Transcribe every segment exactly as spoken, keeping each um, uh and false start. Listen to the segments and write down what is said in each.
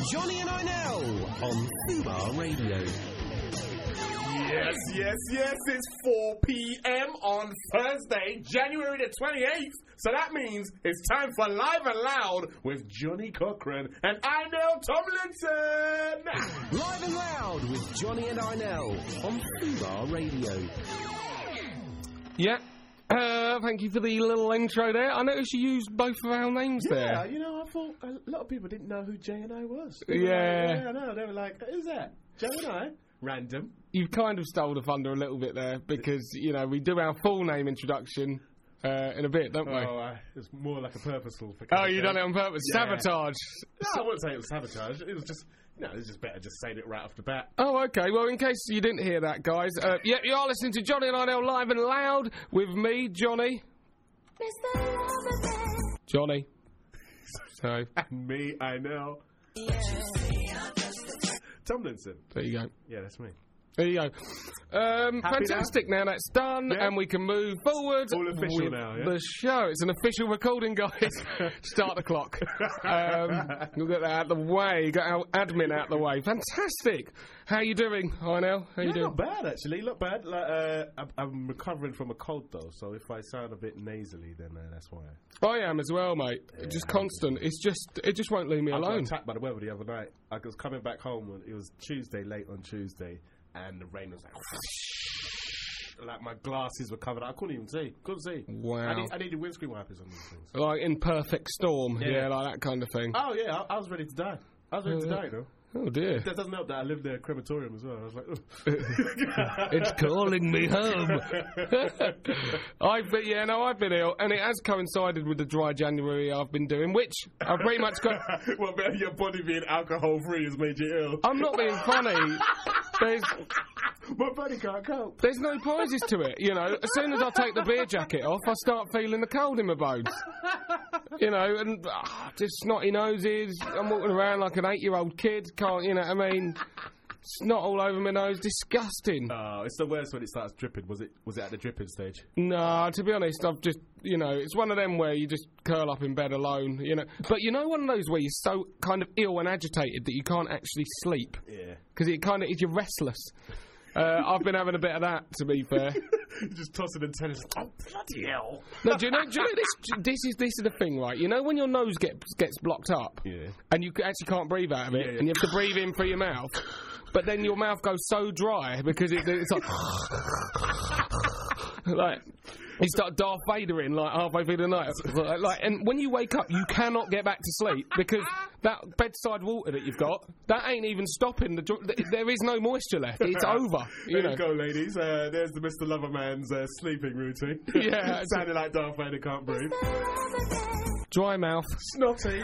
Johnny and I Know on Fubar Radio. Yes, yes, yes, it's four p.m. on Thursday, January the twenty-eighth. So that means it's time for Live and Loud with Johnny Cochran and I Know Tomlinson. Live and Loud with Johnny and I Know on Fubar Radio. Yeah. Uh, thank you for the little intro there. I noticed you used both of our names yeah, there. Yeah, you know, I thought a lot of people didn't know who J and I was. Yeah. Like, yeah, I know. They were like, who's that? J and I? Random. You kind of stole the thunder a little bit there because, you know, we do our full name introduction uh, in a bit, don't we? Oh, uh, it's more like a purposeful. Oh, you done it on purpose? Yeah. Sabotage. No, I wouldn't say it was sabotage. It was just, no, it's just better just saying it right off the bat. Oh, okay. Well, in case you didn't hear that, guys, uh, yeah, you are listening to Johnny and I Know Live and Loud with me, Johnny. Johnny. So. And me, I know. Tomlinson. There you go. Yeah, that's me. There you go. Um, fantastic. Now? now that's done, Yeah. and we can move forward. All official with now, yeah? The show. It's an official recording, guys. Start the clock. Um, we'll get that out of the way. Got our admin out of the way. Fantastic. How you doing, Hynel? How you yeah, doing? Not bad, actually. Not bad. Like, uh, I'm, I'm recovering from a cold, though, so if I sound a bit nasally, then uh, that's why. I am as well, mate. Yeah, just constant. It's just, it just won't leave me I got alone. attacked by the weather the other night. I was coming back home, and it was Tuesday, late on Tuesday, and the rain was like... like my glasses were covered. I couldn't even see. Couldn't see. Wow. I, need, I needed windscreen wipers on these things. Like in perfect storm. Yeah, Yeah. like that kind of thing. Oh, yeah. I, I was ready to die. I was ready Uh, to die, though. Oh, dear. That doesn't help that I lived near a crematorium as well. I was like, ugh. It's calling me home. I've been, yeah, no, I've been ill, and it has coincided with the dry January I've been doing, which I've pretty much got. Well, man, your body being alcohol-free has made you ill. I'm not being funny. There's, My body can't cope. there's no prizes to it, you know. As soon as I take the beer jacket off, I start feeling the cold in my bones. You know, and uh, just snotty noses. I'm walking around like an eight-year-old kid. Can't, you know what I mean? Snot all over my nose. Disgusting. Oh, it's the worst when it starts dripping. Was it Was it at the dripping stage? No, to be honest, I've just, you know, it's one of them where you just curl up in bed alone, you know. But you know one of those where you're so kind of ill and agitated that you can't actually sleep? Yeah. Because it kind of, you're restless. Uh, I've been having a bit of that, to be fair. You're just tossing and turning. Oh, bloody hell. No, do you know, do you know this, this is this is the thing, right? You know when your nose gets gets blocked up? Yeah. And you actually can't breathe out of it, Yeah, yeah. and you have to breathe in through your mouth, but then your mouth goes so dry because it, it's like... like... You start Darth Vader in like halfway through the night, like, like, and when you wake up, you cannot get back to sleep because that bedside water that you've got, that ain't even stopping the. dr- There is no moisture left. It's over. You There know. you go, ladies. Uh, there's the Mister Loverman's uh, sleeping routine. Yeah. Sounding like Darth Vader can't breathe. Dry mouth. Snotty.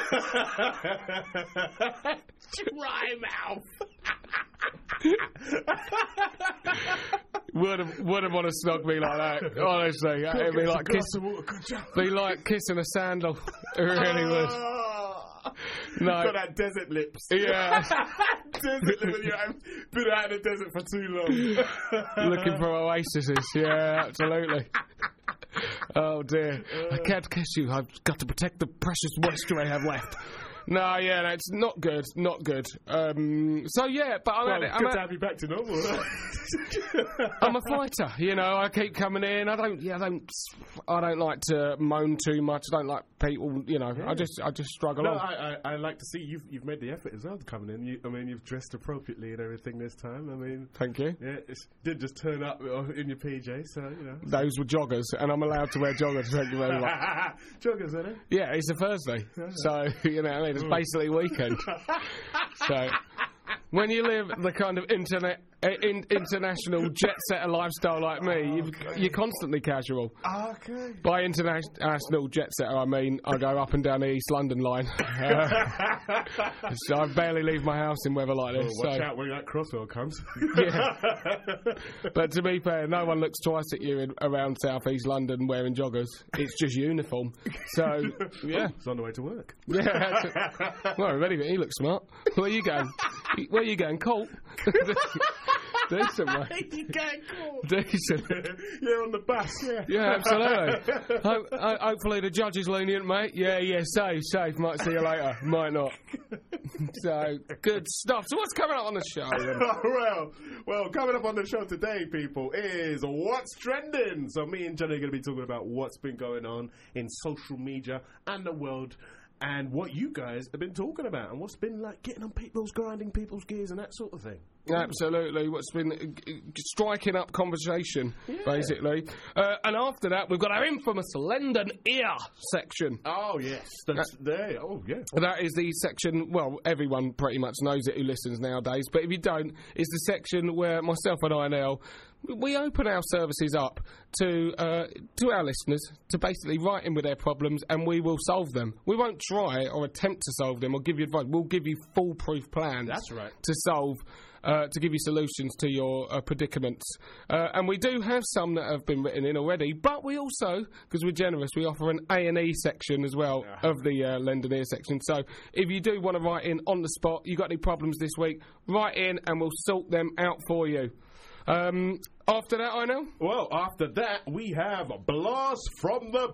Dry mouth. Would have would have want to snog me like that. Honestly, it'd be like kiss, be like kissing a sandal. It really would. No. Got that desert lips. Yeah. Desert lips when you've been out in the desert for too long. Looking for oases. Yeah, absolutely. Oh dear. I can't kiss you. I've got to protect the precious moisture I have left. No, yeah, that's not good, not good. Um, so yeah, but I'm, Well, at, good I'm, to at, have you back to normal. I'm a fighter, you know. I keep coming in. I don't, yeah, I don't, I don't like to moan too much. I don't like people, you know. Yeah. I just, I just struggle No, on. I, I, I like to see you've you've made the effort as well to come in. You, I mean, you've dressed appropriately and everything this time. I mean, Thank you. yeah, it didn't just turn up in your P J, so you know. Those were joggers, and I'm allowed to wear joggers. Thank you very much. Joggers, isn't it? Yeah, it's a Thursday, so you know what I mean. It's basically weekend. So when you live the kind of internet, uh, in, international jet setter lifestyle like me, you've, Okay. you're constantly casual. Okay. By international jet setter, I mean I go up and down the East London line. Uh, so I barely leave my house in weather like Oh, this. watch so. out when that crosswell comes. Yeah. But to be fair, no one looks twice at you in, around South East London wearing joggers. It's just uniform. So, yeah. It's on the way to work. Yeah. That's it. Well, ready, he looks smart. Where are you going? Where are you going? Colt? Decent, mate. You get caught. Decent. You're on the bus, yeah. Yeah, absolutely. Ho- ho- hopefully the judge is lenient, mate. Yeah, yeah, safe, safe. Might see you later. Might not. So, good stuff. So what's coming up on the show then? well, well, coming up on the show today, people, is What's Trending. So me and Johnny are going to be talking about what's been going on in social media and the world, and what you guys have been talking about, and what's been like getting on people's, grinding people's gears and that sort of thing. Absolutely, what's been uh, striking up conversation, yeah. basically. Uh, and after that, we've got our infamous Lend an Ear section. Oh, yes. That's there. Oh, yeah. That is the section, well, everyone pretty much knows it who listens nowadays, but if you don't, it's the section where myself and I now, we open our services up to uh, to our listeners to basically write in with their problems, and we will solve them. We won't try or attempt to solve them or give you advice. We'll give you foolproof plans. That's right. To solve, uh, to give you solutions to your uh, predicaments. Uh, and we do have some that have been written in already, but we also, because we're generous, we offer an A and E section as well uh-huh. of the uh, Lend an Ear section. So if you do want to write in on the spot, you got any problems this week, write in and we'll sort them out for you. Um, after that, I know. Well, after that, we have a Blast from the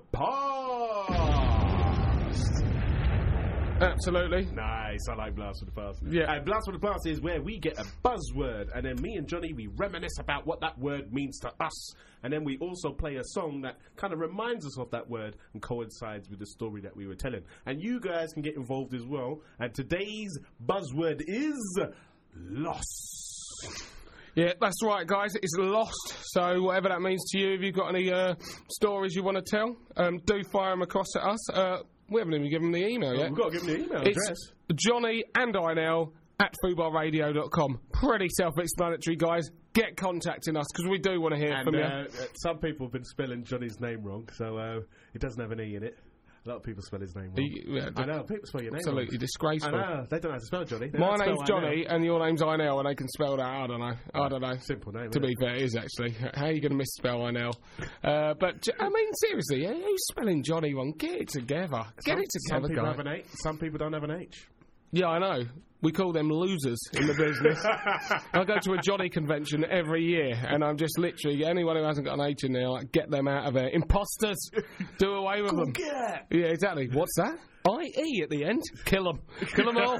Past. Absolutely. Nice, I like Blast from the Past. Yeah. And Blast from the Past is where we get a buzzword, and then me and Johnny, we reminisce about what that word means to us. And then we also play a song that kind of reminds us of that word and coincides with the story that we were telling. And you guys can get involved as well. And today's buzzword is lost. Yeah, that's right, guys. It's lost. So whatever that means to you, if you've got any uh, stories you want to tell, um, do fire them across at us. Uh, we haven't even given them the email well, yet. We've got to give them the email it's address. Johnny and I now at fubar radio dot com. Pretty self-explanatory, guys. Get contacting us, because we do want to hear and, from you. Uh, some people have been spelling Johnny's name wrong, so uh, it doesn't have an E in it. A lot of people spell his name wrong. You, yeah, I know, people spell your name absolutely wrong. disgraceful. I know, they don't know how to spell Johnny. They My don't name's spell Johnny, and your name's Inel, and they can spell that. I don't know. I don't know. Simple name, To isn't be it? fair, it is actually. How are you going to misspell Inel? Uh, but, I mean, seriously, who's spelling Johnny wrong? Get it together. Get some, it together, some people guys. have an H, some people don't have an H. Yeah, I know. We call them losers in the business. I go to a Johnny convention every year, and I'm just literally, anyone who hasn't got an H in there, like, get them out of there. Imposters! Do away with them. Get. Yeah, exactly. What's that? I E at the end? Kill them. Kill them all. So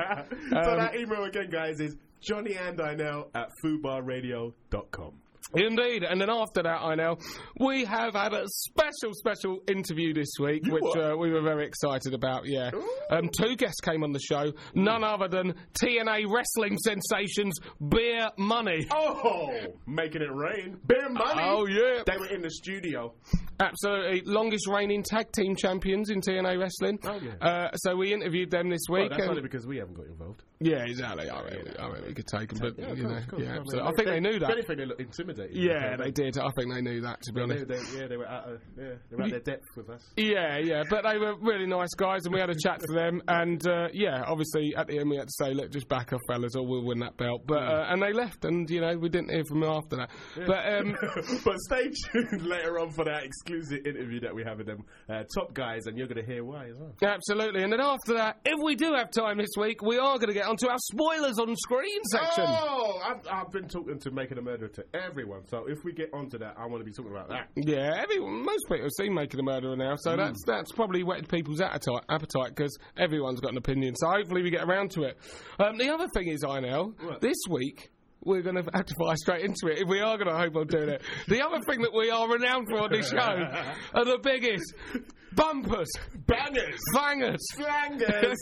um, that email again, guys, is johnny and Inel at fubar radio dot com. Indeed, and then after that, I know, we have had a special, special interview this week, You which what? uh, we were very excited about, yeah. Um, two guests came on the show, none other than T N A wrestling sensations, Beer Money. Oh, making it rain. Beer Money. Oh, yeah. They were in the studio. Absolutely. Longest reigning tag team champions in T N A wrestling. Oh, yeah. Uh, so we interviewed them this Well, week. that's and only because we haven't got involved. yeah, exactly. I mean, I mean, we could take them, but, Yeah, you of know, course, of course. yeah, I mean, absolutely. I think they knew If that. anything, they looked intimidated. Yeah, they did. I think they knew that, to be They, honest. they, yeah, they were out of, yeah, they were out their depth with us. Yeah, yeah, but they were really nice guys, and we had a chat to them, and uh, yeah, obviously at the end we had to say, look, just back off, fellas, or we'll win that belt. But uh, and they left, and you know we didn't hear from them after that. Yeah. But um, but stay tuned later on for that exclusive interview that we have with them uh, top guys, and you're going to hear why as well. absolutely, and then after that, if we do have time this week, we are going to get onto our spoilers on screen section. Oh, I've, I've been talking to Making a Murderer to everyone, so if we get onto that, I want to be talking about that. Yeah, everyone, most people have seen Making a Murderer now, so Mm. that's that's probably whetted people's appetite appetite because everyone's got an opinion. So hopefully we get around to it. Um, the other thing is, I know What? this week. We're going to have to fly straight into it if we are going to hope on doing it. The other thing that we are renowned for on this show are the biggest bumpers, Bangers! bangers, Flangers!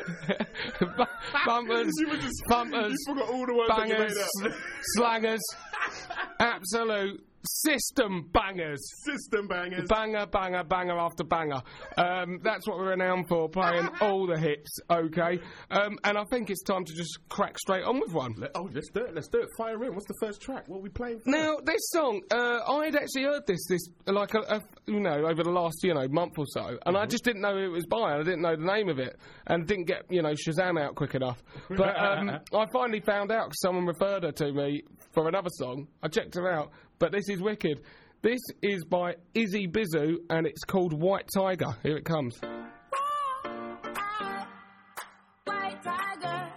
Bu- bumpers, You were just- bumpers, You forgot all the words that you bangers, made up. slangers, absolute system bangers. System bangers. Banger, banger, banger after banger. Um, that's what we're renowned for, playing all the hits, okay? Um, and I think it's time to just crack straight on with one. Let- oh, let's do it. Let's do it. Fire in. What's the first track? What are we playing first? Now, this song, uh, I'd actually heard this, this like, a, a, you know, over the last, you know, month or so, and I just didn't know who it was by, and I didn't know the name of it, and didn't get, you know, Shazam out quick enough. But um, I finally found out 'cause someone referred her to me for another song. I checked her out, but this is wicked. This is by Izzy Bizu, and it's called White Tiger. Here it comes. White tiger,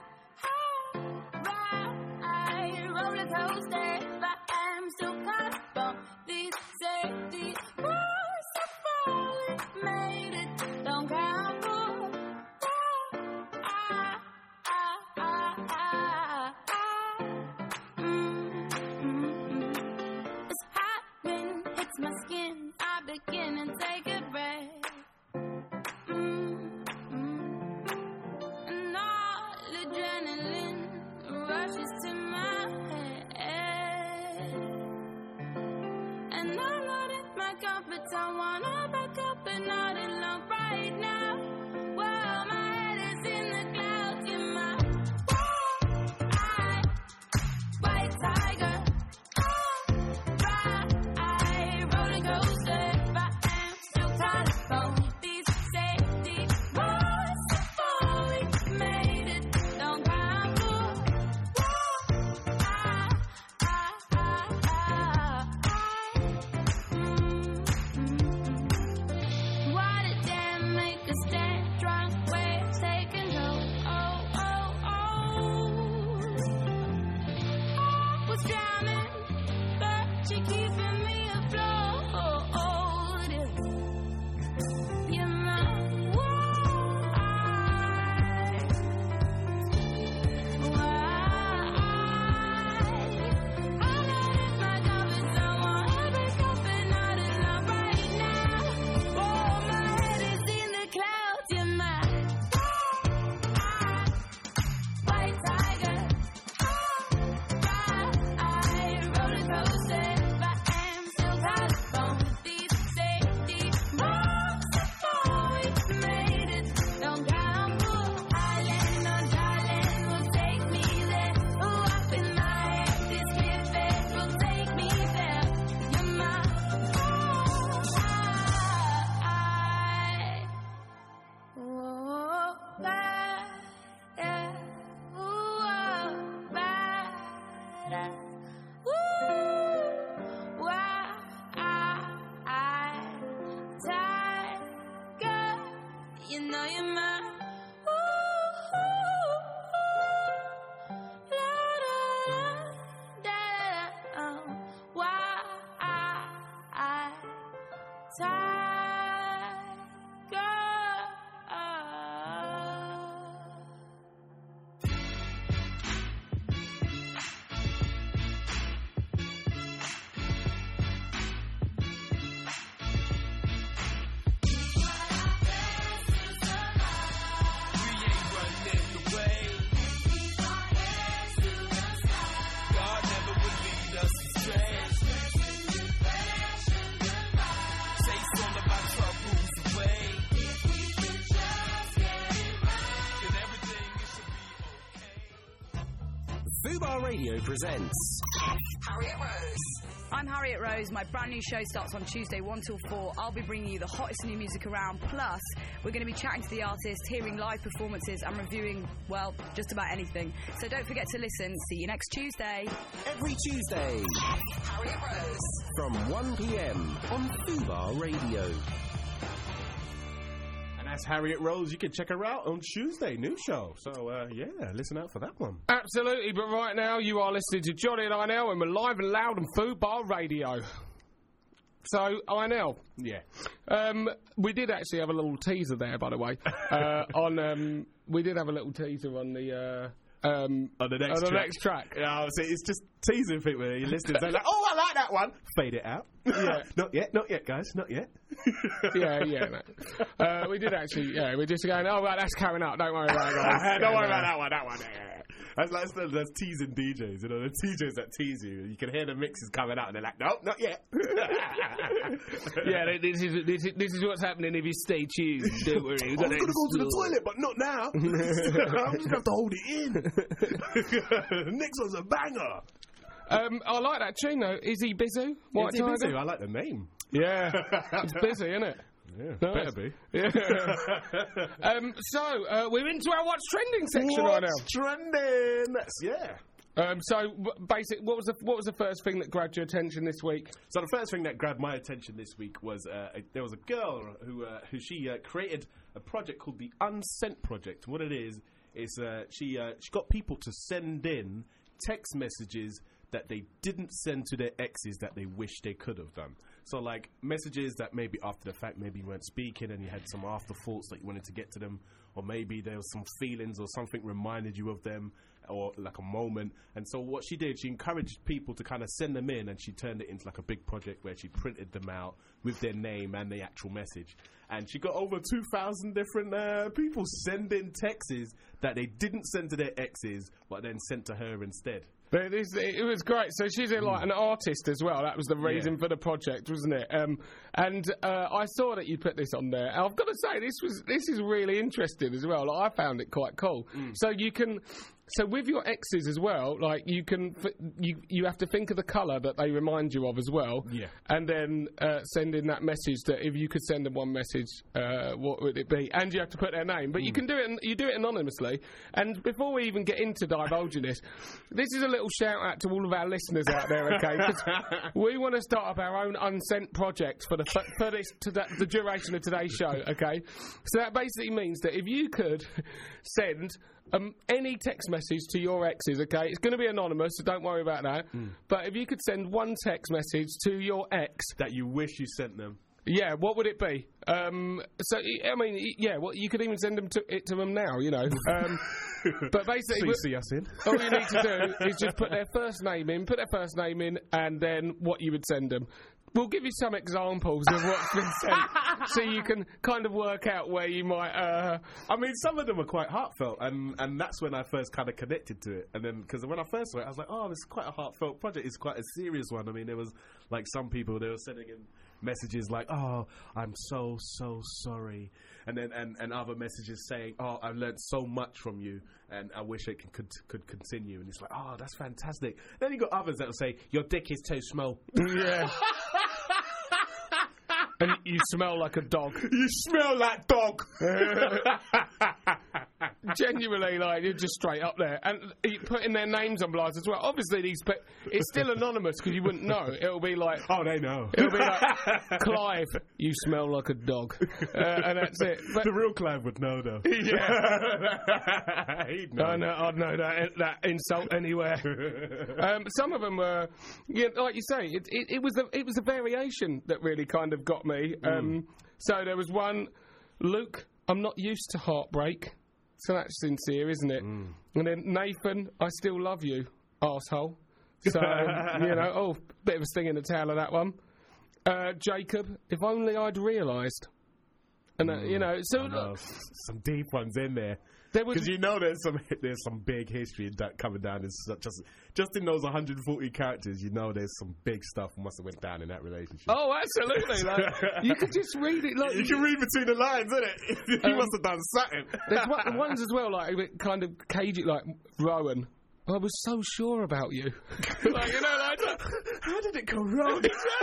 ride roller coaster, but I'm still caught on these safety rules. I finally made it, don't count for. I Fubar Radio presents Harriet Rose. I'm Harriet Rose. My brand new show starts on Tuesday, one till four. I'll be bringing you the hottest new music around. Plus, we're going to be chatting to the artists, hearing live performances and reviewing, well, just about anything. So don't forget to listen. See you next Tuesday. every Tuesday Harriet Rose. from one p.m. on Fubar Radio. And that's Harriet Rose. You can check her out on Tuesday, new show. So, uh, yeah, listen out for that one. Absolutely, but right now you are listening to Johnny and I N L, and we're live and loud on Fubar Radio. So, I N L. Yeah. Um, we did actually have a little teaser there, by the way. Uh, on um, we did have a little teaser on the uh, um, On the next on the track. next track. Yeah, so it's just teasing people. You're listening, they're like, oh, I like that one. Fade it out. Yeah. Not yet, not yet, guys, not yet. yeah, yeah. No. Uh, we did actually. Yeah, we're just going. Oh, right, that's coming up. Don't worry about it, guys. Don't worry about that one, that one. That's like that's, that's teasing D Js, you know, the D Js that tease you. You can hear the mixes coming out, and they're like, nope, not yet. Yeah, this is, this is this is what's happening if you stay tuned. Don't worry. I'm gonna go to the toilet, but not now. I'm just gonna have to hold it in. The next one's a banger. Um, I like that tune though. Is he busy? White Is he busy? Tiger? I like the name. Yeah, it's busy, isn't it? Yeah, Nice. better be. Yeah. um, so uh, we're into our what's trending section right What's trending? That's, yeah. now. Um, so w- basic. What was the what was the first thing that grabbed your attention this week? So the first thing that grabbed my attention this week was uh, a, there was a girl who uh, who she uh, created a project called the Unsent Project. What it is is uh, she uh, she got people to send in text messages that they didn't send to their exes that they wish they could have done. So like messages that maybe after the fact maybe you weren't speaking and you had some after thoughts that you wanted to get to them, or maybe there was some feelings or something reminded you of them, or like a moment. And so what she did, she encouraged people to kind of send them in, and she turned it into like a big project where she printed them out with their name and the actual message. And she got over two thousand different uh, people sending texts that they didn't send to their exes but then sent to her instead. But it, is, it was great. So she's a, like an artist as well. That was the reason Yeah. for the project, wasn't it? Um, and uh, I saw that you put this on there. I've got to say, this was this is really interesting as well. Like, I found it quite cool. So you can. So with your exes as well, like you can, f- you you have to think of the colour that they remind you of as well, Yeah. and then uh, send in that message. That if you could send them one message, uh, what would it be? And you have to put their name, but you can do it. You do it anonymously. And before we even get into divulging this, this is a little shout out to all of our listeners out there, okay? 'Cause we want to start up our own unsent project for the for, for this to the, the duration of today's show, okay? So that basically means that if you could send Um, any text message to your exes, okay? It's going to be anonymous, so don't worry about that. Mm. But if you could send one text message to your ex, That you wish you sent them. yeah, what would it be? Um, so, I mean, yeah, well, you could even send them to, it to them now, you know. Um, but basically, Please see us in. all you need to do is just put their first name in, put their first name in, and then what you would send them. We'll give you some examples of what's been sent, so you can kind of work out where you might. Uh, I mean, some of them are quite heartfelt, and, and that's when I first kind of connected to it. And then, because when I first saw it, I was like, oh, this is quite a heartfelt project. It's quite a serious one. I mean, there was, like, some people, they were sending in messages like, oh, I'm so, so sorry. And then, and, and other messages saying, oh, I've learned so much from you, and I wish it could, could, could continue. And it's like, oh, that's fantastic. Then you got others that will say, your dick is too small. yeah. And you smell like a dog. You smell like dog. Genuinely, like, you're just straight up there. And you putting their names on blinds as well. Obviously, these, but it's still anonymous because you wouldn't know. It'll be like, Oh, they know. it'll be like, Clive, you smell like a dog. Uh, and that's it. But The real Clive would know, though. yeah. He'd know. I know, I'd know that, that insult anywhere. um, some of them were, yeah, like you say, it, it, it was a, it was a variation that really kind of got me. Um, so there was one, Luke, I'm not used to heartbreak. So that's sincere, isn't it? And then Nathan, I still love you, arsehole. So, you know, oh, bit of a sting in the tail of that one. Uh, Jacob, if only I'd realised. And, uh, you know, so I know. Some deep ones in there. there was... Because you know there's some there's some big history that coming down. It's just just in those one hundred forty characters, you know there's some big stuff must have went down in that relationship. Oh, absolutely. Like, you could just read it. Like, You can read between the lines, innit? He Um, must have done something. There's one, ones as well, like a bit kind of cagey, like Rowan. I was so sure about you. Like, you know, like, how did it go wrong?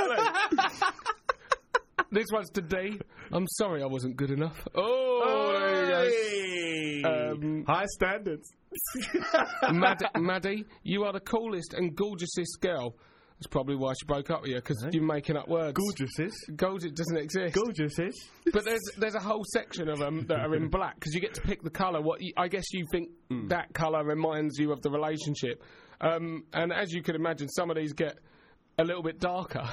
This one's to D. I'm sorry I wasn't good enough. Oh, there you go. Um, High standards. Mad- Maddie, you are the coolest and gorgeousest girl. That's probably why she broke up with you, because you're making up words. Gorgeous-ish. Gorgeous doesn't exist. Gorgeous-ish. But there's there's a whole section of them that are in black, because you get to pick the colour. What you, I guess you think mm. that colour reminds you of the relationship. Um, and as you can imagine, some of these get a little bit darker.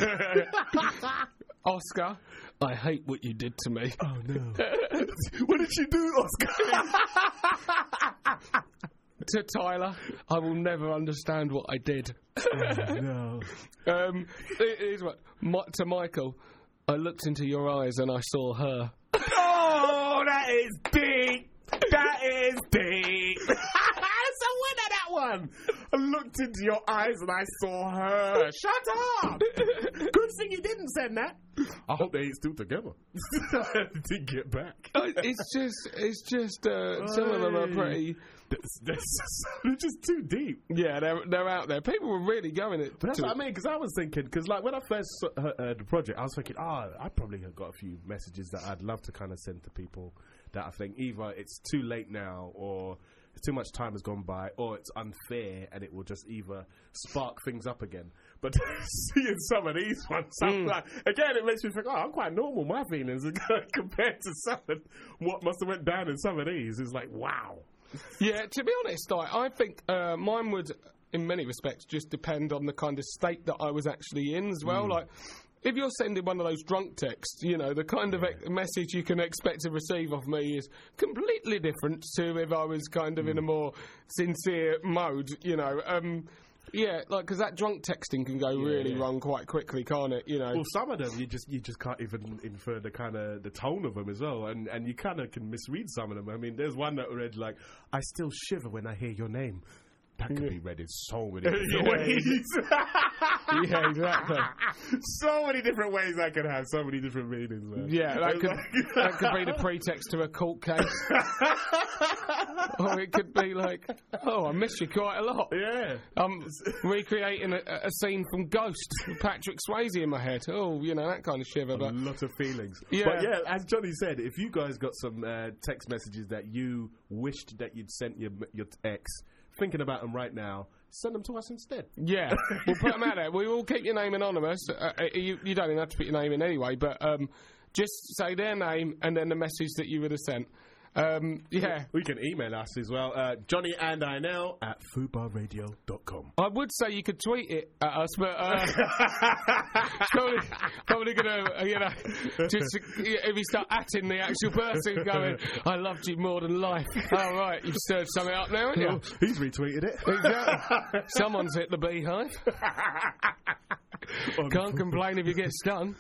Oscar, I hate what you did to me. Oh, no. What did she do, Oscar? To Tyler, I will never understand what I did. Oh, no. Um, here's what. My, to Michael, I looked into your eyes and I saw her. Oh, that is deep. That is deep. It's a winner, that one. I looked into your eyes and I saw her. Shut up. Good thing you didn't send that. I hope they ain't still together. To get back. It's just, it's just, uh, some of them are pretty... That's, that's, they're just too deep. Yeah, they're they're out there. People were really going it. But that's what I mean, because I was thinking, because like when I first saw uh, uh, the project, I was thinking, oh, I probably have got a few messages that I'd love to kind of send to people that I think either it's too late now, or too much time has gone by, or it's unfair and it will just either spark things up again. But seeing some of these ones, mm. like, again, it makes me think, oh, I'm quite normal, my feelings, compared to some of what must have went down in some of these. It's like, wow. Yeah, to be honest, I, I think uh, mine would, in many respects, just depend on the kind of state that I was actually in as well. Mm. Like, if you're sending one of those drunk texts, you know, the kind of e- message you can expect to receive off me is completely different to if I was kind of mm. in a more sincere mode, you know. Um, yeah, like, because that drunk texting can go yeah, really yeah. wrong quite quickly, can't it? You know. Well, some of them you just you just can't even infer the kind of the tone of them as well, and and you kind of can misread some of them. I mean, there's one that read like, "I still shiver when I hear your name." That could yeah. be read in so many different yeah, ways. Yeah, exactly. So many different ways that could have so many different meanings, man. Yeah, that could, that could be the pretext to a court case. Or it could be like, oh, I miss you quite a lot. Yeah. I'm recreating a, a scene from Ghost with Patrick Swayze in my head. Oh, you know, that kind of shiver. A but lot of feelings. Yeah. But yeah, as Johnny said, if you guys got some uh, text messages that you wished that you'd sent your, your ex, thinking about them right now, send them to us instead. Yeah, we'll put them out there. We will keep your name anonymous. Uh, you, you don't even have to put your name in anyway, but um, just say their name and then the message that you would have sent. Um, yeah. We can email us as well, uh, Johnny and I know at foodbar radio dot com. I would say you could tweet it at us, but uh, probably, probably going to, uh, you know, just uh, if you start atting the actual person going, I loved you more than life. Oh, right, you've stirred something up now, haven't you? Well, he's retweeted it. Exactly. Someone's hit the beehive. Can't complain if you get stung.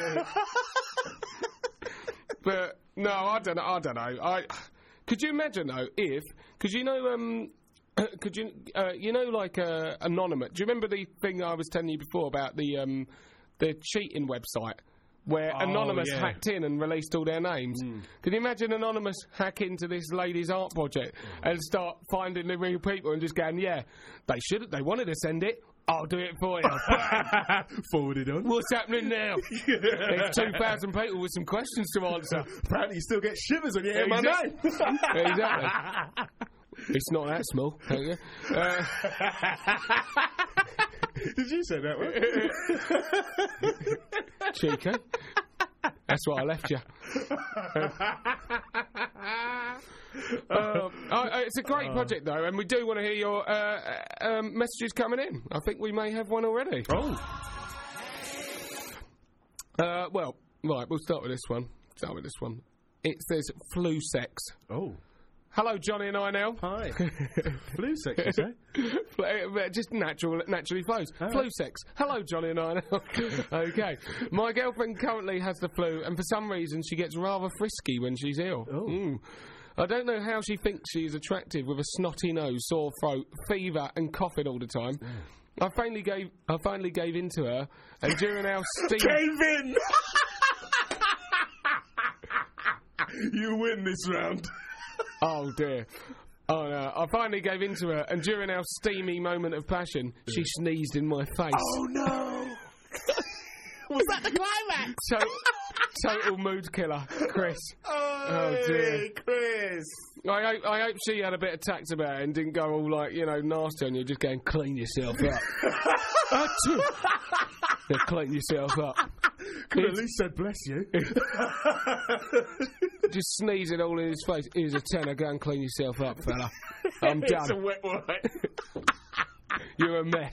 But no, I don't know. I don't know. I could you imagine though if because you know um could you uh, you know like uh, Anonymous. Do you remember the thing I was telling you before about the um the cheating website where oh, Anonymous yeah. hacked in and released all their names? Mm. Can you imagine Anonymous hack into this lady's art project mm. and start finding the real people and just going, yeah, they should they wanted to send it. I'll do it for you. Forward it on. What's happening now? There's two thousand people with some questions to answer. Apparently you still get shivers when you hear my name. Exactly. It's not that small. Uh, Did you say that one? Cheeky. That's why I left you. um, I, it's a great project, though, and we do want to hear your uh, um, messages coming in. I think we may have one already. Oh. Uh, well, right, we'll start with this one. Start with this one. It says flu sex. Oh. Hello, Johnny and I now. Hi. Flu sex, you say? Just natural, naturally flows. Oh. Flu sex. Hello, Johnny and I now. Okay. My girlfriend currently has the flu, and for some reason she gets rather frisky when she's ill. Oh. Mm. I don't know how she thinks she's attractive with a snotty nose, sore throat, fever, and coughing all the time. Mm. I finally gave. I finally gave in to her, and during our steam. Gave in. You win this round. Oh dear. Oh no, I finally gave in to her, and during our steamy moment of passion, she sneezed in my face. Oh no! Was that the climax? To- total mood killer, Chris. Oh, Oh, dear. Chris. I hope, I hope she had a bit of tact about it and didn't go all like, you know, nasty on you, just going, clean yourself up. Achoo. Yeah, clean yourself up. Could at least said bless you. Just sneezing all in his face. Here's a tenner, go and clean yourself up, fella. I'm done. It's a wet one. You're a mess.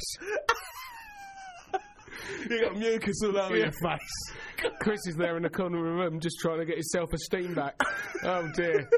You got mucus all over your face. Chris is there in the corner of the room just trying to get his self-esteem back. Oh, dear.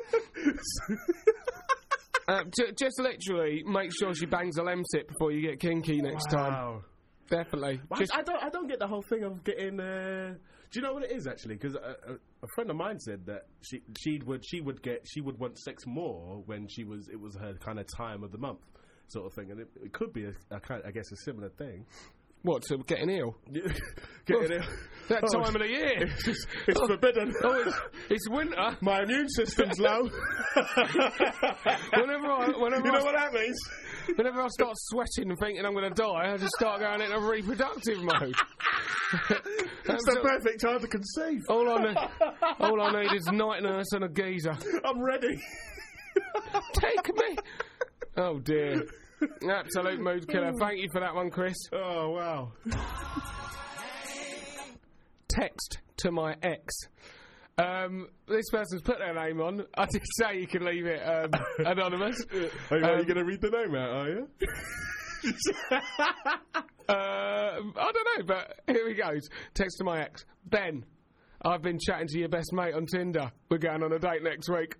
uh, j- just literally make sure she bangs a lemsip before you get kinky next time. Wow. Definitely. Well, Just I, I don't. I don't get the whole thing of getting. Uh, do you know what it is actually? Because a, a, a friend of mine said that she she would she would get she would want sex more when she was it was her kind of time of the month sort of thing, and it, it could be a, a kind I guess a similar thing. What, to getting ill? Getting ill. That Oh, time of the year. It's, just, it's forbidden. Oh, it's, it's winter. My immune system's low. Whenever I, whenever You know I, what that means? whenever I start sweating and thinking I'm going to die, I just start going into reproductive mode. It's the perfect time to conceive. all I need, all I need is night nurse and a geezer. I'm ready. Take me. Oh dear. Absolute mood killer. Thank you for that one, Chris. Oh wow. Text to my ex. Um, this person's put their name on. I did say you can leave it um, anonymous. Are you, Um, you going to read the name out, are you? Uh, I don't know, but here he goes. Text to my ex. Ben, I've been chatting to your best mate on Tinder. We're going on a date next week.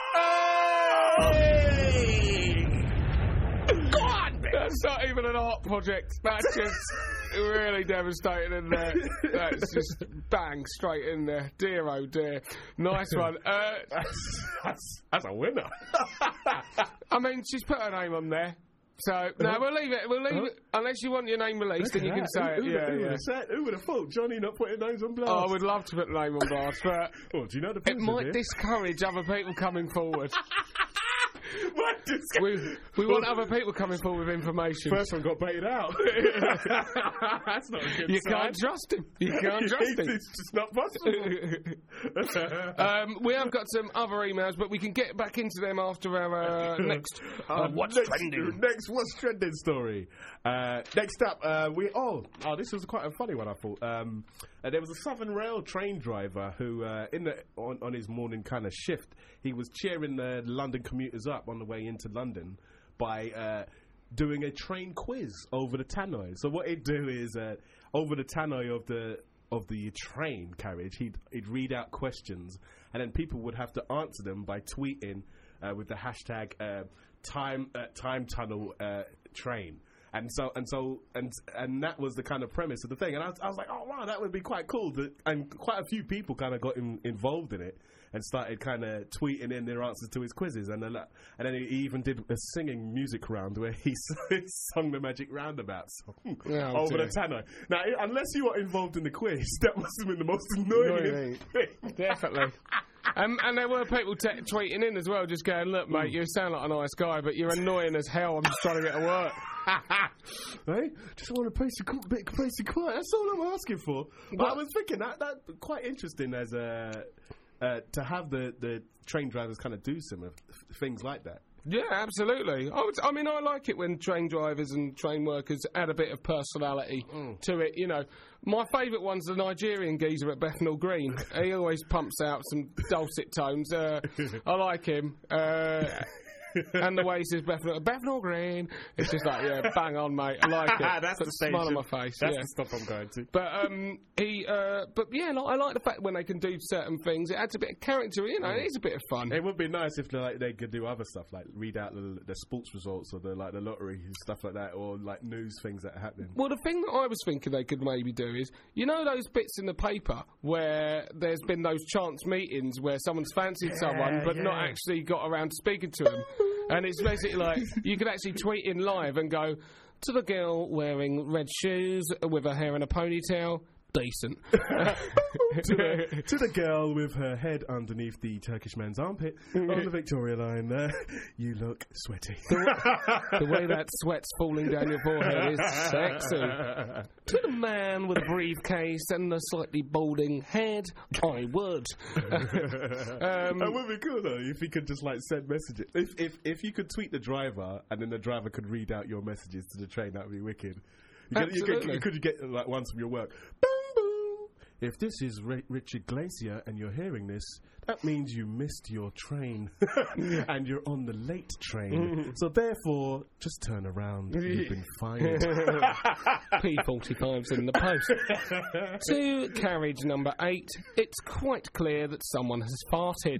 God, That's not even an art project. That's just really devastating in there. That's just bang, straight in there. Dear, oh dear. Nice one. Uh, that's, that's, that's a winner. I mean, she's put her name on there. So, no, we'll leave it. We'll leave it. Unless you want your name released, then you can say it. Who, Yeah, who, yeah. Would have said, who would have thought Johnny not putting names on blast? Oh, I would love to put the name on blast, but Oh, do you know the it person might here? discourage other people coming forward. What dis- We, we want other people coming forward with information. First one got baited out. That's not a good You sign. can't trust him. You can't trust him. It's just not possible. um, we have got some other emails, but we can get back into them after our uh, next. Uh, Um, what's next, trending? Next, what's trending story. Uh, next up, uh, we oh oh this was quite a funny one I thought. Um, uh, there was a Southern Rail train driver who, uh, in the on, on his morning kind of shift, he was cheering the London commuters up on the way into London by uh, doing a train quiz over the tannoy. So what he'd do is uh, over the tannoy of the of the train carriage, he'd he'd read out questions, and then people would have to answer them by tweeting uh, with the hashtag uh, time uh, time tunnel uh, train. And so and so and and that was the kind of premise of the thing. And I was, I was like, oh wow, that would be quite cool. To, and quite a few people kind of got in, involved in it and started kind of tweeting in their answers to his quizzes. And then, and then he even did a singing music round where he sung the Magic Roundabout song Oh, over dear. the tannoy. Now, i- unless you were involved in the quiz, that must have been the most annoying Annoying. thing. Definitely. Um, and there were people te- tweeting in as well, just going, look, mate, you sound like a nice guy, but you're annoying as hell. I'm just trying to get to work. Hey, just want a place to co- bit place to quiet. That's all I'm asking for. But I was thinking that that quite interesting as a uh, to have the, the train drivers kind of do some of things like that. Yeah, absolutely. I, would, I mean, I like it when train drivers and train workers add a bit of personality to it. You know, my favourite one's the Nigerian geezer at Bethnal Green. He always pumps out some dulcet tones. Uh, I like him. Uh, and the way he says Bethnal, Bethnal Green, it's just like, yeah, bang on, mate. I like it. That's Puts the a smile on station. my face. That's yeah. the stuff I'm going to. But um, he, uh, but yeah, like, I like the fact when they can do certain things. It adds a bit of character. You know, it is a bit of fun. It would be nice if like they could do other stuff like read out the, the sports results or the like the lottery and stuff like that, or like news things that are happening. Well, the thing that I was thinking they could maybe do is, you know, those bits in the paper where there's been those chance meetings where someone's fancied someone but not yeah. actually got around to speaking to them, and it's basically like you could actually tweet in live and go to the girl wearing red shoes with her hair in a ponytail. decent. to, the, to the girl with her head underneath the Turkish men's armpit on the Victoria line there, you look sweaty. The way that sweat's falling down your forehead is sexy. To the man with a briefcase and a slightly balding head, I would. um, That would be cool though if you could just like send messages. If if if you could tweet the driver and then the driver could read out your messages to the train, that would be wicked. You could, you could, you could get like ones from your work. Boom boom. If this is R- Richard Glacier and you're hearing this, that means you missed your train and you're on the late train. So therefore, just turn around. You've been fired. P forty-five's in the post. To carriage number eight, it's quite clear that someone has farted.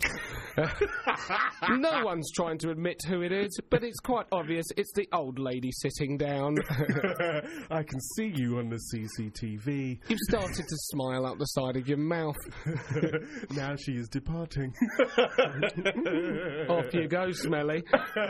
No one's trying to admit who it is, but it's quite obvious it's the old lady sitting down. I can see you on the C C T V. You've started to smile out the side of your mouth. Now she is departing. Off you go, smelly.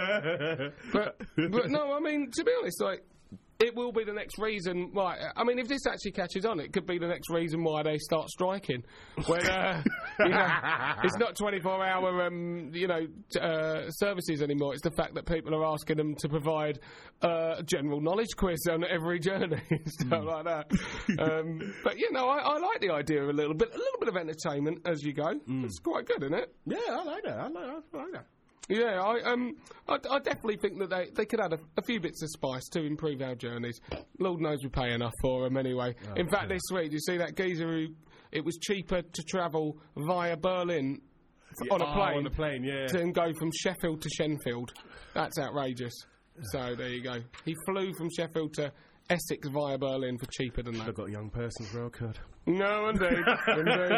But, but no, I mean, to be honest, like, it will be the next reason why. I mean, if this actually catches on, it could be the next reason why they start striking. When uh, you know, it's not twenty-four hour, um, you know, t- uh, services anymore. It's the fact that people are asking them to provide uh, a general knowledge quiz on every journey and stuff mm. like that. Um, but you know, I, I like the idea of a little bit, a little bit of entertainment as you go. Mm. It's quite good, isn't it? Yeah, I like that. I like, I like that. Yeah, I um, I, I definitely think that they, they could add a, a few bits of spice to improve our journeys. Lord knows we pay enough for them anyway. Oh, In fact, yeah. this week, you see that geezer who it was cheaper to travel via Berlin f- yeah, on a plane, oh, on a plane, yeah, to go from Sheffield to Shenfield. That's outrageous. So there you go. He flew from Sheffield to Essex via Berlin for cheaper than that. I've got a young person's rail card. No, indeed. indeed.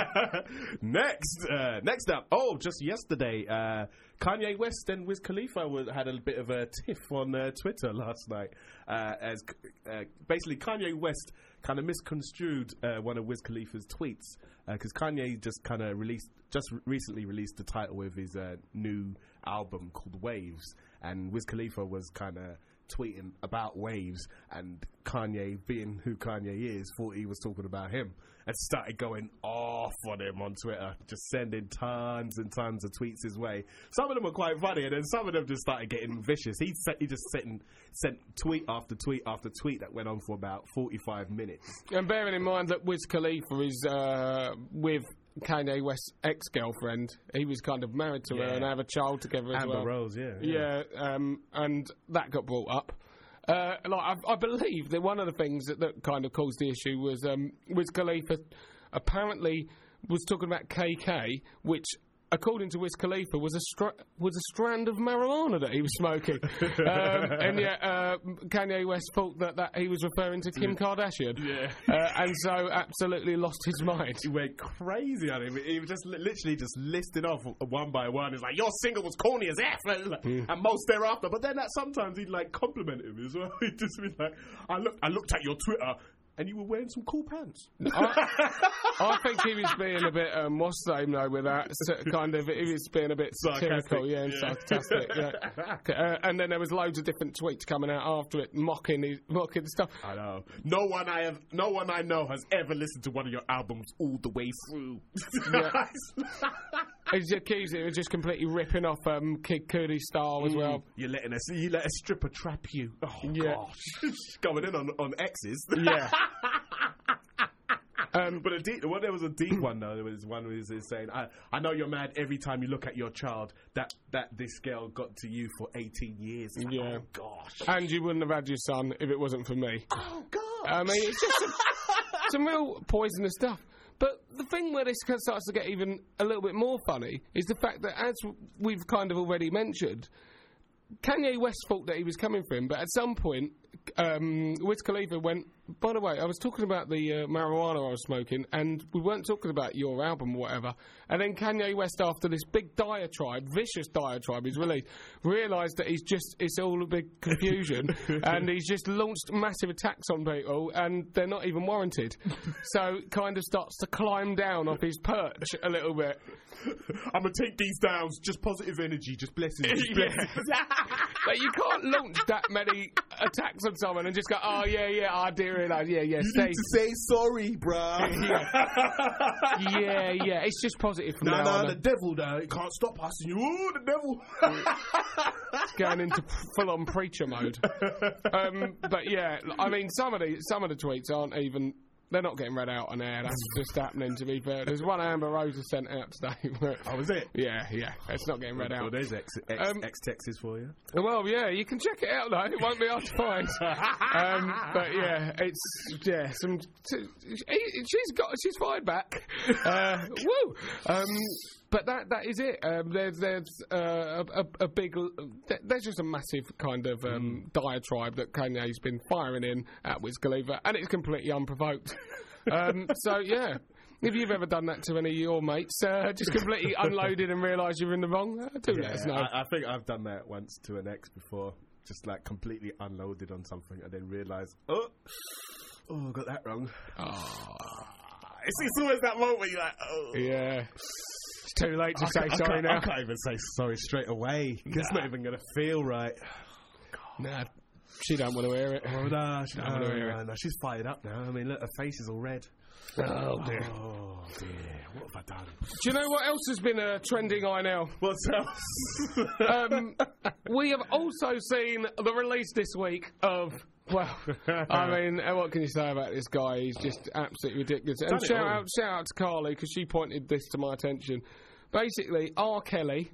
Next, uh, next up. Oh, just yesterday, uh, Kanye West and Wiz Khalifa was, had a bit of a tiff on uh, Twitter last night. Uh, as uh, basically, Kanye West kind of misconstrued uh, one of Wiz Khalifa's tweets because uh, Kanye just kind of released, just recently released the title of his uh, new album called Waves, and Wiz Khalifa was kind of tweeting about Waves, and Kanye, being who Kanye is, thought he was talking about him and started going off on him on Twitter, just sending tons and tons of tweets his way. Some of them were quite funny, and then some of them just started getting vicious. He, sent, he just sent, sent tweet after tweet after tweet that went on for about forty-five minutes. And bearing in mind that Wiz Khalifa is uh, with Kanye West's ex-girlfriend, he was kind of married to yeah. her and have a child together as Amber well. Amber Rose, yeah. Yeah, yeah um, and that got brought up. Uh, like I, I believe that one of the things that, that kind of caused the issue was um, Wiz Khalifa apparently was talking about K K, which, according to Wiz Khalifa, was a stra- was a strand of marijuana that he was smoking. um, and yet uh, Kanye West thought that, that he was referring to Kim Kardashian. Yeah. Uh, and so absolutely lost his mind. He went crazy on him. He was just li- literally just listed off one by one. He's like, your single was corny as F, mm. and most thereafter. But then that sometimes he'd like compliment him as well. He'd just be like, I looked, I looked at your Twitter, and you were wearing some cool pants. I, I think he was being a bit, um, what's the name though with that? So kind of, he was being a bit satirical, yeah, and yeah. sarcastic, yeah. Uh, and then there was loads of different tweets coming out after it, mocking his, mocking stuff. I know. No one I have, no one I know has ever listened to one of your albums all the way through. Yeah. He's just, he was just completely ripping off um, Kid Cudi style as mm. well. You're letting us, you let a stripper trap you. Oh yeah. gosh, going in on on exes. Yeah. Um, but a deep, well, there was a deep one though. There was one who was saying, I, "I know you're mad every time you look at your child. That that this girl got to you for eighteen years. Like, yeah, oh gosh. And you wouldn't have had your son if it wasn't for me. Oh gosh. I mean, it's just some, some real poisonous stuff. But the thing where this starts to get even a little bit more funny is the fact that, as we've kind of already mentioned, Kanye West thought that he was coming for him, but at some point, um, Wiz Khalifa went, by the way, I was talking about the uh, marijuana I was smoking, and we weren't talking about your album or whatever. And then Kanye West, after this big diatribe, vicious diatribe he's released, realised that he's just, it's all a big confusion, and he's just launched massive attacks on people, and they're not even warranted. So kind of starts to climb down off his perch a little bit. I'm going to take these down, just positive energy, just blessings. Just blessings. Like, you can't launch that many attacks on someone and just go, oh, yeah, yeah, I didn't realise, yeah, yeah, You stay. need to say sorry, bruh. yeah, yeah, it's just positive from No, now no, on. the devil, now, it can't stop us. And you, ooh, the devil. Going into full-on preacher mode. Um, but yeah, I mean, some of the some of the tweets aren't even. They're not getting read out on air. That's just happening. To be fair, there's one Amber Rose was sent out today. But Oh, is it? yeah, yeah, it's not getting read Well, out. there's X, X, Um, X texts for you. Well, yeah, you can check it out though. It won't be hard to find. um, but yeah, it's yeah. Some t- she's got she's fired back. Uh, woo. Um, but that that is it. Um, there's there's uh, a, a, a big there's just a massive kind of um, diatribe that Kanye's been firing in at Wiz Khalifa, and it's completely unprovoked. um, so yeah. If you've ever done that to any of your mates, uh, just completely unloaded and realised you're in the wrong, uh, do let us know. I, I think I've done that once to an ex before. Just like completely unloaded on something and then realised, oh, oh, I got that wrong. Oh. It's, it's always that moment where you're like, oh. Yeah. It's too late to I say can't- I sorry can't, now. I can't even say sorry straight away. It's not even going to feel right. Nah, she don't want to hear it. Oh, no, she, No, no, no, no, no. no, she's fired up now. I mean, look, her face is all red. Oh, dear. Oh, dear. What have I done? Do you know what else has been uh, trending I N L? What's else? Um, we have also seen the release this week of... Well, I mean, uh, what can you say about this guy? He's just absolutely ridiculous. And Done it shout all. out, shout out to Carly because she pointed this to my attention. Basically, R. Kelly.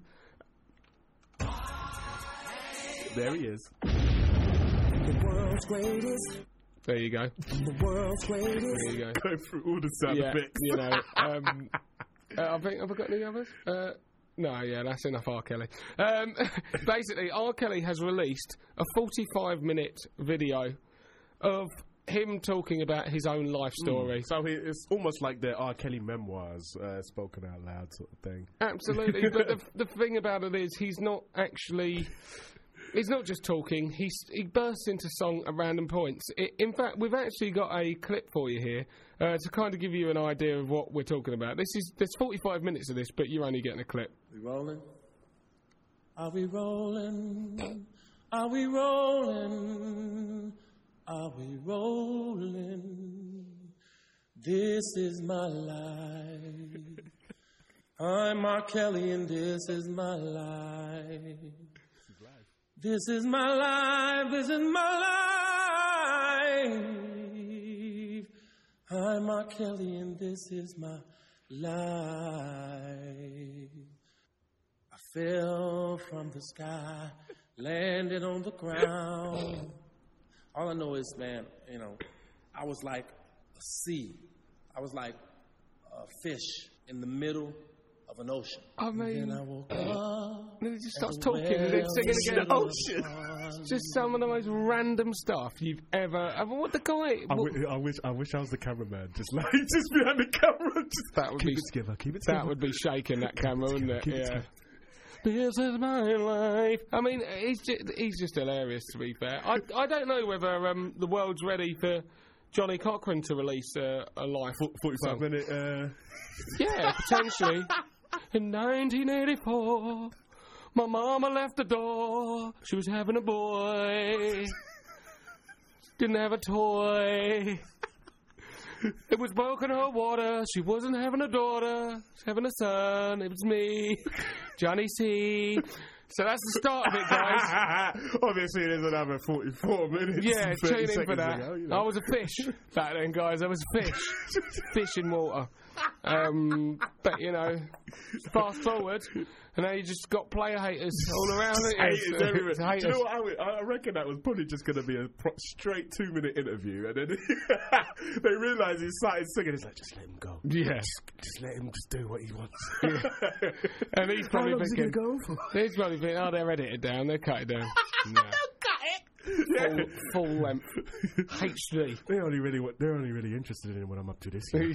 There he is. The world's greatest. There you go. The world's greatest. There you go. Going through all the sound Yeah, effects. you know. Um, uh, I think have I got any others? Uh, no, yeah, that's enough. R. Kelly. Um, basically, R. Kelly has released a forty-five minute video of him talking about his own life story. So he, it's almost like the R. Kelly memoirs, uh, spoken out loud sort of thing. Absolutely, but the, the thing about it is, he's not actually. He's not just talking, he's, he bursts into song at random points. I in fact, we've actually got a clip for you here uh, to kind of give you an idea of what we're talking about. This is There's forty-five minutes of this, but you're only getting a clip. We rolling? Are we rolling? Are we rolling? Are we rolling? This is my life. I'm R. Kelly and this is my life. This is my life, this is my life. I'm R. Kelly and this is my life. I fell from the sky, landed on the ground. All I know is, man, you know, I was like a sea. I was like a fish in the middle of an ocean. I mean, And I woke up. then he just starts and talking and then well, singing again. the Ocean. It's just some of the most random stuff you've ever. I mean, what the guy. I, what- w- I wish I wish I was the cameraman, just like just behind the camera. Just That would keep be- it together, keep it that together. would be shaking that camera, wouldn't it? Keep it Yeah. together. This is my life. I mean, he's just, he's just hilarious, to be fair. I, I don't know whether um, the world's ready for Johnny Cochran to release uh, a life. forty-five song. minute. Uh, Yeah, potentially. In nineteen eighty-four, my mama left the door. She was having a boy. Didn't have a toy. It was broken her water. She wasn't having a daughter. She was having a son. It was me, Johnny C. So that's the start of it, guys. Obviously, there's another forty-four minutes. Yeah, and tune thirty in for seconds that. ago, you know. I was a fish back then, guys. I was a fish. Fish in water. Um, but, you know, fast forward, and now you just got player haters all around it. Haters It's, uh, everywhere. it's Do haters. you know what? I, would, I reckon that was probably just going to be a pro- straight two minute interview, and then they realise he started singing. It's like, just let him go. Yeah. Just let him just do what he wants. And he's probably How long's he thinking, gonna go for? he's probably thinking, oh, they're edited down, they're cut it down. No. Full, full length. H D. They're only really what they're only really interested in what I'm up to this year.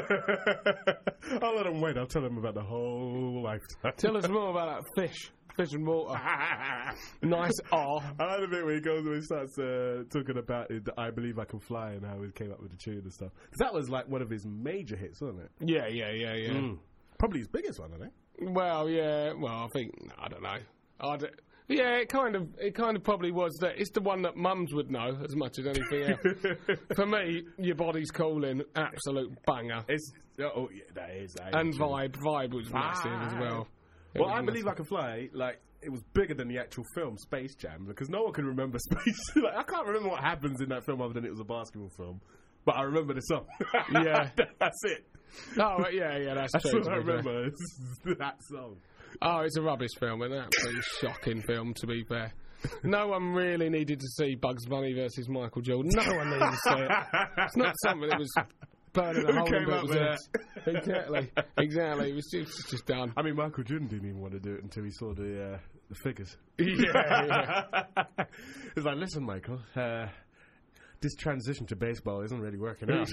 I'll let them wait. I'll tell them about the whole lifetime. Tell us more about that fish. Fish and water. Nice R. I like the bit where he goes when he starts uh, talking about it, I Believe I Can Fly and how he came up with the tune and stuff. 'Cause that was like one of his major hits, wasn't it? Yeah, yeah, yeah, yeah. Probably his biggest one, I think. Well, yeah. Well, I think I don't know. I d- Yeah, it kind of, it kind of probably was that. It's the one that mums would know as much as anything else. For me, Your Body's Calling, absolute banger. It's oh yeah, that is. That and is true. Vibe, Vibe was massive as well. It Well, was I Believe I Can Fly, like, it was bigger than the actual film Space Jam because no one can remember Space. Like, I can't remember what happens in that film other than it was a basketball film, but I remember the song. Yeah, that's it. Oh right, yeah, yeah, that's, That's true. what I to be fair. remember. It's that song. Oh, it's a rubbish film, an absolutely shocking film, to be fair. No one really needed to see Bugs Bunny versus Michael Jordan. No one needed to see it. It's not something that was burning a Who hole in came up people's with heads. Exactly, exactly. It was just, just done. I mean, Michael Jordan didn't even want to do it until he saw the uh, the figures. Yeah, yeah. He's like, listen, Michael, uh, this transition to baseball isn't really working out. Do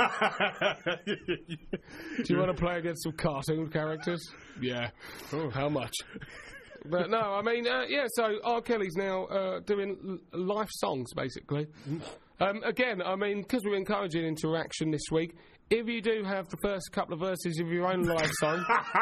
you want to play against some cartoon characters? Yeah. Oh, how much? But no, I mean, uh, yeah, so R. Kelly's now uh, doing l- life songs, basically. Um, again, I mean, because we're encouraging interaction this week, if you do have the first couple of verses of your own live song,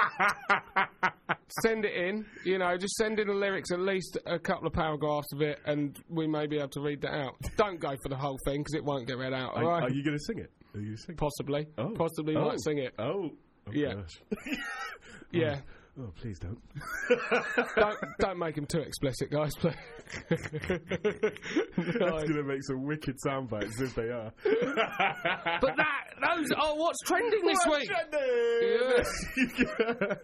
send it in. You know, just send in the lyrics, at least a couple of paragraphs of it, and we may be able to read that out. Don't go for the whole thing, because it won't get read out, Are, all right? are you going to sing it? Are you sing? Possibly. Oh. Possibly Oh. might sing it. Oh. Oh, Yeah. gosh. Yeah. Oh, please don't. don't don't make him too explicit, guys. Please. That's going to make some wicked sound bites if they are. But that those are what's trending this What's week. trending?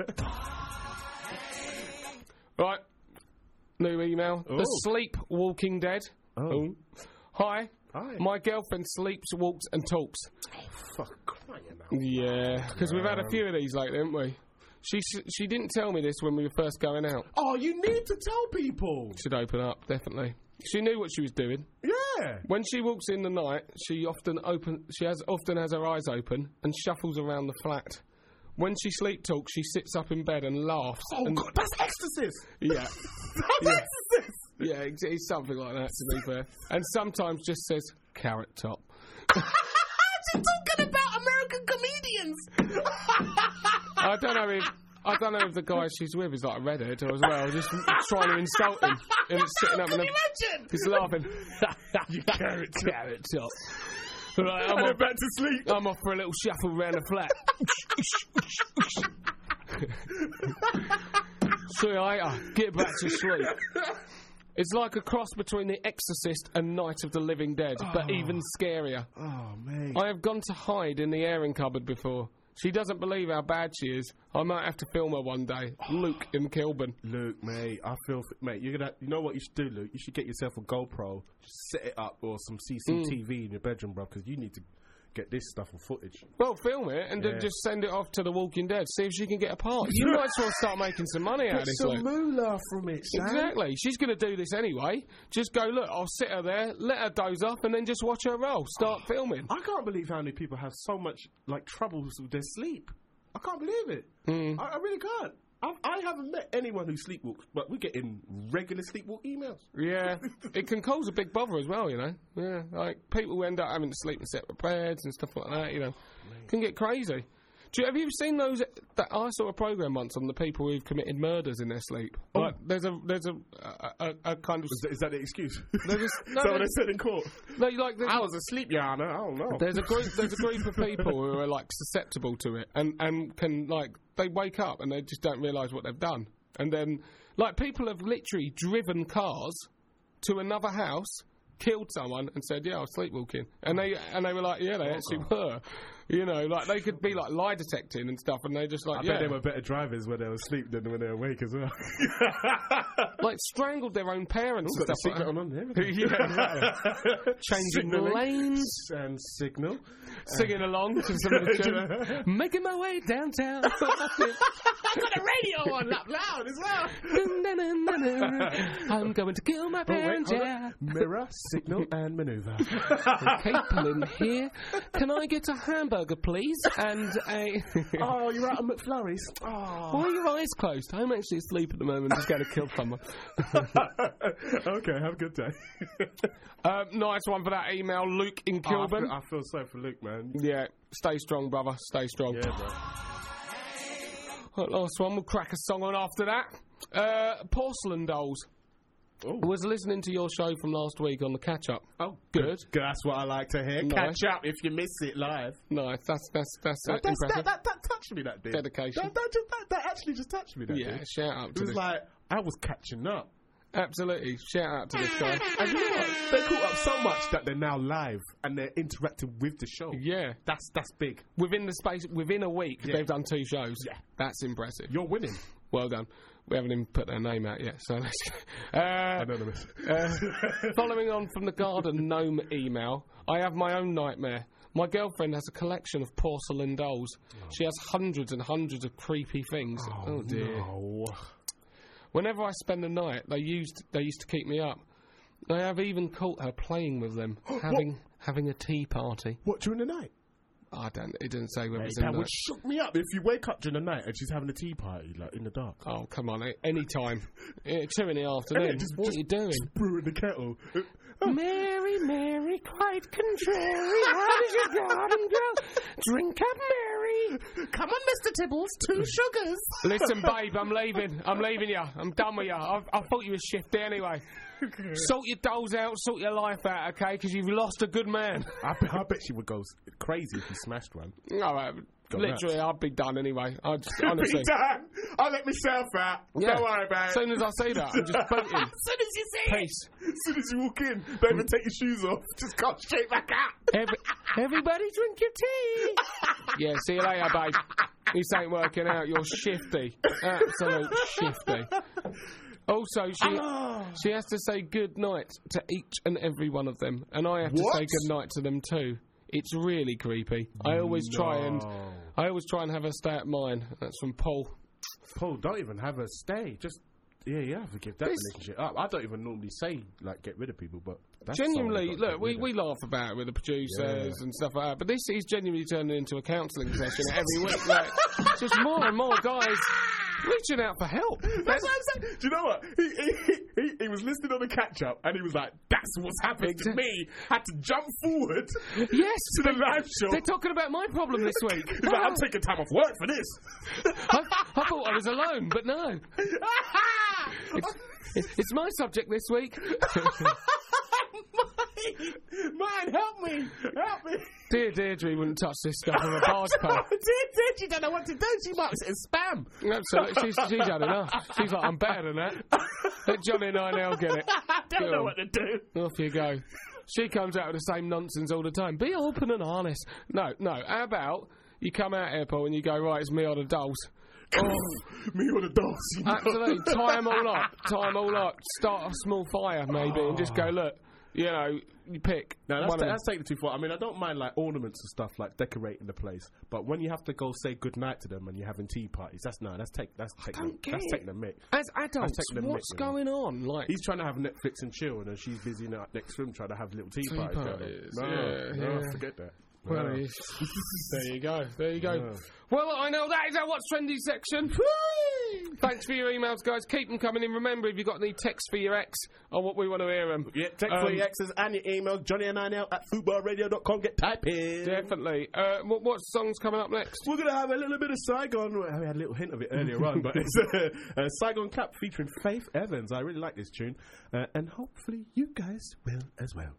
Right, new email. Oh. The Sleep Walking Dead. Oh. Hi. Hi. My girlfriend sleeps, walks, and talks. Fuck, crying out. Yeah, because we've had a few of these lately, haven't we? She s- she didn't tell me this when we were first going out. Oh, you need to tell people. Should open up, definitely. She knew what she was doing. Yeah. When she walks in the night, she often open. She has often has her eyes open and shuffles around the flat. When she sleep talks, she sits up in bed and laughs. Oh, and God, that's Exorcist. Yeah, That's Yeah. Exorcist. yeah, it's, it's something like that. To be fair, and sometimes just says carrot top. She's talking about American comedians. I don't know if I don't know if the guy she's with is like a redhead or as well, just trying to insult him and sitting up Can in you the, imagine? he's laughing. You carrot top. Carrot top. Right, I'm And off, back to sleep. I'm off for a little shuffle around the flat. See you later. Get back to sleep. It's like a cross between The Exorcist and Night of the Living Dead, but even scarier. Oh, mate. I have gone to hide in the airing cupboard before. She doesn't believe how bad she is. I might have to film her one day. Luke in Kilburn. Luke, mate, I feel, f- mate, you're gonna, you know what you should do, Luke? You should get yourself a GoPro, just set it up, or some C C T V in your bedroom, bro, because you need to get this stuff on footage. Well, film it and Yeah. then just send it off to The Walking Dead. See if she can get a part. You might as well start making some money out of this, Luke. moolah from it, Exactly. She's going to do this anyway. Just go, look, I'll sit her there, let her doze off, and then just watch her roll. Start filming. I can't believe how many people have so much, like, troubles with their sleep. I can't believe it. Mm. I, I really can't. I, I haven't met anyone who sleepwalks, but we're getting regular sleepwalk emails. Yeah, it can cause a big bother as well, you know. Yeah, like people end up having to sleep in separate beds and stuff like that, you know. Can get crazy. Do you, have you seen those? That I saw a program once on the people who've committed murders in their sleep. Oh. Like, there's a there's a a, a, a kind of Is that, is that the excuse? There's a- Is no, that what they there's- said in court? no, like there's, I was asleep, Your Honour. I don't know. there's a group there's a group of people who are like susceptible to it and and can like they wake up and they just don't realise what they've done, and then like people have literally driven cars to another house, killed someone and said, yeah, I was sleepwalking, and they and they were like, yeah, they actually were. You know, like they could be like lie detecting and stuff, and they just like I yeah, bet they were better drivers when they were asleep than when they were awake as well. like strangled their own parents Got and the stuff. signal Like on and that. everything. Yeah, exactly. Changing Signalling. lanes, And signal. singing along to some of the tune. Making my way downtown. I got the radio on that loud as well. I'm going to kill my Oh, wait, parents, hold yeah. on. Mirror, signal, and maneuver. People in here. Can I get a hamburger, please? And a... Oh, you're out of McFlurry's. Oh. Why are your eyes closed? I'm actually asleep at the moment, just going to kill someone. Okay, have a good day. um, nice one for that email, Luke in Oh, I, Kilburn. feel, I feel sorry for Luke, man. Yeah, stay strong, brother. Stay strong. Yeah, bro. Right, last one. We'll crack a song on after that. Uh, porcelain dolls. Ooh. Was listening to your show from last week on the catch-up. Oh, Good. good. That's what I like to hear. Nice. Catch up if you miss it live. Nice. That's that's that's, uh, That, that's, impressive. that, that, that touched me, that did. Dedication. That, that, just, that, that actually just touched me, that yeah, did. shout out It to was this. like, I was catching up. Absolutely. Shout out to this guy. And you know what? They caught up so much that they're now live and they're interacting with the show. Yeah. That's that's big. Within the space, within a week, Yeah. they've done two shows. Yeah. That's impressive. You're winning. Well done. We haven't even put their name out yet, so let's go. Uh, Anonymous. uh, following on from the Garden Gnome email, I have my own nightmare. My girlfriend has a collection of porcelain dolls. Oh. She has hundreds and hundreds of creepy things. Oh, dear. No. Whenever I spend the night, they used they used to keep me up. I have even caught her playing with them, having having a tea party. What, during the night? I don't. It didn't say whether Hey, it's in that the would shock me up if you wake up during the night and she's having a tea party, like, in the dark. Oh, come on, eh, any time. Eh, two in the afternoon. Just- what just- are you doing? Just brewing the kettle. Mary, Mary, quite contrary. How does your garden grow? Drink up, Mary. Come on, Mister Tibbles, two sugars. Listen, babe, I'm leaving. I'm leaving you. I'm done with you. I, I thought you were shifty anyway. Sort your dolls out, sort your life out, okay? Because you've lost a good man. I, bet- I bet she would go s- crazy if you smashed one. All right, Go literally, I'd be done anyway. I just honestly. Be done. I'll let myself out. Yeah. Don't worry about As it. soon as I see that, I'm just booting. As soon as you see Peace. it. As soon as you walk in, don't even take your shoes off. Just come straight back out. Every, everybody drink your tea. Yeah, see you later, babe. This ain't working out. You're shifty. Absolute shifty. Also, she Oh. she has to say good night to each and every one of them, and I have to What? say good night to them too. It's really creepy. I always try and No. I always try and have her stay at mine. That's from Paul. Paul, don't even have her stay. Just, yeah, you have to give that This- relationship up. I don't even normally say, like, get rid of people, but that's Genuinely, someone you've got to look, get we, rid of. we laugh about it with the producers Yeah. and stuff like that, but this is genuinely turning into a counselling session every week. Like, just more and more guys reaching out for help. That's what I'm saying. Do you know what? He, he, he, he was listening on the catch-up, and he was like, that's what's happened to me. Had to jump forward Yes, to the live show. they're talking about my problem this week. He's like, I'm taking time off work for this. I, I thought I was alone, but no. It's, it's, it's my subject this week. Mine, mine, help me, help me. Dear Deirdre wouldn't touch this stuff on a barge pole. Dear, dear, she don't know what to do. She might say it's spam. Absolutely, she's, she's had enough. She's like, I'm better than that. Let Johnny and I now get it. I don't Go know on. what to do. Off you go. She comes out with the same nonsense all the time. Be open and honest. No, no. How about you come out here, Paul, and you go, right, it's me or the dolls. Oh, me or the dogs. you know? Absolutely. Tie them all up. Tie them all up. Start a small fire, maybe, and just go, look, you know, you pick. No, that's, one ta- of that's taking it too far. I mean, I don't mind like ornaments and stuff, like decorating the place. But when you have to go say goodnight to them and you're having tea parties, that's no, that's take that's taking don't the, that's get taking the mick. As adults, taking the what's mick, you know. going on? Like, He's trying to have Netflix and chill, and then she's busy in the next room trying to have little tea, Tea parties. going on. parties, No, yeah, no, yeah. forget that. well, No. it's- there you go. There you go. Yeah. Well, I know that is our What's Trendy section. Thanks for your emails, guys. Keep them coming in. Remember, if you've got any texts for your ex, or what we want to hear them. Yeah, text Um, for your exes and your emails, Johnny and I now at football radio dot com. Get typing. Definitely. Uh, what, what song's coming up next? We're going to have a little bit of Saigon. Well, we had a little hint of it earlier on, but it's uh, uh, Saigon Clap featuring Faith Evans. I really like this tune, uh, and hopefully you guys will as well.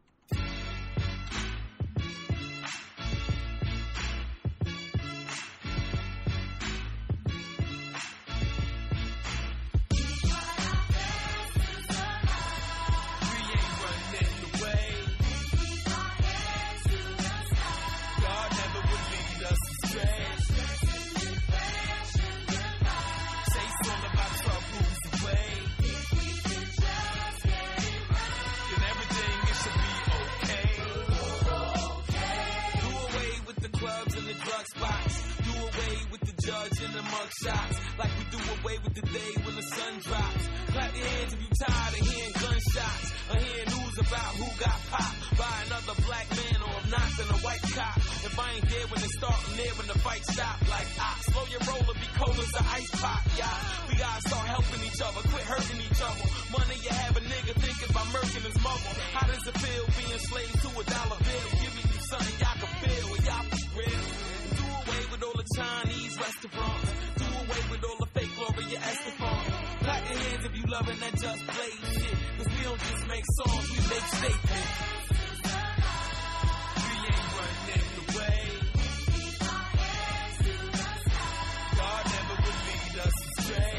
Shots, like we do away with the day when the sun drops. Clap your hands if you tired of hearing gunshots, or hearing news about who got popped by another black man or if not, then a white cop. If I ain't there when they start, I'm there when the fight stop. Like, ah, slow your roller, be cold as the ice pop, yeah. We gotta start helping each other, quit hurting each other. Money you have a nigga thinking about murking his mother. How does it feel being slave to a dollar bill? Giving you something y'all can feel, and y'all be real. Do away with all the Chinese restaurants. Away with all the fake glory, your Estefan. Clap your hands if you loving that just play shit. Cause we don't just make songs, we make statements. We ain't running away. God never would lead us astray.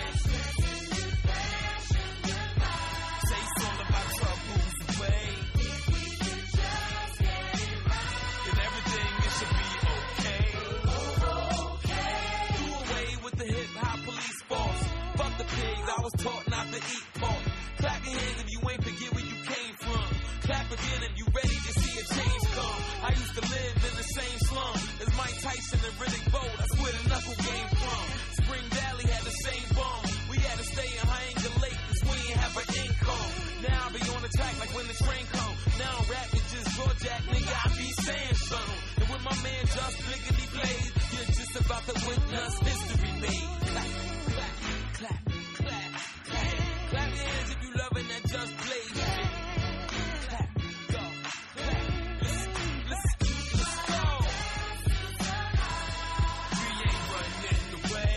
Say song about troubles away. Then everything, it should be okay. Do away with the hip-hop police force. Fuck the pigs, I was taught not to eat pork. Clap your hands if you ain't forget where you came from. Clap again if you ready to see a change come. I used to live in the same slum as Mike Tyson and Riddick Bowe. That's where the knuckle game from. Spring Valley had the same bum. We had to stay in Hyanga Lake cause we ain't have an income. Now I be on the track like when the train come. Now rap is just draw jack, nigga, I be saying something. And when my man just bliggity plays, you're just about to witness history made. Clap, clap, clap, clap, clap. Clap your hands if you loving that just blaze shit. Clap, go, clap. Let's, let's, let's go. We ain't running away.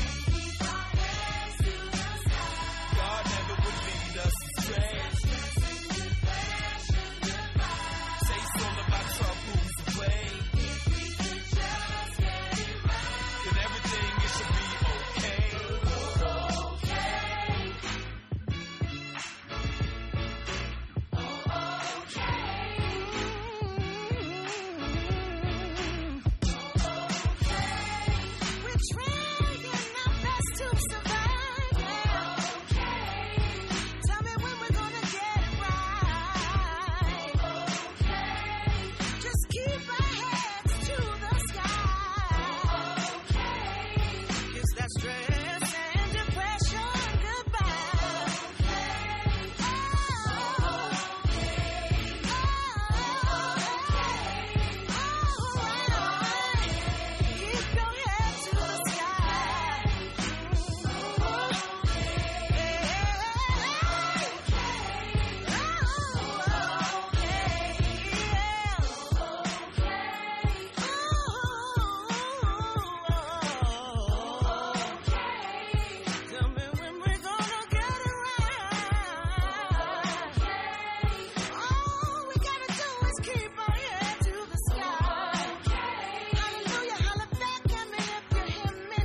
God never would lead us astray. Say something about troubles away. Then everything, it should be okay. We're trying our best to survive. Tell me when we're gonna get it right. Just keep our heads to the sky. It's that stress and depression goodbye. Keep your head to the sky. Tell me when we're gonna get it right. All we gotta do is keep our head to the sky. Hallelujah, holla back at me if you hear me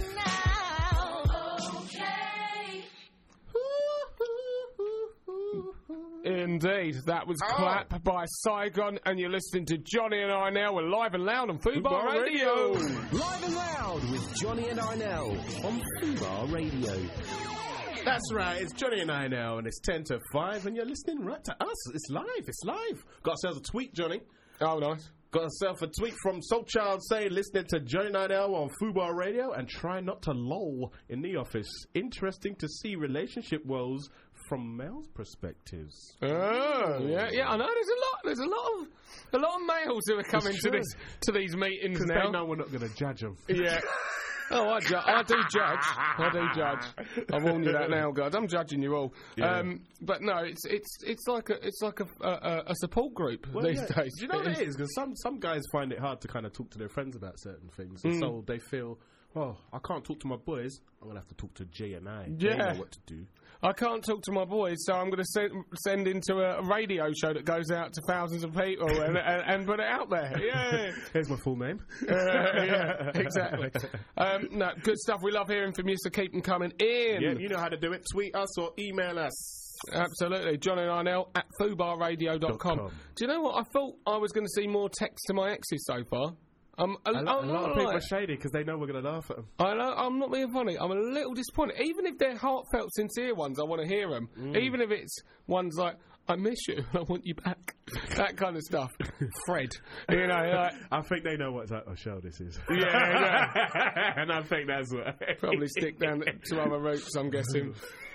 now. Indeed, that was Clap by Saigon, and you're listening to Johnny and I now. We're live and loud on Fubar Fubar Radio. Radio. Live and loud with Johnny and Arnell on Fubar Radio. That's right, it's Johnny and I now, and it's ten to five, and you're listening right to us. It's live, it's live. Got ourselves a tweet, Johnny. Oh, nice. Got ourselves a tweet from Soul Child saying, listening to Johnny and I now on Fubar Radio, and try not to loll in the office. Interesting to see relationship woes from males' perspectives. Oh, yeah, yeah. I know. There's a lot. There's a lot of a lot of males who are coming to true. this to these meetings Because now. they know we're not going to judge them. Yeah. Oh, I, ju- I do judge. I do judge. I warn you that now, guys. I'm judging you all. Yeah. Um, but no, it's it's it's like a it's like a a, a support group Well, these yeah. days. Do you know what it is? Because some, some guys find it hard to kind of talk to their friends about certain things. And so they feel, oh, I can't talk to my boys. I'm going to have to talk to J and I. They Yeah. know what to do. I can't talk to my boys, so I'm going to send, send into a, a radio show that goes out to thousands of people and, and, and put it out there. Yeah. Here's my full name. Uh, yeah, exactly. Um, no, good stuff. We love hearing from you, so keep them coming in. Yeah, you know how to do it. Tweet us or email us. Absolutely. John and Arnell at fubar radio dot com. com. Do you know what? I thought I was going to see more text to my exes so far. Um, a, A, lo- I'm a lot not of people like- are shady because they know we're going to laugh at them. I know, I'm not being funny. I'm a little disappointed. Even if they're heartfelt, sincere ones, I want to hear them. Even if it's ones like, I miss you, I want you back. That kind of stuff. Fred. You know, like, I think they know what type of show this is. yeah, yeah. And I think that's what. Probably stick down to other routes, I'm guessing.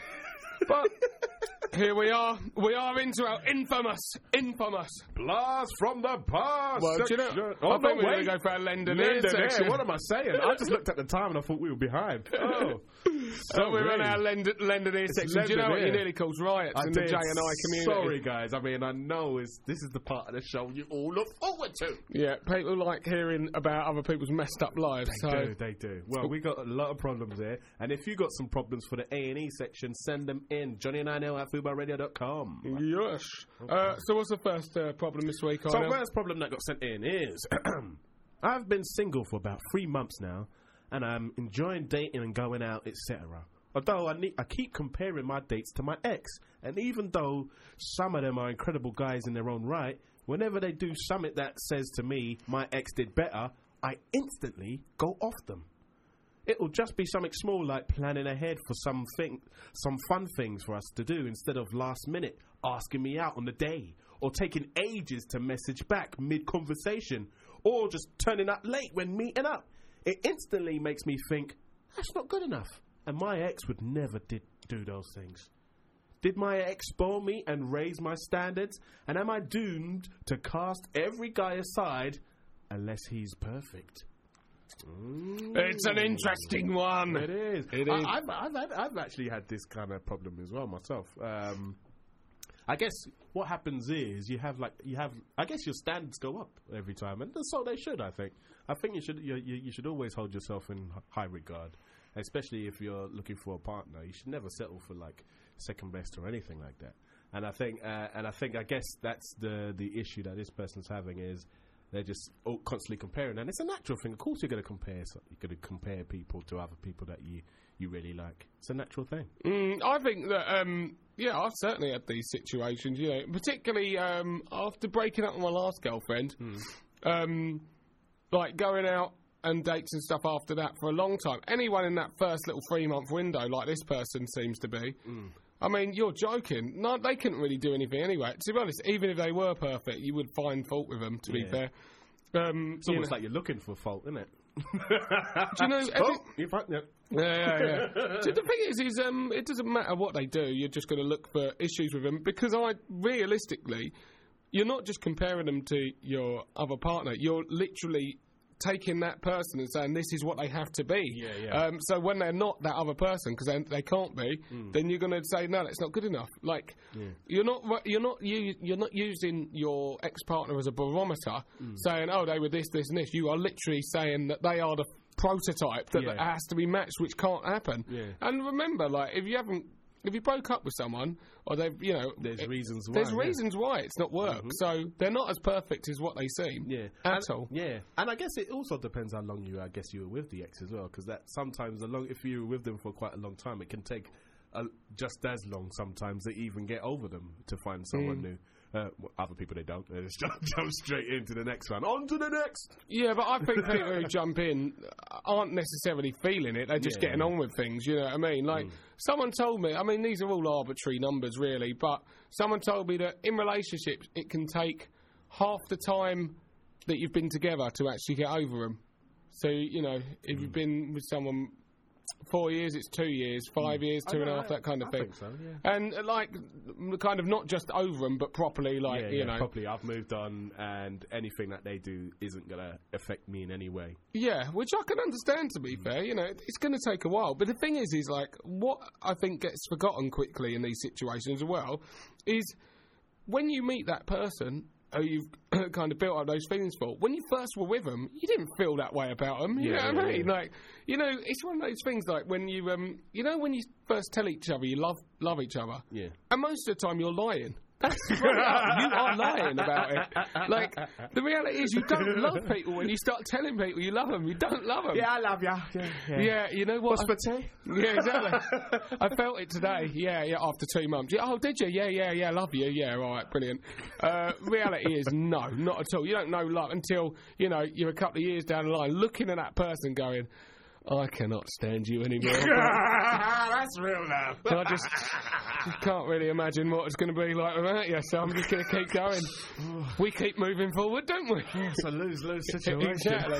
But here we are. We are into our infamous, infamous. Blast from the past. Well, do you know, section. I Oh, think no, we're going wait. to go for our lender Lender section. there. What am I saying? I just looked at the time and I thought we were behind. Oh. So we're on rude. our lend, lend an ear section. Do you know what? You Lend an ear. nearly caused riots I in the did. J and I community. Sorry, guys. I mean, I know it's, this is the part of the show you all look forward to. Yeah, people like hearing about other people's messed up lives. They so do, they do. Well, we got a lot of problems here, and if you got some problems for the A and E section, send them in. Johnny and I know at football radio dot com. Yes. Uh, so what's the first uh, problem this week, So, Arnold? first problem that got sent in is I've been single for about three months now, and I'm enjoying dating and going out, et cetera. Although I, need, I keep comparing my dates to my ex, and even though some of them are incredible guys in their own right, whenever they do something that says to me my ex did better, I instantly go off them. It'll just be something small like planning ahead for something, some fun things for us to do instead of last minute asking me out on the day, or taking ages to message back mid-conversation, or just turning up late when meeting up. It instantly makes me think, that's not good enough. And my ex would never did do those things. Did my ex spoil me and raise my standards? And am I doomed to cast every guy aside unless he's perfect? Mm. It's an interesting one. It is. It I, is. I've, I've, had, I've actually had this kind of problem as well myself. Um, I guess what happens is you have like you have. I guess your standards go up every time, and so they should. I think. I think you should. You, you, you should always hold yourself in high regard, especially if you're looking for a partner. You should never settle for like second best or anything like that. And I think. Uh, and I think. I guess that's the the issue that this person's having is. They're just all constantly comparing, and it's a natural thing. Of course, you're going to compare. So you're going to compare people to other people that you, you really like. It's a natural thing. Mm, I think that, um, yeah, I've certainly had these situations. You know, particularly um, after breaking up with my last girlfriend, Mm. um, like going out and dates and stuff after that for a long time. Anyone in that first little three month window, like this person seems to be. Mm. I mean, you're joking. No, they couldn't really do anything anyway. To be honest, even if they were perfect, you would find fault with them, to Yeah. be fair. Um, It's you almost know- like you're looking for fault, isn't it? Do you know, every- Oh, you find, yeah. Yeah, yeah, yeah. So the thing is, is um, it doesn't matter what they do. You're just going to look for issues with them because I realistically, you're not just comparing them to your other partner. You're literally taking that person and saying this is what they have to be. Yeah, yeah. Um, so when they're not that other person, because they, they can't be, Mm. then you're going to say no, that's not good enough. Like you're not you're not you you're not using your ex partner as a barometer, Mm. saying oh they were this this and this. You are literally saying that they are the prototype that, Yeah. that has to be matched, which can't happen. Yeah. And remember, like if you haven't. If you broke up with someone, or they've, you know, There's it- reasons why, There's yeah. reasons why it's not work. Mhm. So they're not as perfect as what they seem. Yeah, at and, all. Yeah, and I guess it also depends how long you. I guess you were with the ex as well, because that sometimes a long if you were with them for quite a long time, it can take uh, just as long sometimes to even get over them to find someone Mm. new. Uh, well, other people they don't. They just jump, jump straight into the next one. On to the next. Yeah, but I think people who jump in aren't necessarily feeling it. They're just Yeah. getting on with things. You know what I mean? Like someone told me. I mean, these are all arbitrary numbers, really. But someone told me that in relationships, it can take half the time that you've been together to actually get over them. So you know, if you've been with someone four years, it's two years, five years, two I and a know, half, that kind of I thing. think so, yeah. And uh, like, m- kind of not just over them, but properly, like yeah, you yeah, know. properly. I've moved on, and anything that they do isn't gonna affect me in any way. Yeah, which I can understand, to be fair. You know, it's going to take a while. But the thing is, is like, what I think gets forgotten quickly in these situations as well is when you meet that person who you've kind of built up those feelings for, when you first were with them, you didn't feel that way about them. You Yeah, know what I yeah, mean? yeah. Like, you know, it's one of those things like when you, um, you know, when you first tell each other you love love each other, Yeah. and most of the time you're lying. That's straight up. You are lying about it. Like, the reality is you don't love people when you start telling people you love them. You don't love them. I love ya. Yeah, Yeah, you know what? What's for tea? Yeah, exactly. I felt it today. Yeah, yeah, after two months. Yeah, oh, did you? Yeah, yeah, yeah, love you. Yeah, all right, brilliant. Uh, reality is no, not at all. You don't know love until, you know, you're a couple of years down the line looking at that person going, I cannot stand you anymore. That's real love. I just, you can't really imagine what it's going to be like without you, so I'm just going to keep going. We keep moving forward, don't we? It's a lose-lose situation. Exactly.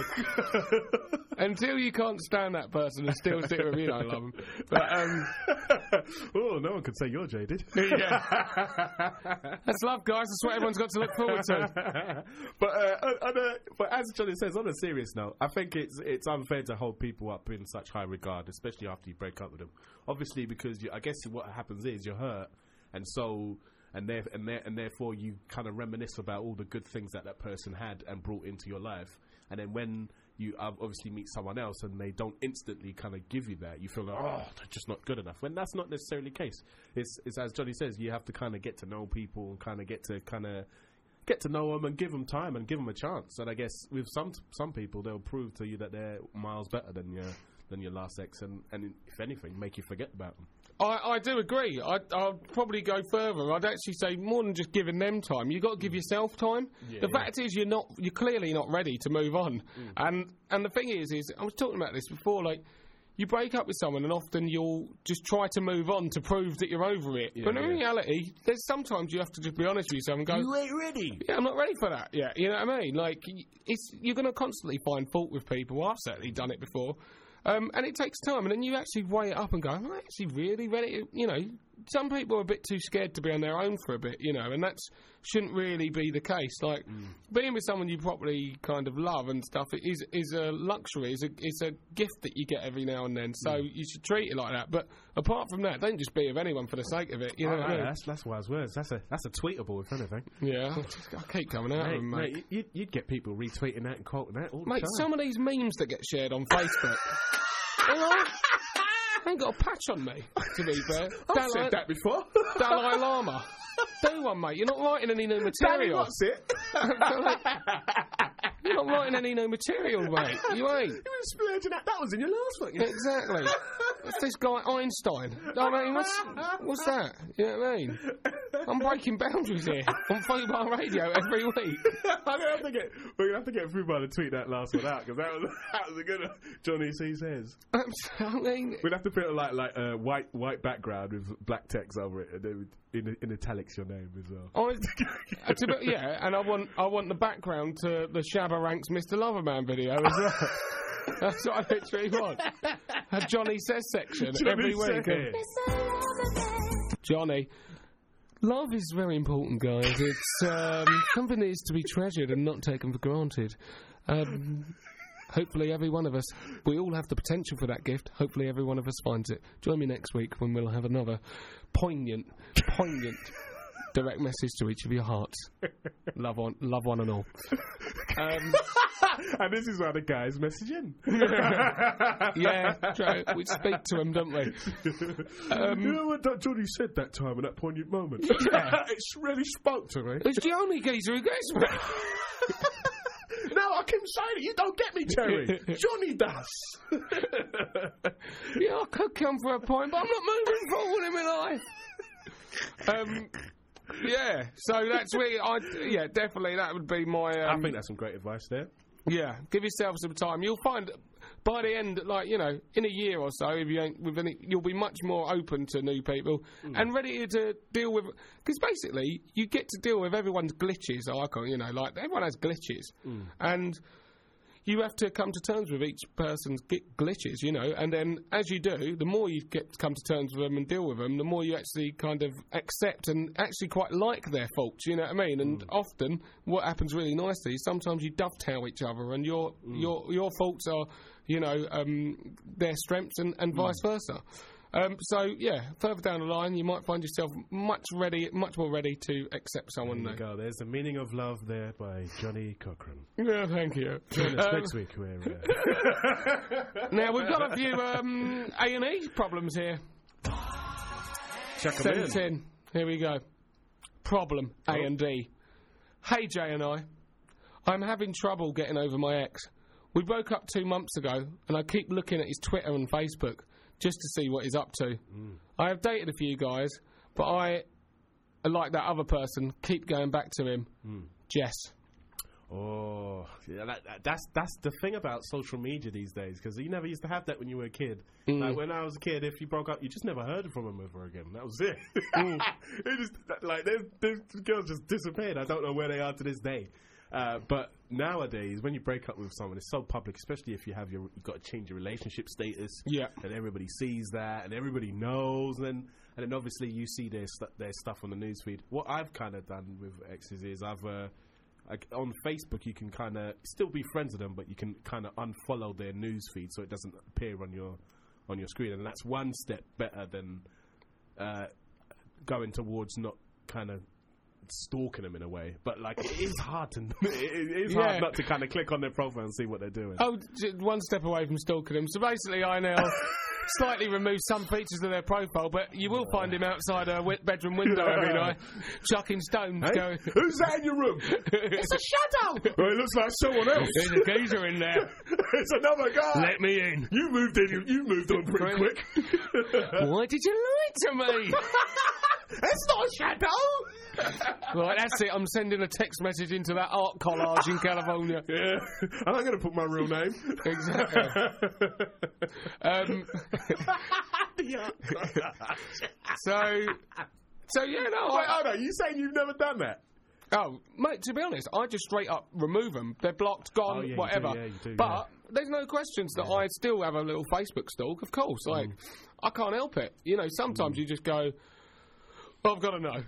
Until you can't stand that person and still stick with you, don't love them. But, um... oh, no one could say you're jaded. Yeah. That's love, guys. That's what everyone's got to look forward to. But, uh, on a, but as Johnny says, on a serious note, I think it's it's unfair to hold people up in such high regard, especially after you break up with them. Obviously, because you, I guess what happens is you're hurt, and so... And, there, and, there, and therefore you kind of reminisce about all the good things that that person had and brought into your life. And then when you obviously meet someone else and they don't instantly kind of give you that, you feel like, oh, they're just not good enough. When that's not necessarily the case. It's, it's as Johnny says, you have to kind of get to know people and kind of get to kind of get to know them and give them time and give them a chance. And I guess with some some people, they'll prove to you that they're miles better than your than your last ex, and, and if anything, make you forget about them. I, I do agree. I, I'll probably go further. I'd actually say more than just giving them time. You've got to give yourself time. Yeah, the yeah. fact is, you're not. You're clearly not ready to move on. Mm. And and the thing is, is I was talking about this before. Like, you break up with someone, and often you'll just try to move on to prove that you're over it. Yeah, but in yeah. reality, there's sometimes you have to just be honest with yourself and go, You ain't ready. Yeah, I'm not ready for that yet. You know what I mean? Like, it's you're going to constantly find fault with people. I've certainly done it before. Um, and it takes time, and then you actually weigh it up and go, am I actually really ready? To, you know, some people are a bit too scared to be on their own for a bit, you know, and that shouldn't really be the case. Like, mm. being with someone you properly kind of love and stuff is is a luxury, it's a, it's a gift that you get every now and then, so mm. you should treat it like that. But apart from that, don't just be with anyone for the sake of it, you know oh, what I mean? That's, that's wise words. That's a that's a tweetable, if anything. Yeah, I keep coming out mate, of them, mate. mate you'd, you'd get people retweeting that and quoting that all the Mate, time. some of these memes that get shared on Facebook... You know, I ain't got a patch on me, to be fair. I've Dalai, said that before. Dalai Lama. Do one, mate. You're not writing any new Danny, material. what's it? You're not writing any new material, mate. You ain't. You were splurging that. That was in your last one. Exactly. It's this guy Einstein. I mean, what's, what's that? You know what I mean? I'm breaking boundaries here on Fubar Radio every week. I'm gonna have to get, we're gonna have to get Fubar to tweet that last one out, because that was that was a good one. Johnny C says. I mean, we'd have to put like like a uh, white white background with black text over it, and then in in italics your name as well. I, to be, yeah, and I want I want the background to the Shabba Ranks Mister Loverman video as well. That's what I literally want. A Johnny Says section Johnny every week. Says. Johnny. Love is very important, guys. It's um, something that is to be treasured and not taken for granted. Um, hopefully every one of us, we all have the potential for that gift. Hopefully every one of us finds it. Join me next week when we'll have another poignant, poignant direct message to each of your hearts. Love one, love one and all. Um, and this is why the guys message in. Yeah, true. We speak to them, don't we? Um, you know what that Johnny said that time in that poignant moment? Yeah. It really spoke to me. It's the only geezer who gets me. No, I can say that. You don't get me, Terry. Johnny does. Yeah, I could come for a point, but I'm not moving forward in my life. Um... Yeah, so that's really, I, yeah, definitely that would be my... Um, I think that's some great advice there. Yeah, give yourself some time. You'll find by the end, like, you know, in a year or so, if you ain't with any, you'll be much more open to new people mm. and ready to deal with... Because basically, you get to deal with everyone's glitches, I can't, you know, like, everyone has glitches. Mm. And... you have to come to terms with each person's glitches, you know, and then as you do, the more you get to come to terms with them and deal with them, the more you actually kind of accept and actually quite like their faults, you know what I mean? And mm. often, what happens really nicely is sometimes you dovetail each other, and your mm. your your faults are, you know, um, their strengths, and, and mm. vice versa. Um, so, yeah, further down the line, you might find yourself much ready, much more ready to accept someone. There you go. There's The Meaning of Love there by Johnny Cochran. Yeah, thank you. Join us um, next week. Where, uh... Now, we've got a few um, A and E problems here. Chuck 'em in. Sent in. Here we go. Problem, oh. A and D. Hey, Jay and I. I'm having trouble getting over my ex. We broke up two months ago, and I keep looking at his Twitter and Facebook just to see what he's up to. Mm. I have dated a few guys, but I, like that other person, keep going back to him. Mm. Jess. Oh, yeah, that, that, that's that's the thing about social media these days, because you never used to have that when you were a kid. Mm. Like when I was a kid, if you broke up, you just never heard from them ever again. That was it. Mm. it just like those, those girls just disappeared. I don't know where they are to this day. Uh, but nowadays, when you break up with someone, it's so public, especially if you have your you've got to change your relationship status. Yeah. And everybody sees that, and everybody knows, and and then obviously you see their st- their stuff on the newsfeed. What I've kind of done with exes is I've uh, like on Facebook, you can kind of still be friends with them, but you can kind of unfollow their newsfeed so it doesn't appear on your on your screen, and that's one step better than uh, going towards not kind of stalking them in a way. But like, it is hard to it is Yeah. hard not to kind of click on their profile and see what they're doing. Oh, j- one step away from stalking them. So basically, I now slightly remove some features of their profile, but you will find him outside a wi- bedroom window every night, chucking stones. Hey, Going, who's that in your room? It's a shadow. Well, it looks like someone else. there's a geezer in there. It's another guy. Let me in. You moved in. You, you moved on pretty quick. Why did you lie to me? It's not a shadow. Right, that's it. I'm sending a text message into that art collage in California. Yeah, I'm not going to put my real name. Exactly. um, so, so yeah, no. Wait, I, hold on. You saying you've never done that? oh, mate, to be honest, I just straight up remove them. They're blocked, gone, Oh, yeah, you whatever. do, yeah, you do, but yeah. there's no questions that I still have a little Facebook stalk, of course. Like, I can't help it. You know, sometimes you just go, I've got to know.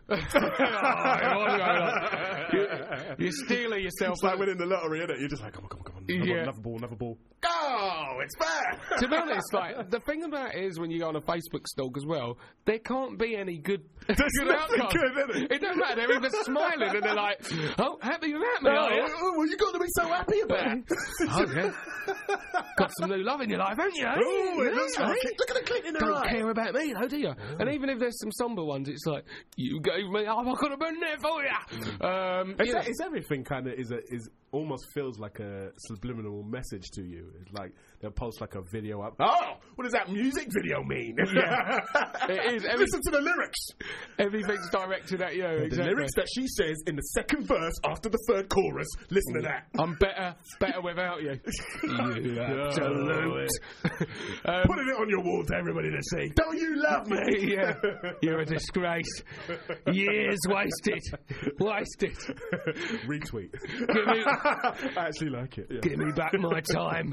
you, you're stealing yourself. It's like winning the lottery, isn't it? You're just like, come on, come on, come on. Another, Yeah. another ball, another ball. Oh, it's there. To be honest, like, the thing about it is when you go on a Facebook stalk as well, there can't be any good, There's good nothing outcome. good, is it? It doesn't matter. They're either smiling and they're like, oh, happy with that, me, are you? Oh, well, you got to be so happy about it. Oh, yeah. Got some new love in your life, haven't you? Oh, it Yeah, looks like eh? it. Look at the clit in her Don't eye. care about me, though, do you? And even if there's some somber ones, it's like, you gave me, oh, I could have been there for you. Um, It's, you know, it's everything kind of is a, is almost feels like a subliminal message to you. It's like they'll post like a video up. Oh, what does that music video mean? Yeah. It is. Every- Listen to the lyrics. everything's directed at you. The exactly. lyrics that she says in the second verse after the third chorus. Listen to that. I'm better, better without you. You absolute. um, Putting it on your wall to everybody to see. Don't you love me? yeah, you're a disgrace. Years wasted, wasted. Retweet. Give me, I actually like it. Yeah. give me back my time.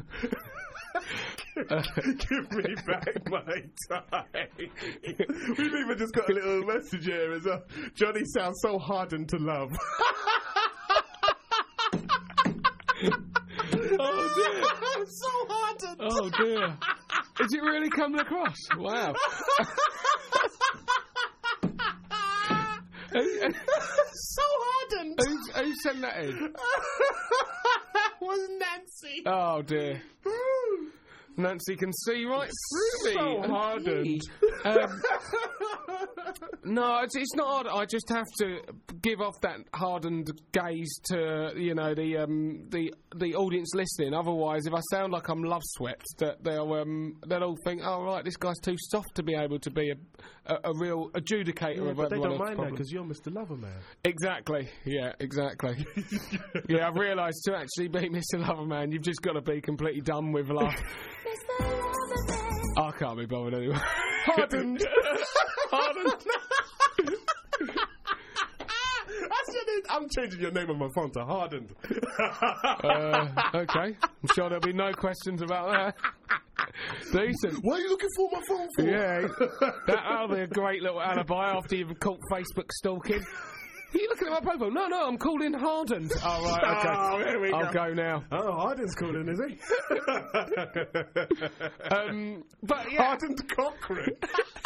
Give me back my time. We've even just got a little message here as well. Johnny sounds so hardened to love. Oh dear. so hardened. Oh dear. Is it really coming across? Wow. Who, so hardened. who, who sent that in? Was Nancy. Oh dear. Nancy can see right through me. So hardened. Um, no, it's, it's not hard. I just have to give off that hardened gaze to, you know, the um, the the audience listening. Otherwise, if I sound like I'm love swept, that they'll um, they'll all think, oh right, this guy's too soft to be able to be a a, a real adjudicator Yeah, of but they everyone don't else's mind that problems. because you're Mister Loverman. Exactly. Yeah, exactly. Yeah, I've realised to actually be Mister Loverman, you've just got to be completely done with love. I can't be bothered anyway. Hardened. Hardened. That's your name. I'm changing your name on my phone to Hardened. Uh, okay. I'm sure there'll be no questions about that. Decent. What are you looking for my phone for? Yeah. That, that'll be a great little alibi after you've caught Facebook stalking. Are you looking at my profile? No, no, I'm calling Hardened. Oh, right, okay. Oh, here we I'll go. go now. Oh, Harden's calling, is he? Um, but yeah. Hardened Cochrane.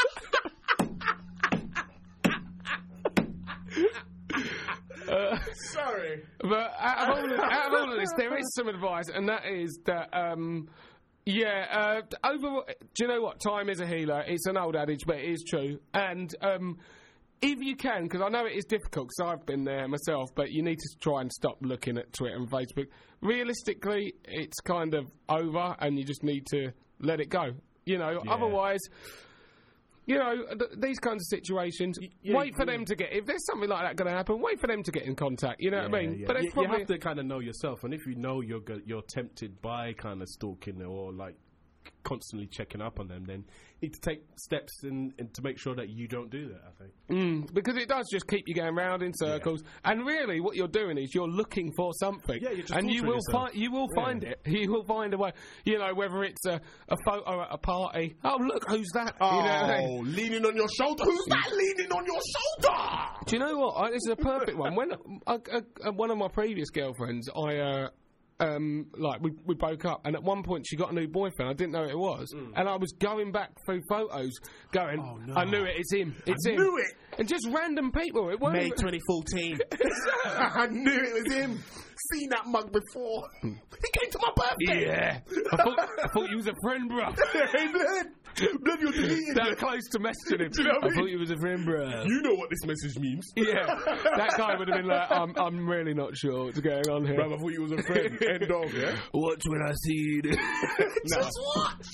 Uh, Sorry. But out of, all of, out of all of this, there is some advice, and that is that, um, yeah, uh, over. Do you know what? Time is a healer. It's an old adage, but it is true. And um, if you can, because I know it is difficult, because I've been there myself, but you need to try and stop looking at Twitter and Facebook. Realistically, it's kind of over, and you just need to let it go. You know, Yeah. otherwise. You know, th- these kinds of situations, yeah, wait for yeah. them to get, if there's something like that going to happen, wait for them to get in contact, you know what I mean? Yeah. But it's you, probably, you have to kind of know yourself, and if you know you're go- you're tempted by kind of stalking or like constantly checking up on them, then you need to take steps in, in to make sure that you don't do that, I think. Mm, because it does just keep you going round in circles, and really what you're doing is you're looking for something, Yeah, you're just and you torturing will yourself. find you will Yeah. find it. You will find a way. You know, whether it's a, a photo at a party. Oh, look, who's that? Oh, You know what I mean? leaning on your shoulder. Who's that leaning on your shoulder? Do you know what? I, this is a perfect one. When I, I, I, one of my previous girlfriends, I. Uh, Um, like we we broke up, and at one point she got a new boyfriend. I didn't know it was, and I was going back through photos, going, Oh, no. I knew it. It's him. It's I him. knew it. And just random people. It wasn't May even- twenty fourteen. I knew it was him. Seen that mug before. He came to my birthday. Yeah. I thought, I thought you was a friend, bro. Hey, blood. Blood, you're deleting That it. close to messaging him. Do you know what I I mean? thought you was a friend, bro. You know what this message means. Yeah. That guy would have been like, I'm, I'm really not sure what's going on here. Bro, I thought you was a friend. End of, yeah? Watch when I see you. Just watch.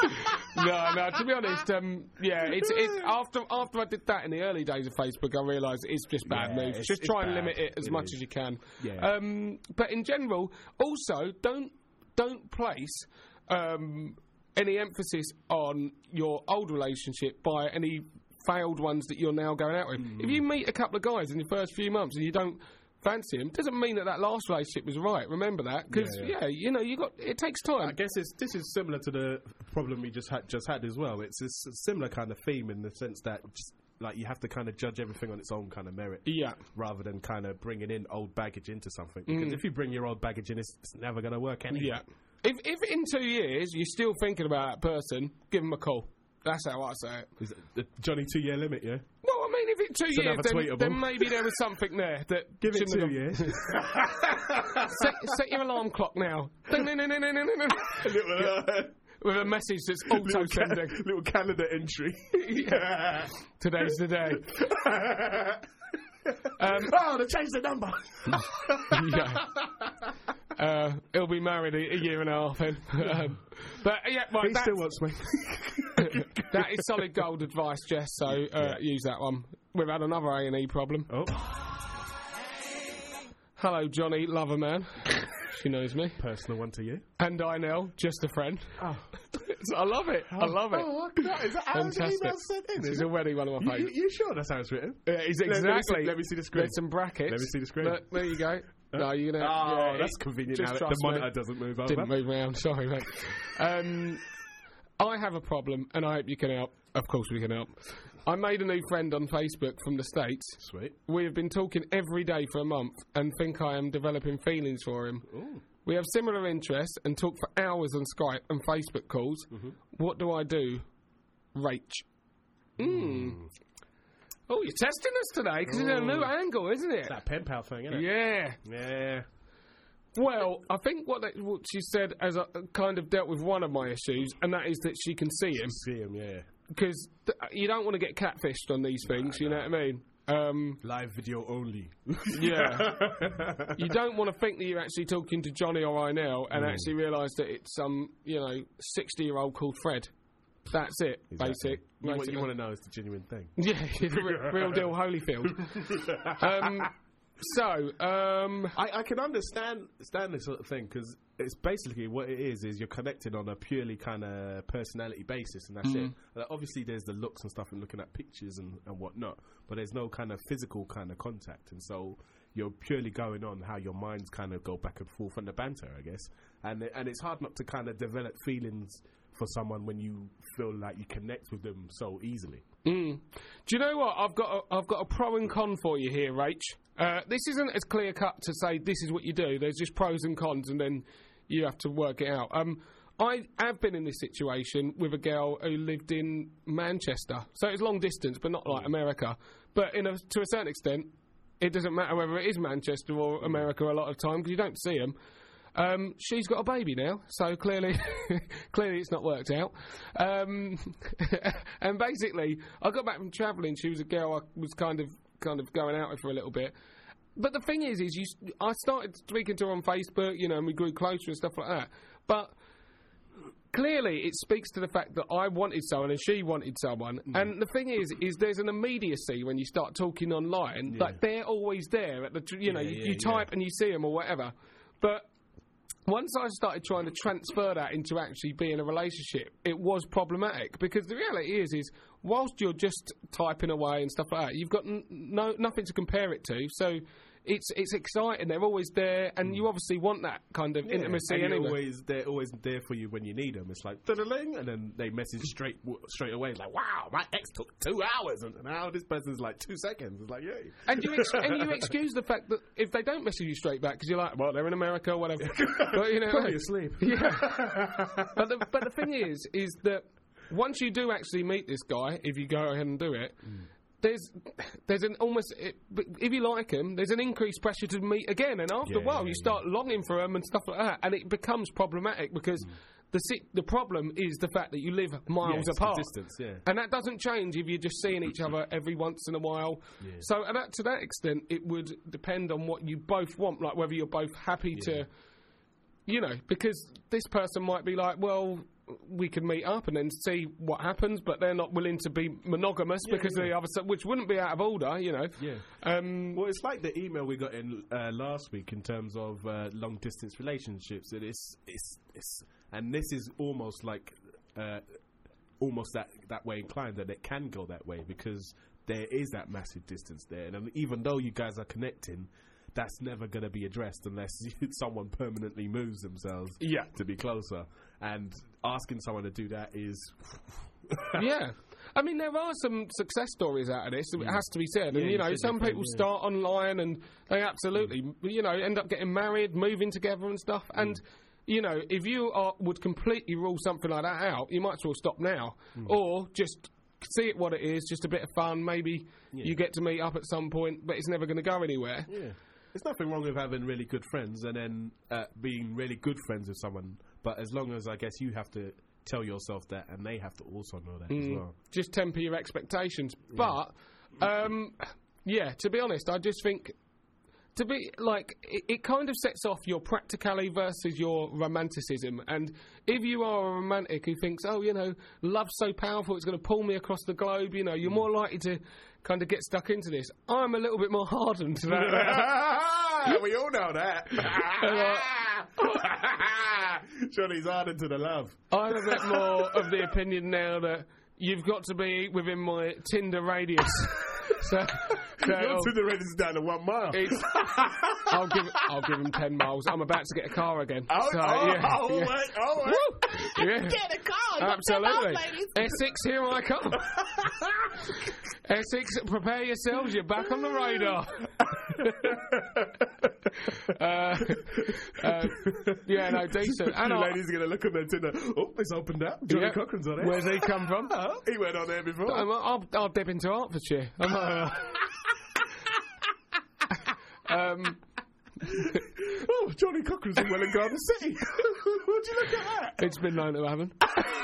no, no. To be honest, um, yeah, it's it's after after I did that in the early days of Facebook, I realised it's just bad Yeah, moves. it's- Just it's try and bad. limit it as It much is. as you can. Yeah. Um, but in general, also don't don't place um, any emphasis on your old relationship by any failed ones that you're now going out with. Mm. If you meet a couple of guys in your first few months and you don't fancy him, doesn't mean that that last relationship was right. Remember that, because Yeah, yeah, yeah. you know, you got it takes time. I guess it's, this is similar to the problem we just had just had as well. It's, it's a similar kind of theme in the sense that just, like you have to kind of judge everything on its own kind of merit, Yeah. rather than kind of bringing in old baggage into something. Because if you bring your old baggage in, it's, it's never going to work anyway. Yeah. If if in two years you're still thinking about that person, give them a call. That's how I say it. Is it the Johnny two year limit? Yeah. Well, I mean, if in two It's years, another then, tweetable. then maybe there was something there that Give it shouldn't two have- years. set, set your alarm clock now. Ding, ding, ding, ding, ding, ding, ding. little, uh, With a message that's auto little, ca- sending. little calendar entry. Today's the day. Um, oh, they changed the number. yeah. Uh, he'll be married a, a year and a half in. um, but yeah, well, He that's, still wants me. that is solid gold advice, Jess. So uh, Yeah. use that one. We've had another A and E problem. Oh, Hello, Johnny, lover man. She knows me. personal one to you. And I know, just a friend. Oh. I love it. I love it. Oh, that is that how the Fantastic. email sent in? This Is is it? already one of my You, favourites. you, you sure that's how it's written? Uh, it's Let- let me see- exactly. let me see the screen. There's some brackets. Let me see the screen. Look, there you go. No, you're gonna. Oh, yeah, that's it- convenient just now. trust The me. monitor doesn't move over. Didn't move around. Sorry, mate. Um, I have a problem, and I hope you can help. Of course, we can help. I made a new friend on Facebook from the States. Sweet. We have been talking every day for a month, and think I am developing feelings for him. Ooh. We have similar interests and talk for hours on Skype and Facebook calls. Mm-hmm. What do I do? Rach. Mm. Oh, you're testing us today because it's a new angle, isn't it? That pen pal thing, isn't it? Yeah. Yeah. Well, I think what, that, what she said as a, kind of dealt with one of my issues, and that is that she can see him. See him, yeah. Because th- you don't want to get catfished on these things, you know what I mean? Um, Live video only. yeah. You don't want to think that you're actually talking to Johnny or Inel and Mm. actually realise that it's some, you know, sixty-year-old called Fred. That's it, Exactly. basic. You, what basic- you want to know is the genuine thing. Yeah, the re- real deal Holyfield. um, so, um, I, I can understand understand this sort of thing because it's basically what it is is you're connected on a purely kind of personality basis, and that's it. Like, obviously, there's the looks and stuff and looking at pictures and, and whatnot, but there's no kind of physical kind of contact, and so you're purely going on how your minds kind of go back and forth and the banter, I guess, and and it's hard not to kind of develop feelings for someone when you feel like you connect with them so easily. Mm. Do you know what? I've got a, I've got a pro and con for you here, Rach. Uh, this isn't as clear cut to say this is what you do. There's just pros and cons, and then you have to work it out. Um, I have been in this situation with a girl who lived in Manchester, so it's long distance, but not like America. But in a, to a certain extent, it doesn't matter whether it is Manchester or America a lot of time because you don't see them. Um, she's got a baby now, so clearly, clearly it's not worked out. Um, and basically, I got back from travelling. She was a girl I was kind of, kind of going out with for a little bit. But the thing is, is you, I started speaking to her on Facebook, you know, and we grew closer and stuff like that. But clearly it speaks to the fact that I wanted someone and she wanted someone. Mm. And the thing is, is there's an immediacy when you start talking online. Yeah. Like, they're always there at the, tr- you know, Yeah, you, yeah, you yeah. type and you see them or whatever. But once I started trying to transfer that into actually being a relationship, it was problematic, because the reality is, is whilst you're just typing away and stuff like that, you've got n- no nothing to compare it to. So it's it's exciting. They're always there, and you obviously want that kind of Yeah, intimacy and you're anyway. always they're always there for you when you need them. It's like diddling, and then they message straight w- straight away. It's like, wow, my ex took two hours, and now this person's like two seconds. It's like, yay. And you ex- and you excuse the fact that if they don't message you straight back, because you're like, well, they're in America or whatever. But you know, Probably like- asleep. Yeah. but the but the thing is, is that once you do actually meet this guy, if you go ahead and do it, Mm. there's there's an almost it, but if you like him, there's an increased pressure to meet again, and after Yeah, a while, yeah, you start longing for him and stuff like that, and it becomes problematic because. The, si- the problem is the fact that you live miles Yeah, it's the apart. distance, yeah. And that doesn't change if you're just seeing each other every once in a while. Yeah. So and that, to that extent, it would depend on what you both want, like whether you're both happy Yeah. to, you know, because this person might be like, well, we can meet up and then see what happens, but they're not willing to be monogamous Yeah, because yeah. of the other side, which wouldn't be out of order, you know. Yeah. Um, Well, it's like the email we got in uh, last week in terms of uh, long distance relationships. It is, it's, it's, and this is almost like, uh, almost that that way inclined that it can go that way, because there is that massive distance there, and even though you guys are connecting, that's never going to be addressed unless someone permanently moves themselves Yeah. to be closer. And asking someone to do that is yeah. I mean, there are some success stories out of this, it has to be said. Yeah, and, you you know, should some be, people yeah. start online and they absolutely, you know, end up getting married, moving together and stuff. And, you know, if you are, would completely rule something like that out, you might as well stop now. Or just see it what it is, just a bit of fun. Maybe you get to meet up at some point, but it's never going to go anywhere. Yeah. There's nothing wrong with having really good friends and then uh, being really good friends with someone, but as long as I guess you have to tell yourself that and they have to also know that as well. Just temper your expectations. But, um, yeah, to be honest, I just think, to be, like, it, it kind of sets off your practicality versus your romanticism. And if you are a romantic who thinks, oh, you know, love's so powerful, it's going to pull me across the globe, you know, you're more likely to kind of get stuck into this. I'm a little bit more hardened to that. We all know that. Johnny's hardened to the love. I'm a bit more of the opinion now that you've got to be within my Tinder radius. so, so Your Tinder rate is down to one mile. it's, I'll give I'll give him ten miles. I'm about to get a car again. Oh, so, oh, yeah, oh, yeah. wait, oh, wait. Woo! Yeah. Get a car. Get Absolutely. them out, ladies. Essex, here I come. Essex, prepare yourselves. You're back on the radar. uh, uh, yeah, no, decent. And You I- ladies are going to look at their Tinder. Oh, it's opened up. Johnny Yeah. Cochran's on it. Where's he come from? Oh, he went on there before. I'm, I'll, I'll dip into Hertfordshire. I'm not, uh, um, Oh, Johnny Cochran's in Welling Garden City. Would you look at that? it's been known to happen.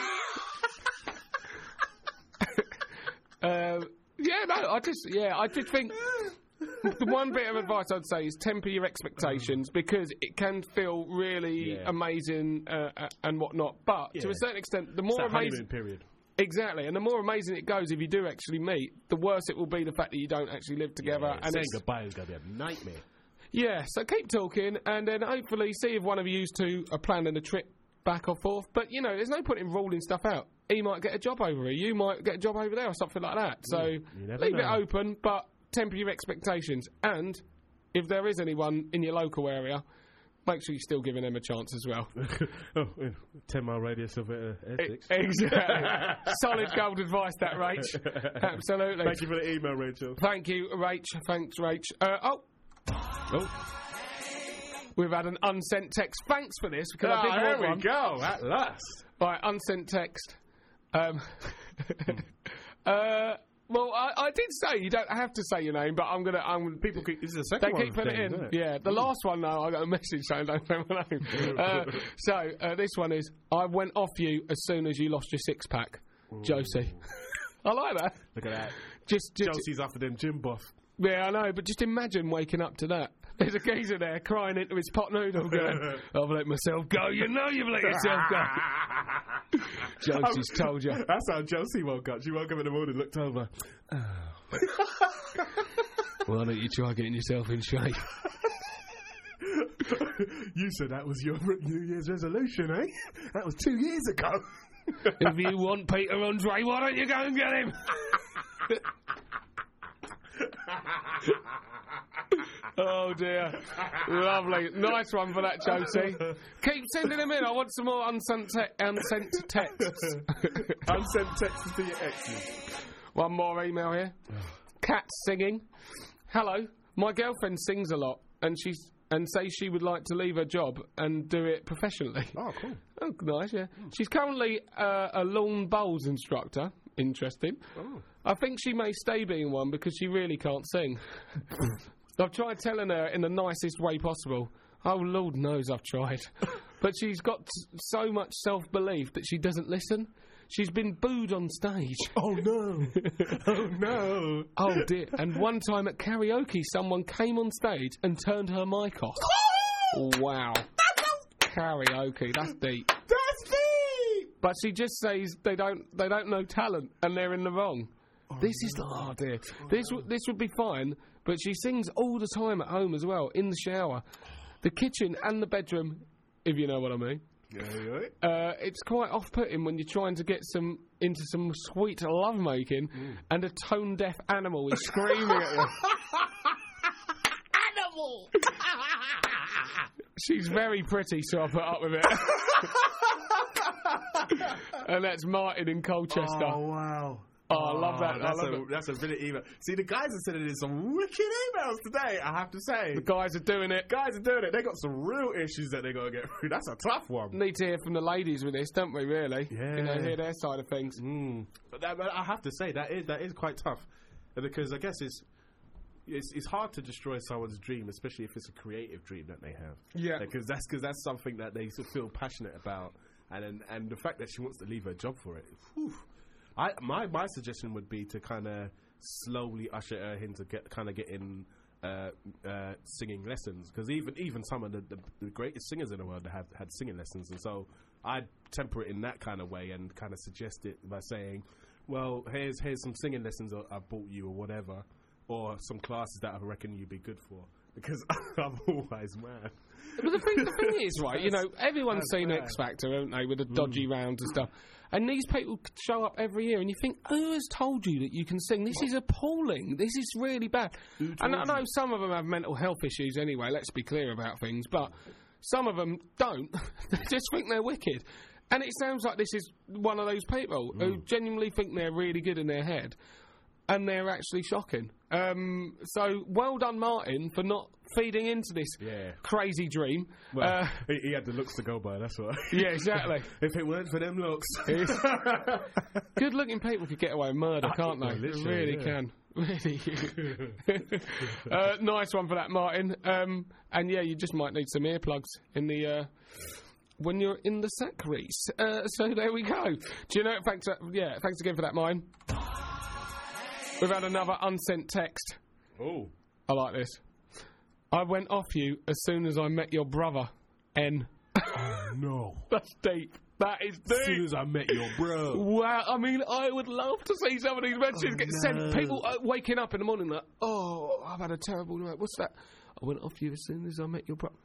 um, yeah, no, I just, yeah, I did think. The one bit of advice I'd say is temper your expectations, because it can feel really Yeah. amazing uh, uh, and whatnot. But to Yeah. a certain extent, the It's more that honeymoon amazing, period. exactly, and the more amazing it goes if you do actually meet, the worse it will be the fact that you don't actually live together. Yeah, and saying it's, goodbye is going to be a nightmare. yeah, so keep talking, and then hopefully see if one of you two are planning a trip back or forth. But you know, there's no point in ruling stuff out. He might get a job over here, you might get a job over there, or something like that. So you never leave it know. open, but temper your expectations. And if there is anyone in your local area, make sure you're still giving them a chance as well. oh, yeah. ten mile radius of uh, Essex. Exactly. Solid gold advice, that, Rach. Absolutely. Thank you for the email, Rachel. Thank you, Rach. Thanks, Rach. Uh, oh. Oh, We've had an unsent text. Thanks for this, because I ah, did there want we one. go. At last. Right, unsent text. Um, uh, well, I, I did say you don't have to say your name, but I'm gonna. I'm People keep. This is the They second one. keep putting it thing, in. isn't it? Yeah, the last one though, I got a message saying don't say my name. uh, so uh, this one is: I went off you as soon as you lost your six pack, Josie. I like that. Look at that. Just, just Chelsea's after them gym buff. yeah, I know, but just imagine waking up to that. There's a geezer there crying into his pot noodle going, I've let myself go. You know you've let yourself go. Josie's told you. That's how Josie woke up. She woke up in the morning, looked over. Oh. Why don't you try getting yourself in shape? You said that was your New Year's resolution, eh? That was two years ago. If you want Peter Andre, why don't you go and get him? Oh dear. Lovely. Nice one for that, Josie. Keep sending them in. I want some more unsent, te- unsent texts. Unsent texts to your exes. One more email here. Cat singing. Hello. My girlfriend sings a lot and she's and says she would like to leave her job and do it professionally. Oh, cool. Oh, nice, yeah. Mm. She's currently uh, a lawn bowls instructor. Interesting. Oh. I think she may stay being one because she really can't sing. I've tried telling her in the nicest way possible. Oh, Lord knows I've tried. But she's got so much self-belief that she doesn't listen. She's been booed on stage. Oh, no. Oh, no. Oh, dear. And one time at karaoke, someone came on stage and turned her mic off. Wow. Karaoke, that's deep. That's deep! But she just says they don't they don't know talent and they're in the wrong. Oh, this is the oh dear. This w- this would be fine, but she sings all the time at home as well, in the shower, the kitchen and the bedroom, if you know what I mean. Yeah, yeah. Uh, it's quite off-putting when you're trying to get some into some sweet love-making mm. and a tone-deaf animal is screaming at you. Animal! She's very pretty, so I put up with it. And that's Martin in Colchester. Oh, wow. Oh, I love that. That's, I love a, it. that's a brilliant email. See, the guys are sending in some wicked emails today, I have to say. The guys are doing it. Guys are doing it. They got some real issues that they got to get through. That's a tough one. Need to hear from the ladies with this, don't we, really? Yeah. You know, hear their side of things. Mm. But, that, but I have to say, that is that is quite tough. Because I guess it's, it's it's hard to destroy someone's dream, especially if it's a creative dream that they have. Yeah. Because that's, cause that's something that they feel passionate about. And, and, and the fact that she wants to leave her job for it, whew. I, my my suggestion would be to kind of slowly usher her into get kind of getting uh, uh, singing lessons, because even even some of the, the, the greatest singers in the world have had singing lessons, and so I'd temper it in that kind of way and kind of suggest it by saying, well, here's here's some singing lessons I bought you or whatever, or some classes that I reckon you'd be good for, because I'm always mad. But the thing, the thing is, right, you know, everyone's That's seen bad. X Factor, haven't they, with the dodgy Mm. rounds and stuff. And these people show up every year, and you think, who has told you that you can sing? This is appalling. This is really bad. And I know some of them have mental health issues anyway, let's be clear about things, but some of them don't. They just think they're wicked. And it sounds like this is one of those people mm. who genuinely think they're really good in their head, and they're actually shocking. Um, so, well done, Martin, for not feeding into this yeah. crazy dream. Well, uh, he, he had the looks to go by, that's why. Yeah, exactly. If it weren't for them looks. Good-looking people could get away with murder, can't they? They really yeah. can. Really. uh, nice one for that, Martin. Um, and, yeah, you just might need some earplugs in the... Uh, when you're in the sack race. Uh, so there we go. Do you know, thanks, uh, yeah, thanks again for that, Martin. We've had another unsent text. Oh. I like this. I went off you as soon as I met your brother, N. Oh, no. That's deep. That is deep. As soon as I met your bro. Wow, I mean, I would love to see some of these messages Oh, get no. sent. People uh, waking up in the morning like, oh, I've had a terrible night. What's that? I went off you as soon as I met your brother.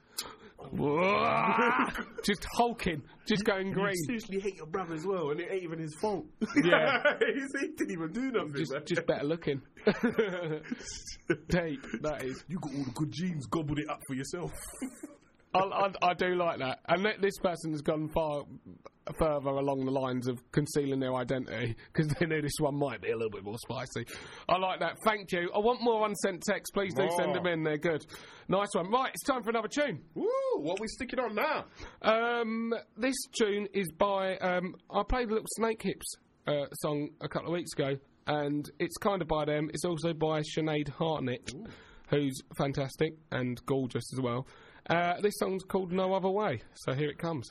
Just hulking, just going green. You seriously hate your brother as well, and it ain't even his fault. Yeah. He didn't even do nothing. Just, man. just better looking. Deep, that is. You got all the good genes, gobbled it up for yourself. I, I, I do like that. And th- this person has gone far further along the lines of concealing their identity, because they knew this one might be a little bit more spicy. I like that. Thank you. I want more unsent texts. Please do More. send them in. They're good. Nice one. Right, it's time for another tune. Woo! What are we sticking on now? Um, this tune is by... Um, I played a little Snake Hips uh, song a couple of weeks ago, and it's kind of by them. It's also by Sinead Hartnett, Ooh. who's fantastic and gorgeous as well. Uh, this song's called No Other Way, so here it comes.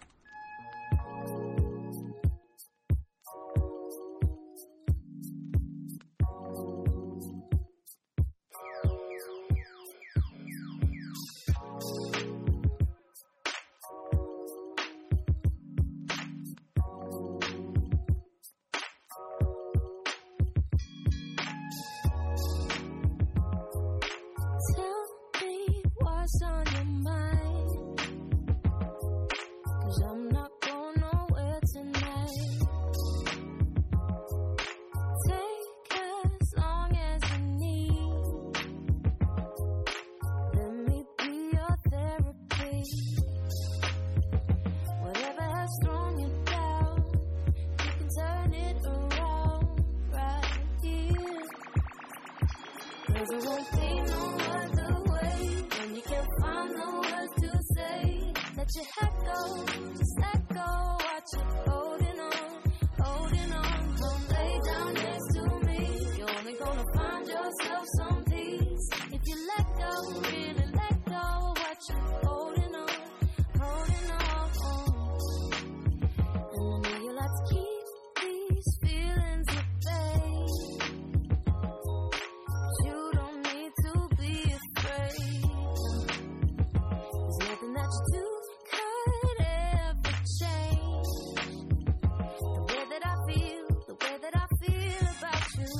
much tooth could ever change the way that I feel, the way that I feel about you.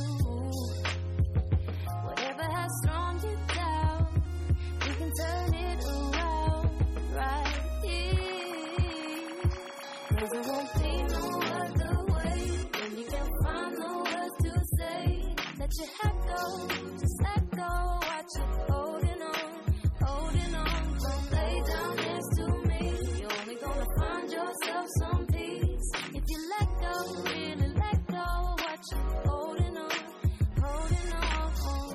Whatever has thrown you down, we can turn it around right here. 'Cause there won't be no other way when you can't find the words to say. Let your head go, just let go. Watch you holding on, holding on. Don't lay down next to me. You're only gonna find yourself some peace if you let go, really let go. Watch you holding on, holding on.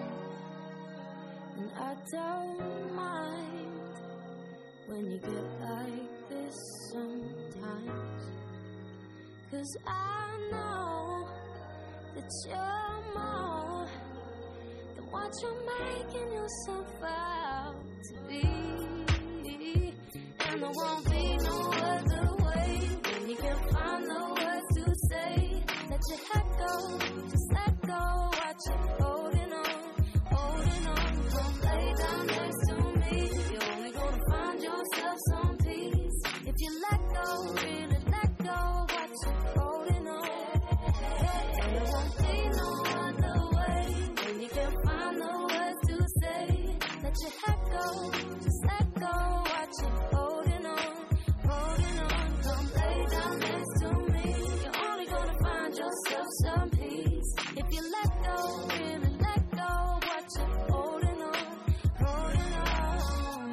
And I don't mind when you get like this sometimes. 'Cause I know that you're more than what you're making yourself out to be. And there won't be no other way when you can't find the words to say. Let your head go, just let go. Watch you holding on, holding on. Don't lay down next to me. You're only gonna find yourself some peace if you let go, really let go. Watch you holding on. And there won't be no other way when you can't find the words to say. Let your head go, just let go. Watch you holding on, holding on. Don't lay down next to me. You're only gonna find yourself some peace if you let go, really let go. Watch you holding on, holding on.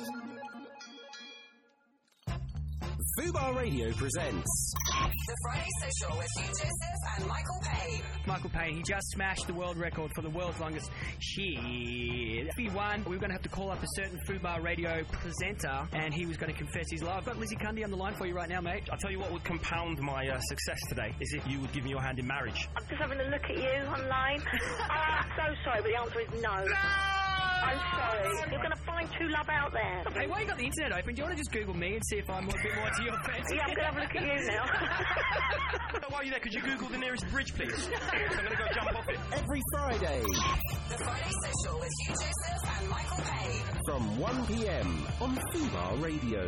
Fubar Radio presents The Friday Social with Hugh Joseph and Michael Payne. Michael Payne, he just smashed the world record for the world's longest shit. If he won, we were going to have to call up a certain Fubar Radio presenter, and he was going to confess his love. I've got Lizzie Cundy on the line for you right now, mate. I'll tell you what would compound my uh, success today is if you would give me your hand in marriage. I'm just having a look at you online. I'm so sorry, but the answer is no. No! I'm sorry. You're going to find true love out there. Hey, while you got the internet open, do you want to just Google me and see if I'm a bit more to your fancy? Yeah, I'm going to have a look at you now. While you're there, could you Google the nearest bridge, please? I'm going to go jump off it. every Friday The Friday Social with Hugh Joseph and Michael Payne. from one p m on Fubar Radio.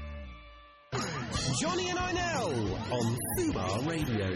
Johnny and Inel on Fubar Radio.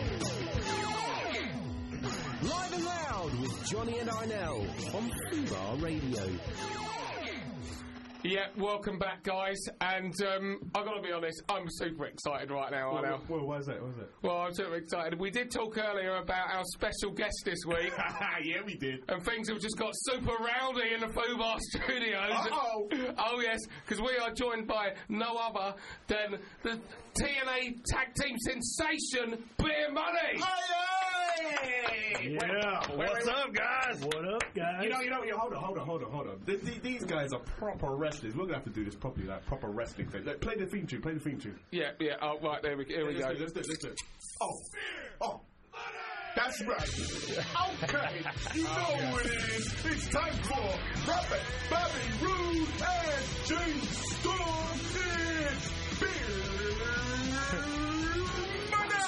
Live and loud with Johnny and Inel on Fubar Radio. Yeah, welcome back, guys. And um, I've got to be honest, I'm super excited right now. Well, Inel. well, why is that? Why is that? Well, I'm super excited. We did talk earlier about our special guest this week. Yeah, we did. And things have just got super rowdy in the Fubar studios. Uh-oh. Oh, yes, because we are joined by no other than the T N A Tag Team sensation, Beer Money. Yeah. Wait, What's wait, up, guys? What up, guys? You know, you know, you hold on, hold on, hold on, hold on. Th- th- these guys are proper wrestlers. We're gonna have to do this properly, like proper wrestling thing. Like, play the theme tune. Play the theme tune. Yeah, yeah. Oh, right, there we, here we let's go. Do, let's do it. Let's do it. Oh, oh. That's right. Okay, you know who it is. It's time for Robert, Bobby, Roode, and James Storm. It's Beer Money.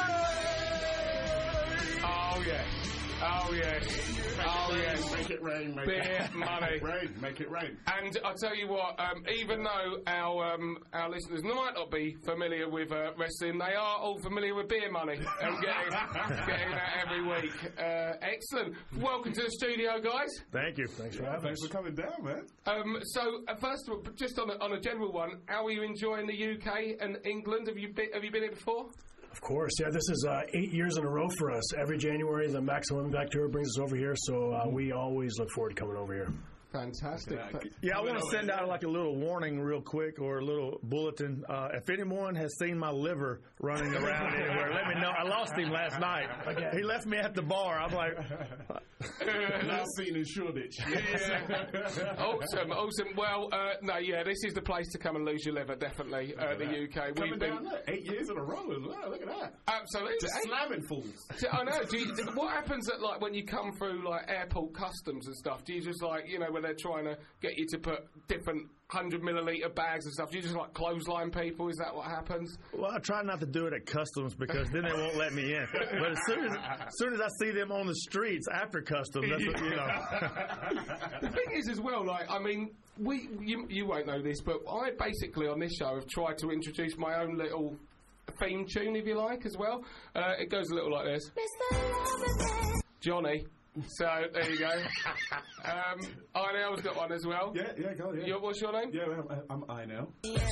Oh, yes. Oh, yes. Oh, yes. Make it rain. Make Beer it money. rain. Make it rain. And I'll tell you what, um, even though our um, our listeners might not be familiar with uh, wrestling, they are all familiar with Beer Money and getting, getting that every week. Uh, excellent. Welcome to the studio, guys. Thank you. Thanks for having Thanks for coming down, man. Um, so, uh, first of all, just on a, on a general one, how are you enjoying the U K and England? Have you been, have you been here before? Of course, yeah. This is uh, eight years in a row for us. Every January, the Maximum Impact Tour brings us over here, so uh, we always look forward to coming over here. Fantastic. Yeah, I want to send out like a little warning real quick or a little bulletin. Uh, if anyone has seen my liver running around anywhere, let me know. I lost him last night. Okay. He left me at the bar. I'm like... Not seen in Shoreditch. Yeah. Awesome, awesome. Well, uh, no, yeah, this is the place to come and lose your liver, definitely, uh, the U K. Coming We've been down there, eight years in a row as well. Look at that. Absolutely. Just slamming fools. I know. Do you, what happens at, like, when you come through, like, airport customs and stuff? Do you just, like, you know, when they're trying to get you to put different hundred milliliter bags and stuff? Do you just like clothesline people? Is that what happens? Well, I try not to do it at customs because then they won't let me in. But as soon as, as soon as I see them on the streets after customs, that's what, you know. The thing is, as well, like I mean, we you you won't know this, but I basically on this show have tried to introduce my own little theme tune, if you like, as well. Uh, it goes a little like this. Johnny. So, there you go. um, Inel's got one as well. Yeah, yeah, go, yeah. Your, what's your name? Yeah, well, I'm Inel.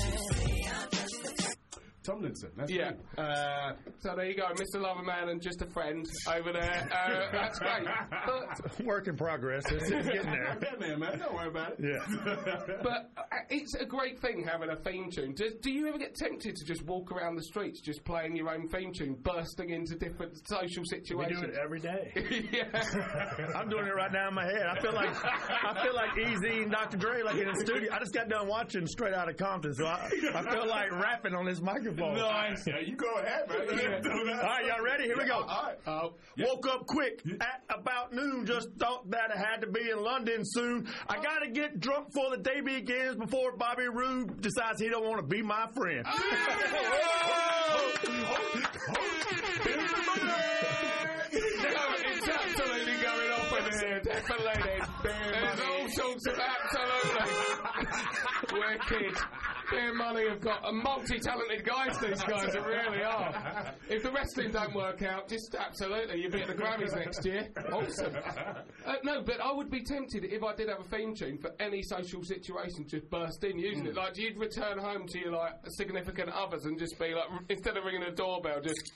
Tomlinson, that's yeah. me. Uh, so there you go, Mister Loverman and just a friend over there. Uh, that's great. But, work in progress. It's, it's getting there. I'm getting there, man. Don't worry about it. Yeah. But uh, it's a great thing having a theme tune. Do, do you ever get tempted to just walk around the streets just playing your own theme tune, bursting into different social situations? We do it every day. Yeah. I'm doing it right now in my head. I feel like I feel like E-Z and Doctor Dre, like in the studio. I just got done watching Straight Outta Compton, so I, I feel like rapping on this microphone. Nice. Yeah, you go ahead, man. Yeah. All right, y'all ready? Here we go. All right. Uh, yeah. Woke up quick at about noon. Just thought that I had to be in London soon. I gotta get drunk before the day begins. Before Bobby Roode decides he don't want to be my friend. It's absolutely going off in here. Definitely. There's all sorts of absolutely wicked. Beer Money have got a multi-talented guys, these guys, it really are. If the wrestling don't work out, just absolutely, you'll be at the Grammys next year. Awesome. Uh, no, but I would be tempted, if I did have a theme tune, for any social situation, just burst in using mm. it. Like, you'd return home to your, like, significant others and just be like, instead of ringing a doorbell, just...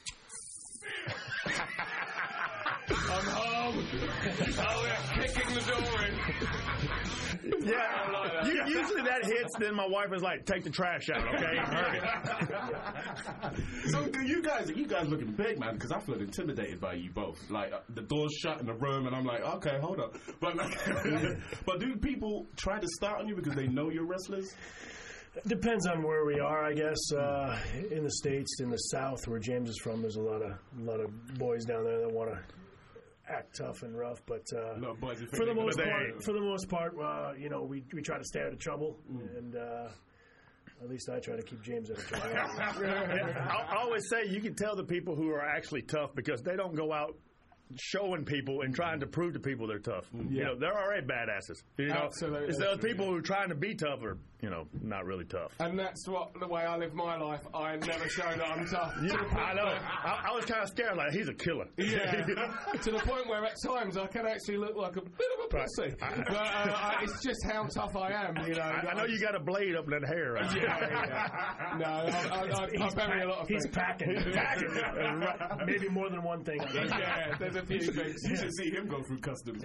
I'm home. Oh, yeah, kicking the door in. Yeah, like that. You, usually that hits, then my wife is like, take the trash out, okay? Hurry. So you guys, you guys looking big, man, because I feel intimidated by you both. Like, uh, the door's shut in the room, and I'm like, okay, hold up. But, but do people try to start on you because they know you're wrestlers? Depends on where we are, I guess. Uh, in the States, in the South, where James is from, there's a lot of a lot of boys down there that want to act tough and rough. But uh, no, boys, for the most part, for the most part, uh, you know, we we try to stay out of trouble, mm. and uh, at least I try to keep James out of trouble. I, I always say you can tell the people who are actually tough because they don't go out showing people and trying to prove to people they're tough. Mm. You know, they're already badasses. You know, absolutely. It's those people who are trying to be tough are, you know, not really tough. And that's what the way I live my life. I never show that I'm tough. Yeah, I know. I, I was kind of scared, like he's a killer. Yeah. To the point where at times I can actually look like a bit of a pussy. Right. But uh, I, it's just how tough I am. You know. I, I know you got a blade up in that hair. Right? Yeah, yeah. No, I, I, I, I bury a lot of he's things. Packing. He's packing. Maybe more than one thing. Yeah, there's a few things. You should see him go through customs.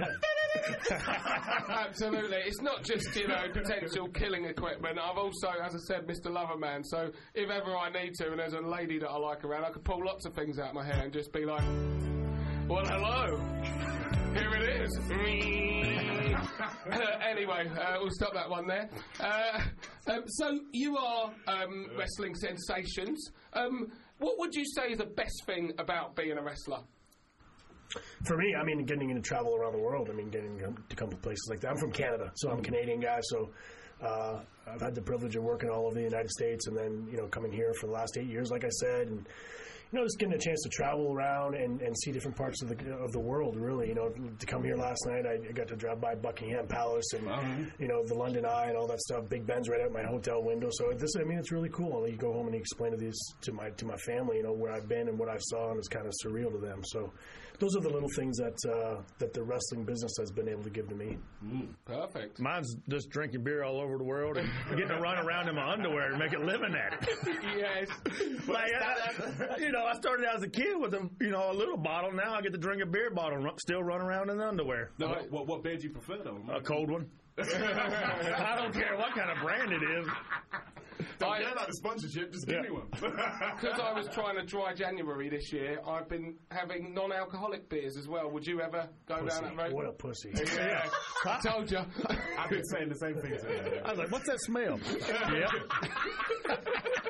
Absolutely. It's not just, you know, potential killing equipment. I've also, as I said, Mister Loverman. So if ever I need to and there's a lady that I like around, I could pull lots of things out of my hair and just be like, well, hello. Here it is. uh, anyway, uh, we'll stop that one there. Uh, um, so you are um, wrestling sensations. Um, what would you say is the best thing about being a wrestler? For me, I mean, getting to travel around the world. I mean, getting to come to places like that. I'm from Canada, so I'm a Canadian guy, so uh, I've had the privilege of working all over the United States and then, you know, coming here for the last eight years, like I said, and, you know, just getting a chance to travel around and, and see different parts of the of the world, really. You know, to come here last night, I got to drive by Buckingham Palace and, uh-huh. you know, the London Eye and all that stuff. Big Ben's right out my hotel window. So, this, I mean, it's really cool. You go home and you explain to these to my to my family, you know, where I've been and what I saw, and it's kind of surreal to them. So, those are the little things that uh, that the wrestling business has been able to give to me. Mm, perfect. Mine's just drinking beer all over the world and getting to run around in my underwear and make a living at it. Yes. Like, I, you know, I started out as a kid with a, you know, a little bottle. Now I get to drink a beer bottle and still run around in the underwear. No, what, what, what beer do you prefer, though? A cold one. I don't care what kind of brand it is. Don't care about the sponsorship, just give yeah. me one. Because I was trying to dry January this year, I've been having non-alcoholic beers as well. Would you ever go pussy. down that road? What a pussy. Yeah, I told you. I've been saying the same thing to you. I was like, what's that smell? Yep.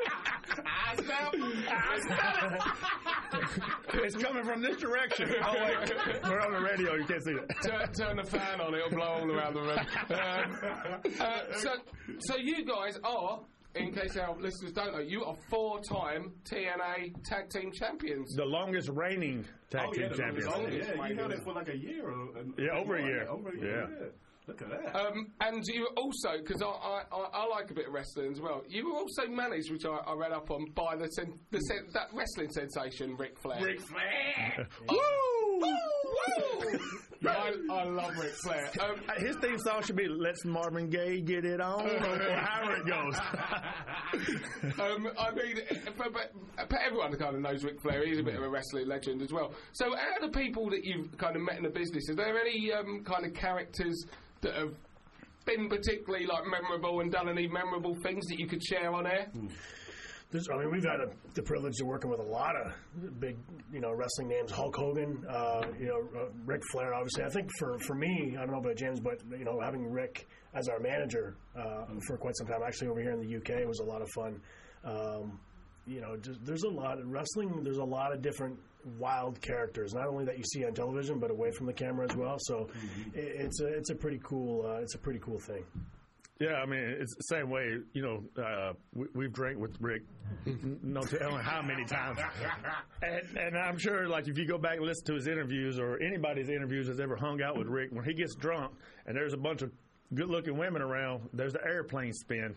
I smell. I smell. It's coming from this direction. Oh, wait. We're on the radio. You can't see it. Turn, turn the fan on. It'll blow all around the room. Um, uh, so, so you guys are, in case our listeners don't know, you are four-time T N A Tag Team Champions. The longest reigning tag Oh, team yeah, the champions. longest, yeah, you held it for like a year. Or, Yeah, over a year. Over a year. Yeah. Yeah. Look at that. Um, and you were also, because I, I, I, I like a bit of wrestling as well, you were also managed, which I, I read up on, by the, sen, the sen, that wrestling sensation, Ric Flair. Ric Flair. Woo! Woo! Woo! I, I love Ric Flair. Um, His theme song should be "Let's Marvin Gaye Get It On," or however it goes. um, I mean, but, but, but everyone kind of knows Ric Flair. He's a bit of a wrestling legend as well. So, out of the people that you've kind of met in the business, are there any um, kind of characters that have been particularly like memorable and done any memorable things that you could share on air? There's, I mean, we've had a, the privilege of working with a lot of big, you know, wrestling names. Hulk Hogan, uh, you know, uh, Ric Flair. Obviously, I think for, for me, I don't know about James, but you know, having Rick as our manager uh, for quite some time, actually over here in the U K, was a lot of fun. Um, you know, just, there's a lot of wrestling. There's a lot of different wild characters, not only that you see on television, but away from the camera as well. So mm-hmm. it, it's a it's a pretty cool uh, it's a pretty cool thing. Yeah, I mean, it's the same way, you know, uh, we, we've drank with Rick no telling how many times. And, and I'm sure, like, if you go back and listen to his interviews or anybody's interviews that's ever hung out with Rick, when he gets drunk and there's a bunch of good-looking women around, there's the airplane spin.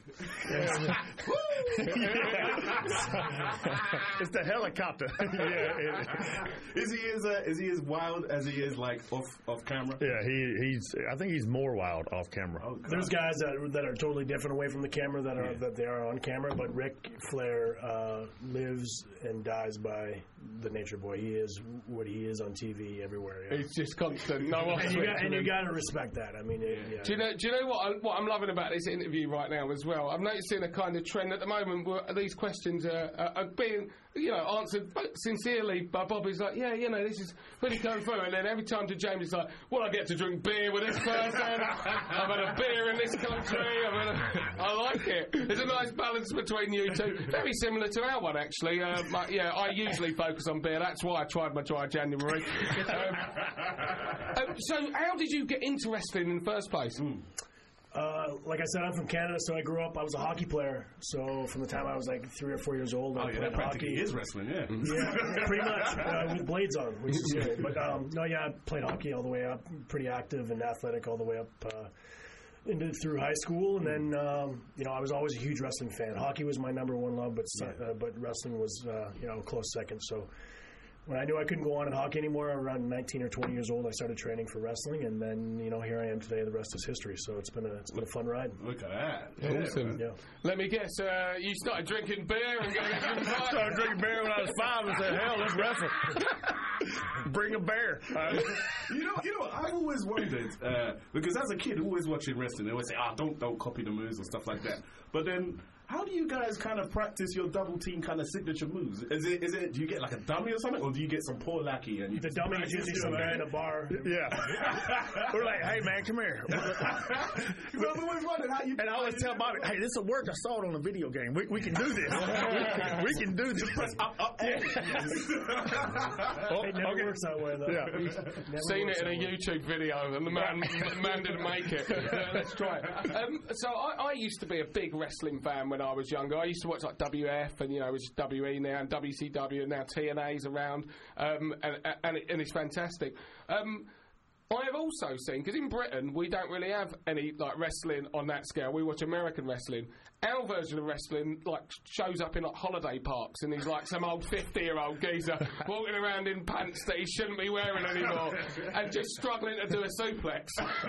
It's the helicopter. Yeah, is he as uh, is he as wild as he is like off off camera? Yeah, he he's. I think he's more wild off camera. Oh, there's guys that that are totally different away from the camera that are yeah. that they are on camera, but Ric Flair uh, lives and dies by the Nature Boy. He is what he is on T V everywhere. Yeah. It's just constant. No off and you got, and you got to respect that. I mean, it, yeah. do you know? Do you know what? I, what I'm loving about this interview right now as well? I'm noticing a kind of trend at the moment where these questions are, are, are being, you know, answered sincerely by Bobby's like, yeah, you know, this is really coming through. And then every time to James, it's like, well, I get to drink beer with this person. I've had a beer in this country. I've had a, I like it. There's a nice balance between you two. Very similar to our one, actually. Uh, my, yeah, I usually focus on beer. That's why I tried my dry January. um, um, so how did you get into wrestling in the first place? Mm. Uh, like I said, I'm from Canada, so I grew up. I was a hockey player. So from the time I was like three or four years old, I oh, yeah, played that practically hockey. Is wrestling, yeah. Yeah, pretty much uh, with blades on, which is good. But um, no, yeah, I played hockey all the way up, pretty active and athletic all the way up uh, into through high school, and then um, you know I was always a huge wrestling fan. Hockey was my number one love, but uh, but wrestling was uh, you know a close second. So. When I knew I couldn't go on in hockey anymore, around nineteen or twenty years old, I started training for wrestling, and then you know here I am today. The rest is history. So it's been a it's been a fun ride. Look at that! Yeah, awesome. Yeah. Let me guess. Uh, you started drinking beer and going to I started drinking beer when I was five and said, "Hell, let's wrestle." Bring a bear. Uh, you know, you know. I've always wondered uh, because as a kid, always watching wrestling, they always say, "Ah, oh, don't don't copy the moves and stuff like that." But then. How do you guys kind of practice your double team kind of signature moves? Is it is it do you get like a dummy or something, or do you get some poor lackey and you the dummy is usually some guy in a bar? Yeah, we're like, hey man, come here. I've always wondered how you. And I always tell Bobby, hey, this will work. I saw it on a video game. We we can do this. we, can, we can do this. Press up, up, yeah. oh, it never okay. works that way though. Yeah, seen it in a YouTube video, and the man the man didn't make it. Let's try it. Um, so I, I used to be a big wrestling fan when I was younger. I used to watch like W F and, you know, it's W E now and W C W and now T N A's around, um, and, and, it, and it's fantastic. Um, I've also seen, because in Britain we don't really have any like wrestling on that scale. We watch American wrestling. Our version of wrestling like shows up in like holiday parks, and he's like some old fifty-year-old geezer walking around in pants that he shouldn't be wearing anymore, and just struggling to do a suplex.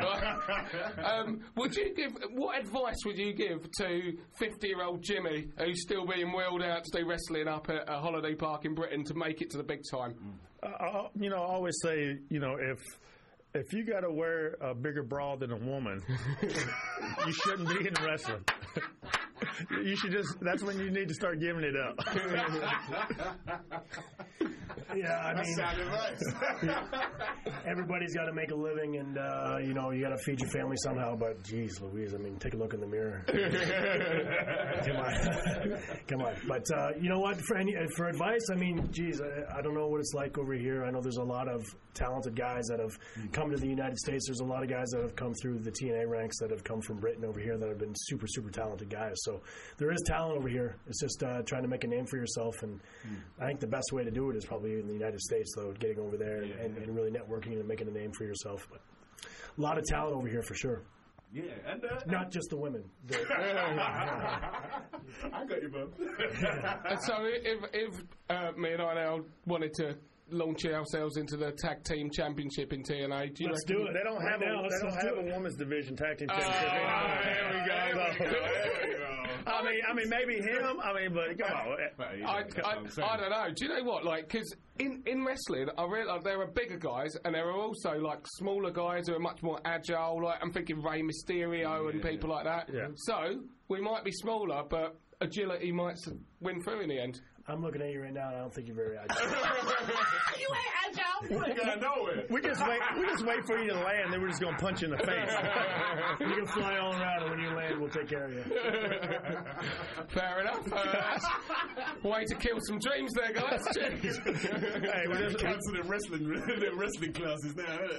um, would you give? What advice would you give to fifty-year-old Jimmy who's still being wheeled out to do wrestling up at a holiday park in Britain to make it to the big time? Uh, you know, I always say, you know, if. If you got to wear a bigger bra than a woman, you shouldn't be in wrestling. You should just, that's when you need to start giving it up. Yeah, I mean, everybody's got to make a living, and uh, you know you got to feed your family somehow. But geez, Louise, I mean, take a look in the mirror. Come on. Come on. But uh, you know what? For any, for advice, I mean, geez, I, I don't know what it's like over here. I know there's a lot of talented guys that have come to the United States. There's a lot of guys that have come through the T N A ranks that have come from Britain over here that have been super, super talented guys. So there is talent over here. It's just uh, trying to make a name for yourself. And mm. I think the best way to do it is probably in the United States, though, getting over there yeah, and, yeah. and really networking and making a name for yourself. But a lot of talent over here for sure. Yeah, and uh, not just the women. The, I got you, bro. So if if uh, me and I wanted to launch ourselves into the tag team championship in T N A, do you let's reckon? do it. They don't right have now, a they don't have a women's division tag team championship. Oh, there we go. There we go. I mean, I mean, maybe him. I mean, but come on. I, I, I don't know. Do you know what? Like, because in, in wrestling, I realise there are bigger guys, and there are also like smaller guys who are much more agile. Like I'm thinking Rey Mysterio and yeah, people yeah. like that. Yeah. So we might be smaller, but agility might win through in the end. I'm looking at you right now, and I don't think you're very agile. You ain't agile. We gotta know it. We just wait. We just wait for you to land. Then we're just gonna punch you in the face. You can fly all around, and when you land, we'll take care of you. Fair enough. Uh, way to kill some dreams there, guys. Hey, we're just cancelling wrestling, the wrestling classes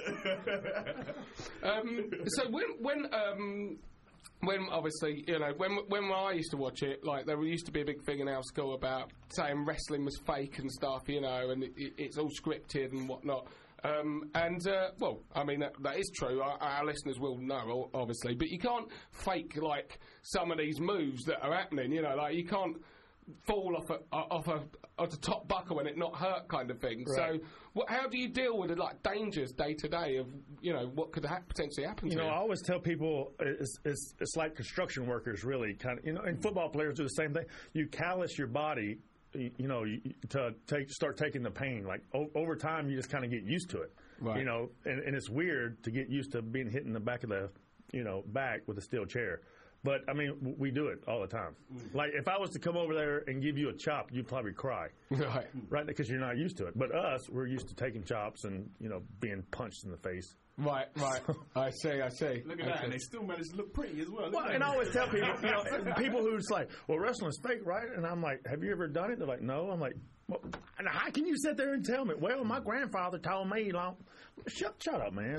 now. um, so when when um. When obviously, you know, when when I used to watch it, like there used to be a big thing in our school about saying wrestling was fake and stuff, you know, and it, it's all scripted and whatnot. Um, and uh, well, I mean that, that is true. Our, our listeners will know, obviously, but you can't fake like some of these moves that are happening. You know, like you can't fall off a off a off the top buckle when it not hurt kind of thing. Right. So, what, how do you deal with the like dangers day to day of you know what could ha- potentially happen? You to know, you? I always tell people it's, it's it's like construction workers, really. Kind of, you know, and football players do the same thing. You callous your body, you, you know, you, to take start taking the pain. Like o- over time, you just kind of get used to it. Right. You know, and, and it's weird to get used to being hit in the back of the, you know, back with a steel chair. But, I mean, w- we do it all the time. Mm. Like, if I was to come over there and give you a chop, you'd probably cry. Right. Right? Because you're not used to it. But us, we're used to taking chops and, you know, being punched in the face. Right, right. I see, I see. Look at I that, see. and they still manage to look pretty as well. Well, and I always tell people, you know, people who's like, well, wrestling's fake, right? And I'm like, have you ever done it? They're like, no. I'm like, well, and how can you sit there and tell me? Well, my grandfather told me, long. Shut, shut up, man.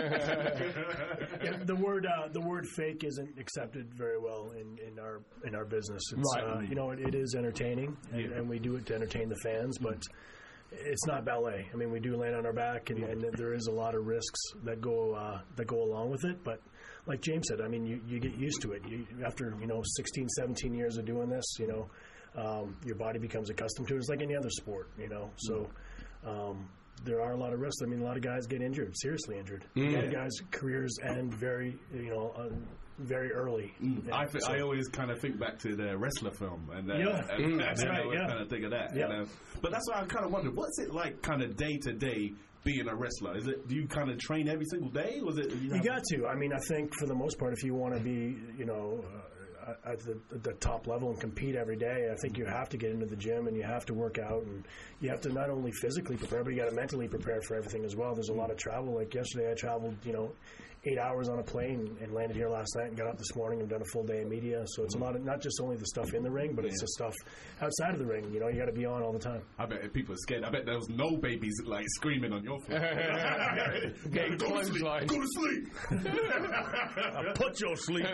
Yeah, the word, uh, the word fake isn't accepted very well in, in our in our business. It's, Right. uh, you know, it, it is entertaining, and, Yeah. and we do it to entertain the fans, but it's not ballet. I mean, we do land on our back, and, and there is a lot of risks that go uh, that go along with it. But like James said, I mean, you, you get used to it. You, after you know sixteen, seventeen years of doing this, you know, um, your body becomes accustomed to it. It's like any other sport, you know. So. Um, There are a lot of risks. I mean, a lot of guys get injured, seriously injured. Mm. A lot of guys' careers end very, you know, uh, very early. Mm. And I, th- so- I always kind of think back to the wrestler film, and uh, Yeah. and, Mm, and that's then I right, always yeah. kind of think of that. Yeah. You know? But that's why I kind of wonder, what's it like, kind of day to day, being a wrestler? Is it? Do you kind of train every single day? Was it? You got to. I mean, I think for the most part, if you want to be, you know, uh, at the, at the top level and compete every day, I think you have to get into the gym and you have to work out, and you have to not only physically prepare, but you got to mentally prepare for everything as well. There's a lot of travel. Like yesterday, I traveled, you know, eight hours on a plane and landed here last night and got up this morning and done a full day of media. So it's a lot of not just only the stuff in the ring, but it's the stuff outside of the ring. You know, you got to be on all the time. I bet if people are scared. I bet there was no babies like screaming on your phone. Getting go, to sleep. clotheslined. Go to sleep. Put your sleep.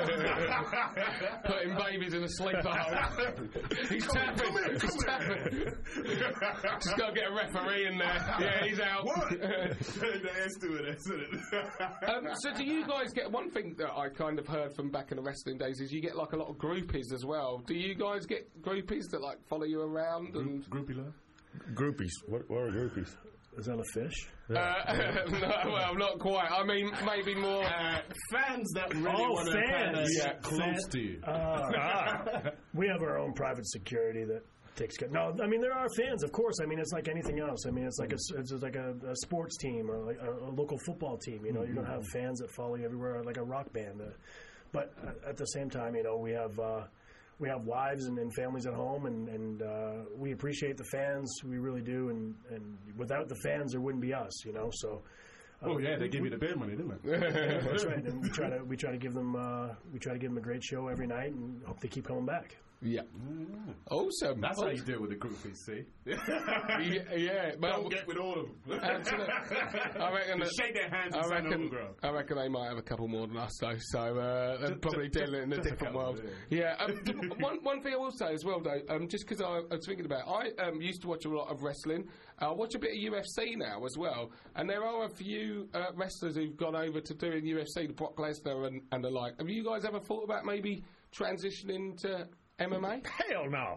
Putting babies in a sleeper hole. He's tapping. He's tapping. Just got to get a referee in there. Yeah, he's out. What? The air stewardess, isn't it? Um, so do you guys get, one thing that I kind of heard from back in the wrestling days is you get like a lot of groupies as well. Do you guys get groupies that like follow you around? And Groupie love? Groupies. What, what are groupies? Is that a fish? Uh, no, well, not quite. I mean, maybe more Uh, fans that really Oh, want to fans. kind of Yeah, get close fan- to you. Uh, we have our own private security that takes care. No, I mean there are fans, of course. I mean it's like anything else. I mean it's like a it's like a, a sports team or like a, a local football team. You know, you're gonna have fans that follow you everywhere, like a rock band. Uh, but uh, at the same time, you know, we have uh, we have wives and, and families at home, and and uh, we appreciate the fans. We really do. And, and without the fans, there wouldn't be us. You know, so. Oh yeah, they give you the beer money, didn't they? Yeah, that's right. And we try to we try to give them uh, we try to give them a great show every night, and hope they keep coming back. Yeah. Awesome. That's awesome. how you deal with the groupies, see? yeah, yeah. Well, Don't get with all of them. Absolutely. I reckon Just that- shake their hands I and sign an reckon, autograph. I reckon they might have a couple more than us, though. So uh, they're Just- probably just- dealing in a just a different couple, world. yeah. Yeah. Um, d- one one thing I will say as well, though, um, just because I, I was thinking about, it, I um, used to watch a lot of wrestling. I watch a bit of U F C now as well, and there are a few uh, wrestlers who've gone over to doing U F C, the Brock Lesnar and, and the like. Have you guys ever thought about maybe transitioning to M M A? Hell no.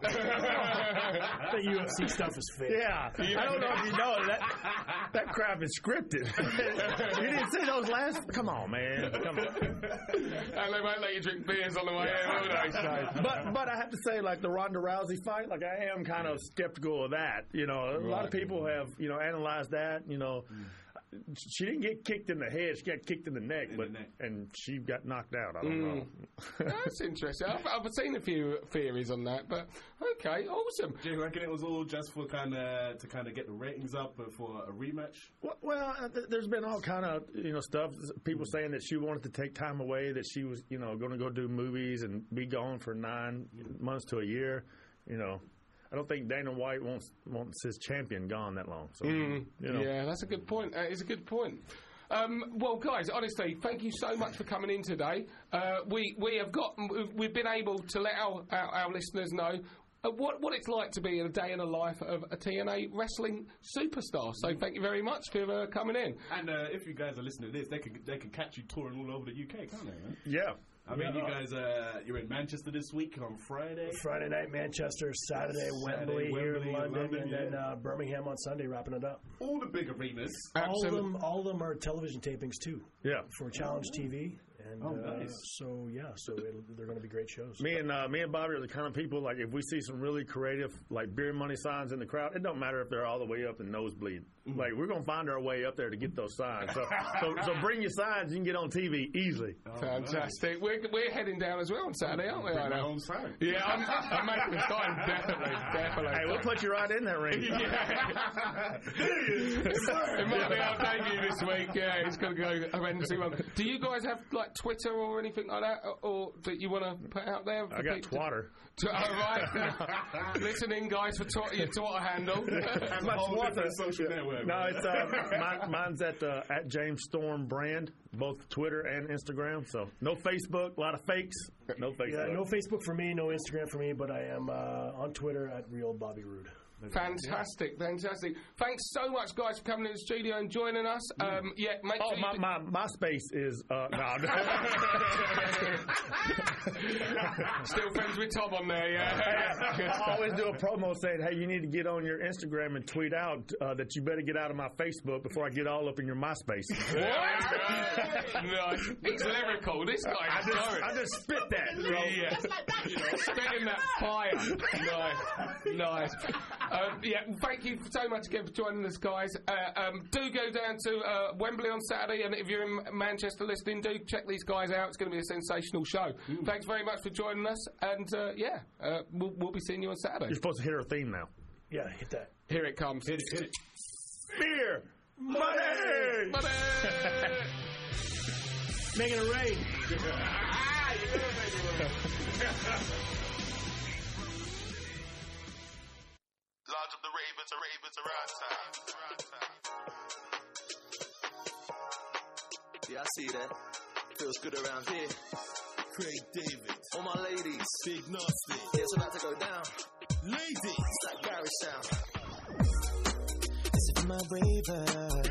The U F C stuff is fake. Yeah. I don't know if you know that that crap is scripted. You didn't see those last. Come on, man. Come on. And they won't let you drink beers on the way in, will they? So. But but I have to say, like the Ronda Rousey fight, like I am kind of skeptical of that. You know, a lot of people have you know analyzed that. You know. She didn't get kicked in the head; she got kicked in the neck, In but the neck. and she got knocked out. I don't Mm. know. That's interesting. I've, I've seen a few theories on that, but okay, awesome. Do you reckon it was all just for kind of to kind of get the ratings up for a rematch? Well, well uh, th- there's been all kind of you know stuff. People saying that she wanted to take time away, that she was you know going to go do movies and be gone for nine months to a year. You know, I don't think Dana White wants wants his champion gone that long. So Mm, you know. Yeah, that's a good point. Uh, it's a good point. Um, well, guys, honestly, thank you so much for coming in today. Uh, we we have got we've, we've been able to let our our, our listeners know. Uh, what what it's like to be in a day in the life of a T N A wrestling superstar. So thank you very much for uh, coming in. And uh, if you guys are listening to this, they can they can catch you touring all over the U K, can't they? Man? Yeah. I mean, Yeah. you guys, uh, you're in Manchester this week on Friday. Friday night, Manchester. Saturday, Wembley, Saturday, here Wembley, in London, London, and yeah. then uh, Birmingham on Sunday, wrapping it up. All the big arenas. All of them, all of them are television tapings too. Yeah. For Challenge T V, and Oh, uh, nice. so yeah, so it'll, they're going to be great shows. Me and uh, me and Bobby are the kind of people like if we see some really creative like beer money signs in the crowd, it don't matter if they're all the way up in nosebleed. Mm-hmm. Like we're gonna find our way up there to get those signs. So so, so bring your signs, you can get on T V easily. Oh, Fantastic. We're, we're heading down as well on Saturday, aren't we? Bring I my know. own sign. Yeah, I'm, I'm making a sign, definitely, definitely. Hey, we'll put you right in that ring. It might be our debut this week. Yeah, it's going to go horrendously wrong. Do you guys have like Twitter or anything like that, or, or that you want to put out there? for I got people to- Twatter. To, oh, right. Listen in, guys, for tw- your Twitter handle. That's a whole different social network. No, man. it's uh, mine, mine's at uh, at James Storm Brand, both Twitter and Instagram. So no Facebook, a lot of fakes. No Facebook. Yeah, no Facebook for me, no Instagram for me, but I am uh, on Twitter at Real Bobby Roode. Fantastic, fantastic. Thanks so much, guys, for coming to the studio and joining us. Um, yeah, make Oh, sure you my, do- my, my space is uh, no. Still friends with Tom on there, yeah. I always do a promo saying, "Hey, you need to get on your Instagram and tweet out uh, that you better get out of my Facebook before I get all up in your MySpace." Nice. He's lyrical. This guy I is just, going. I just spit that. Yeah. Spitting that fire. Nice. Nice. Um, yeah, thank you so much again for joining us, guys. Uh, um, do go down to uh, Wembley on Saturday, and if you're in Manchester listening, do check these guys out. It's going to be a sensational show. Thanks very much for joining us, and uh, yeah, uh, we'll, we'll be seeing you on Saturday. You're supposed to hit our theme now. Yeah, hit that. Here it comes. Hit it, hit it. Beer, money, Money! Making it rain. Ah, you never make it work. Lodge of the Ravens, the Ravens around time. Yeah, I see that. Feels good around here. Craig David, All my ladies, Big Nasty, yeah, it's about to go down. Ladies, It's that garage sound. As if my raver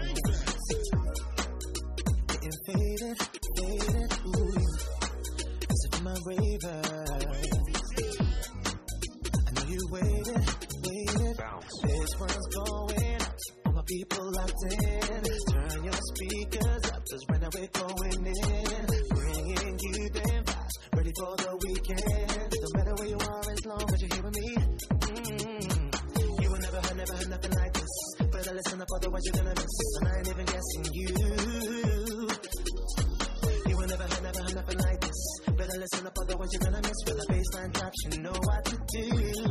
getting faded, faded, ooh. As if my raver, I know you waited, waited. This one's going out, all my people locked in. Turn your speakers up, 'cause right now we're going in. Bringing you them vibes, ready for the weekend. No matter where you are, as long as you're hearing me. Mm-hmm. You will never heard, never heard nothing like this. Better listen up, otherwise you're gonna miss. And I ain't even guessing you. You will never heard, never heard nothing like this. Better listen up, otherwise you're gonna miss. When the baseline drops, you know what to do.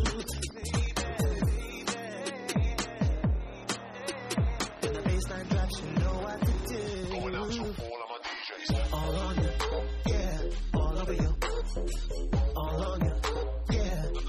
When the baseline drops, you know what to do. going out to all of my D Js. All on you, yeah, all over you. All on you, yeah.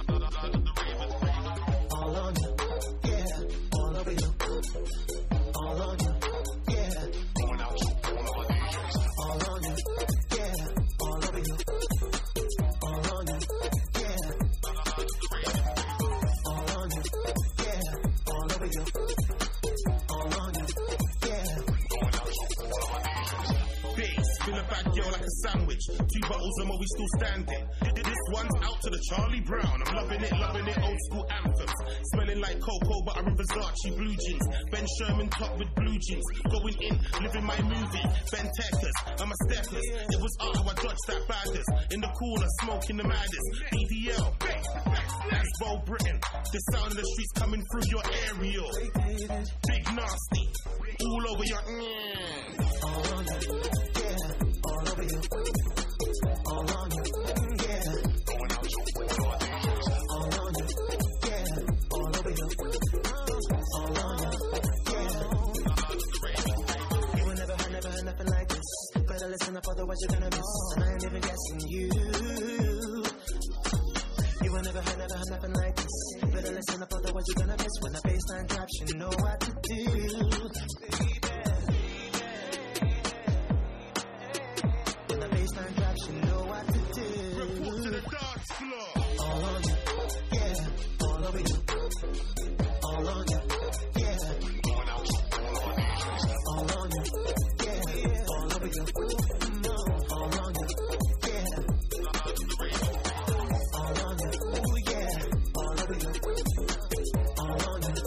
a sandwich. Two bottles and we still standing. This one's out to the Charlie Brown. I'm loving it, loving it, old school anthems. Smelling like cocoa butter and Versace blue jeans. Ben Sherman top with blue jeans. Going in, living my movie. Ben Techers, I'm a steppers. It was art how I dodged that baddest. In the corner, smoking the maddest. B D L, that's Bo Britain. The sound of the streets coming through your aerial. Big nasty, all over your. Mm. All on you, yeah, all over you. All on you, yeah. Going out your window. All on you, yeah, all over you. All on you, yeah. You will never heard, never heard nothing like this. Better listen up, otherwise you're gonna miss. And I ain't even guessing you. You will never heard, never heard nothing like this. Better listen up, otherwise you're gonna miss. When the baseline drops, you know what to do. When the baseline drops, you know what to do. Report to the dance floor. All on you, yeah, all over you. All on you, yeah. Going out, all on you, yeah, all over you. All on you, yeah. All on you, ooh, yeah, all over you. All on you,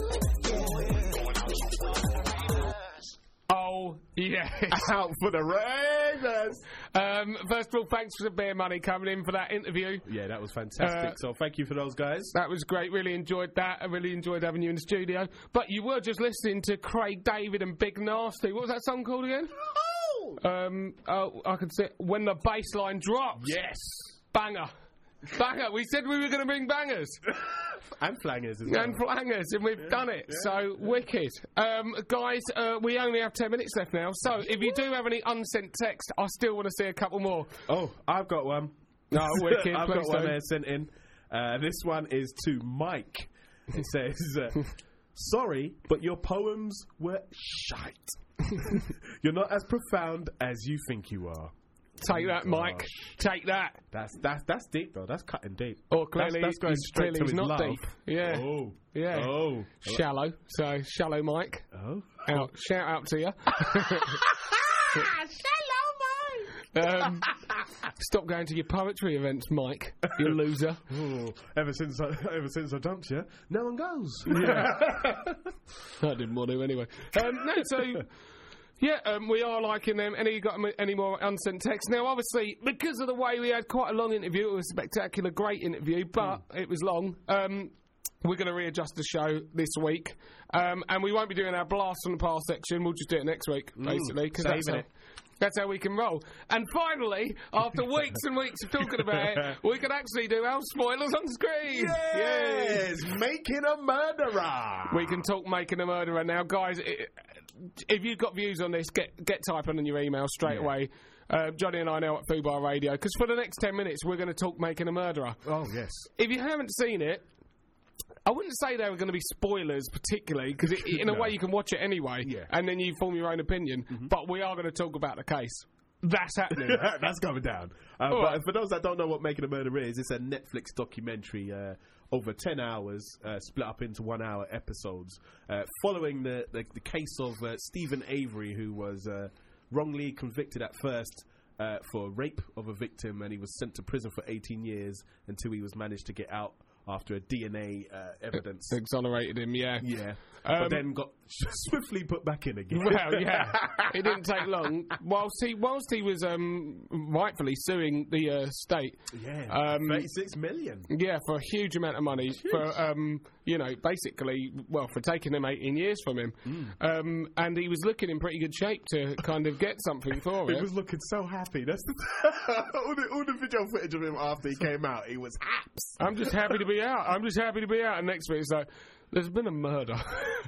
yeah. Oh, yeah. Out for the Ravens. Um, first of all, thanks for the beer money coming in for that interview. Yeah, that was fantastic. Uh, so thank you for those guys. That was great. Really enjoyed that. I really enjoyed having you in the studio. But you were just listening to Craig David and Big Nasty. What was that song called again? Oh! Um, oh, I can say When the Bass Line Drops. Yes. Banger. Banger. We said we were going to bring bangers. And flangers as well. And flangers, and we've Yeah, done it. yeah. So, wicked. Um, guys, uh, we only have ten minutes left now. So, if you do have any unsent text, I still want to see a couple more. Oh, I've got one. No, wicked. I've please got one do. there sent in. Uh, this one is to Mike. It says, uh, sorry, but your poems were shite. You're not as profound as you think you are. Take that, Mike. Gosh. Take that. That's that's that's deep though. That's cutting deep. Or clearly, that's, that's going he's- straight clearly to he's his not love. deep. Yeah. Oh. Yeah. Oh. Shallow. So, shallow Mike. Oh. Out, shout out to you. Um, stop going to your poetry events, Mike. You loser. Oh, ever since I, ever since I dumped you, no one goes. Yeah. I didn't want to anyway. Um, no, so yeah, um, we are liking them. Any got m- any more unsent texts? Now, obviously, because of the way we had quite a long interview, it was a spectacular, great interview, but it was long. Um, we're going to readjust the show this week, um, and we won't be doing our blast from the past section. We'll just do it next week, Mm, basically, because that's saving how, it. that's how we can roll. And finally, after weeks and weeks of talking about it, we can actually do our spoilers on screen. Yes, Making a Murderer. We can talk Making a Murderer now, guys. i if you've got views on this, get get typing in your email straight Yeah. away. Uh, Johnny and I know at Fubar Radio, because for the next ten minutes we're going to talk Making a Murderer. Oh yes. If you haven't seen it, I wouldn't say there were going to be spoilers particularly, because in a No. way you can watch it anyway, Yeah. and then you form your own opinion. But we are going to talk about the case. That's happening. That's going down. Uh, All but right. for those that don't know what Making a Murderer is, it's a Netflix documentary uh, over ten hours, uh, split up into one-hour episodes, uh, following the, the, the case of uh, Stephen Avery, who was uh, wrongly convicted at first uh, for rape of a victim, and he was sent to prison for eighteen years until he was managed to get out after a D N A uh, evidence. Exonerated him, yeah. Yeah. Um, but then got swiftly put back in again. Well, yeah, it didn't take long. Whilst he, whilst he was um, rightfully suing the uh, state, Yeah, um, thirty-six million. yeah, for a huge amount of money, for um, you know, basically, well, for taking them eighteen years from him, Mm. um, and he was looking in pretty good shape to kind of get something for He it. was looking so happy. That's the all, the, all the video footage of him after he came out. He was haps. I'm just happy to be out. I'm just happy to be out. And next week it's like, there's been a murder.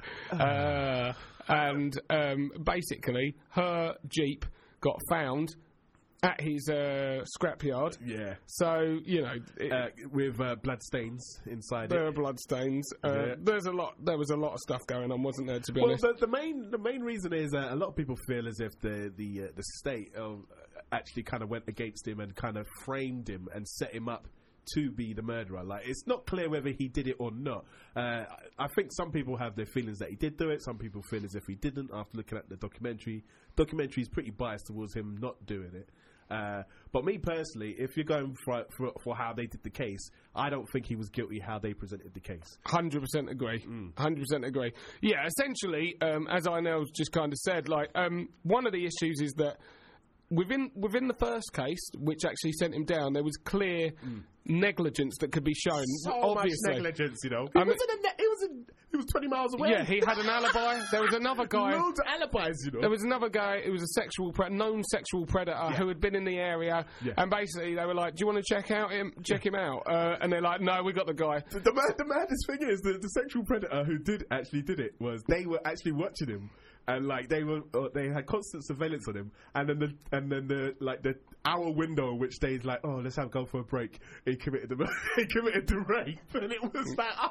uh, and um, basically, her Jeep got found at his uh, scrapyard. Yeah. So, you know, it, Uh, with uh, blood stains inside there it. are blood stains. Uh, Yeah. There's a lot. There was a lot of stuff going on, wasn't there? To be Well, honest. the, the main the main reason is uh, a lot of people feel as if the the uh, the state uh, actually kind of went against him and kind of framed him and set him up to be the murderer. Like, it's not clear whether he did it or not. Uh, I think some people have their feelings that he did do it. Some people feel as if he didn't after looking at the documentary. Documentary is pretty biased towards him not doing it. Uh, but me personally, if you're going for, for for how they did the case, I don't think he was guilty how they presented the case. one hundred percent agree. one hundred percent agree. Yeah, essentially, um, as Arnell's just kind of said, like um, one of the issues is that within within the first case, which actually sent him down, there was clear mm. negligence that could be shown. So obviously. much negligence, you know. I He mean, was in a ne- he was in, he was twenty miles away. Yeah, he had an alibi. There was another guy. Loads of alibis, you know. There was another guy who was a sexual pre- known sexual predator Yeah. who had been in the area, Yeah. and basically they were like, "Do you want to check out him? Check him out?" Uh, and they're like, "No, we got the guy." The, the, mad, the maddest thing is that the sexual predator who did actually did it was they were actually watching him, and like they were uh, they had constant surveillance on him, and then the and then the like the hour window in which they's like, oh, let's have go for a break. He committed the he committed the rape, and it was like, oh,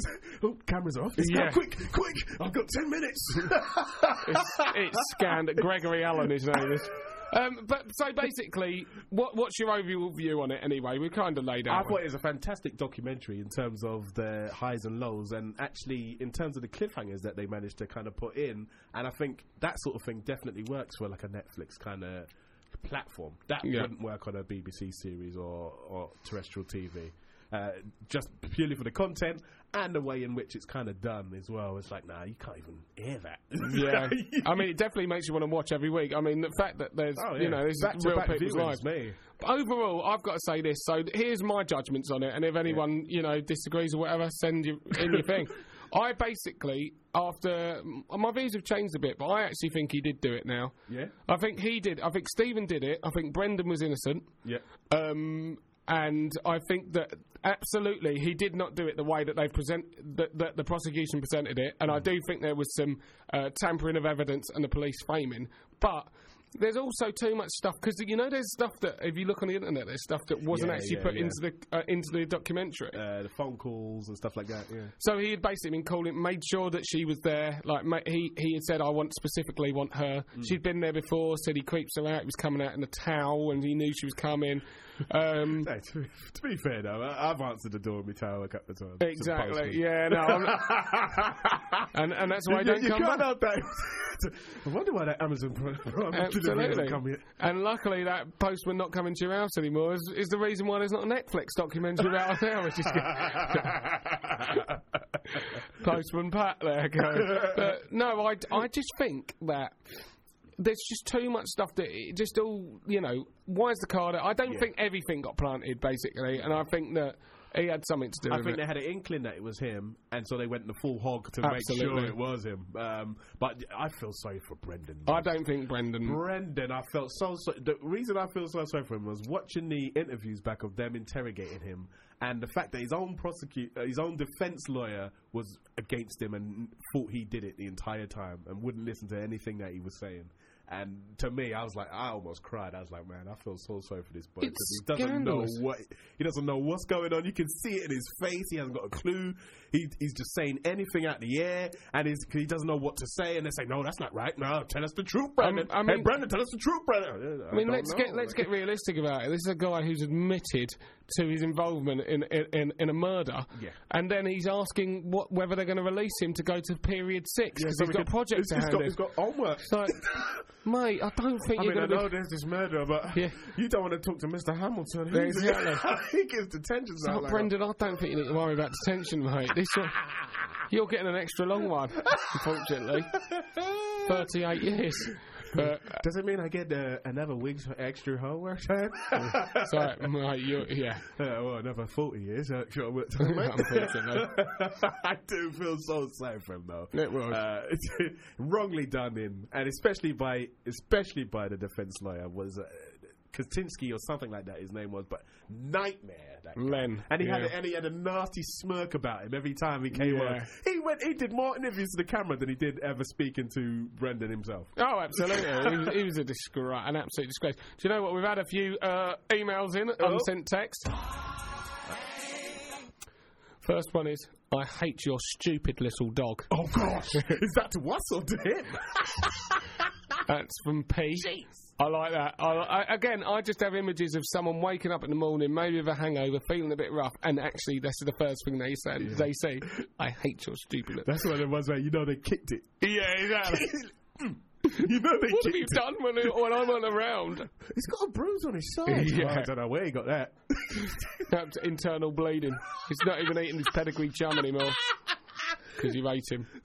oh cameras are off. Let's Yeah. go quick, quick! I've got ten minutes. it's, it's scanned. Gregory Allen, his name is. Um, but so basically, what, what's your overall view on it? Anyway, we kind of laid I out. thought it was a fantastic documentary in terms of the highs and lows, and actually in terms of the cliffhangers that they managed to kind of put in. And I think that sort of thing definitely works for like a Netflix kind of platform. That Yeah. wouldn't work on a B B C series or, or terrestrial T V. Uh, just purely for the content and the way in which it's kind of done as well. It's like, nah, you can't even hear that. Yeah, I mean, it definitely makes you want to watch every week. I mean, the fact that there's, Oh, you yeah. know, there's Back-to-back real people's viewings, lives. me. But overall, I've got to say this. So here's my judgments on it, and if anyone, you know, disagrees or whatever, send you in your thing. I basically, after m- my views have changed a bit, but I actually think he did do it now. Yeah. I think he did. I think Stephen did it. I think Brendan was innocent. Yeah. Um, and I think that absolutely he did not do it the way that they present that, that the prosecution presented it. And I do think there was some uh, tampering of evidence and the police framing, but. There's also too much stuff because you know there's stuff that if you look on the internet there's stuff that wasn't Yeah, actually yeah, put yeah. into the uh, into the documentary. Uh, the phone calls and stuff like that, yeah. So he had basically been calling, made sure that she was there. Like ma- he he had said, I want specifically want her. Mm. She'd been there before. Said he creeps her out. He was coming out in a towel, and he knew she was coming. Um, Hey, to, be, to be fair, though, I, I've answered the door with my towel a couple of times. Exactly. Yeah. No. I'm not, and and that's why I you, don't you come can't back. help that. I wonder why that Amazon Prime delivery Absolutely. hasn't come yet. And luckily, that postman not coming to your house anymore is, is the reason why there's not a Netflix documentary about us now. Which is Postman Pat there going. But no, I, I just think that there's just too much stuff that it just all, you know, why is the card? I don't Yeah. think everything got planted, basically, and I think that he had something to do I with think it. they had an inkling that it was him, and so they went the full hog to Absolutely. make sure it was him. Um, but I feel sorry for Brendan. I don't think Brendan... Brendan, I felt so sorry. The reason I feel so sorry for him was watching the interviews back of them interrogating him, and the fact that his own prosecute, uh, his own defense lawyer was against him and thought he did it the entire time and wouldn't listen to anything that he was saying. And to me, I was like, I almost cried. I was like, man, I feel so sorry for this boy. It's Because he doesn't scandalous. know what he doesn't know what's going on. You can see it in his face. He hasn't got a clue. He, he's just saying anything out the air, and he's, he doesn't know what to say. And they say, no, that's not right. No, tell us the truth, Brandon. Um, I mean- hey, Brandon, tell us the truth, Brandon. I mean, don't let's know. get let's get realistic about it. This is a guy who's admitted to his involvement in in, in, in a murder, Yeah. and then he's asking what whether they're going to release him to go to period six Yeah, because so he's we got a could- project he's- to he's hand got- in. he's got homework. It's like, mate, I don't think I you're mean, I going to know be. there's this murder, but Yeah. you don't want to talk to Mister Hamilton. Yeah, He's- exactly. he gives detention. It's not Brendan, I don't think you need to worry about detention, mate. This one, you're getting an extra long one, unfortunately. thirty-eight years. But, Does it mean I get uh, another week's extra homework time? so, mate, you're, yeah. Uh, well, another forty years extra work time. Unfortunately. I do feel so sorry for him, though. It was. Uh, it's wrongly done in, and especially by especially by the defense lawyer was. Uh, Kaczynski or something like that his name was, but nightmare that guy. Len, and he had yeah. a, and he had a nasty smirk about him every time he came Yeah. on. He went he did more interviews to the camera than he did ever speaking to Brendan himself. Oh, absolutely. he, was, he was a disgrace, an absolute disgrace. Do you know what? We've had a few uh, emails in, Oh. unsent text. First one is, I hate your stupid little dog. Oh, gosh. Is that to us or to him? That's from P. I like that. I, I, again, I just have images of someone waking up in the morning, maybe with a hangover, feeling a bit rough, and actually that's the first thing they say. Yeah. They say, I hate your stupid little That's one of the ones where you know they kicked it. Yeah, exactly. You know they What have kicked you done when, it, when I wasn't around? He's got a bruise on his side. Yeah. Well, I don't know where he got that. That's internal bleeding. He's not even eating his pedigree chum anymore because you ate him.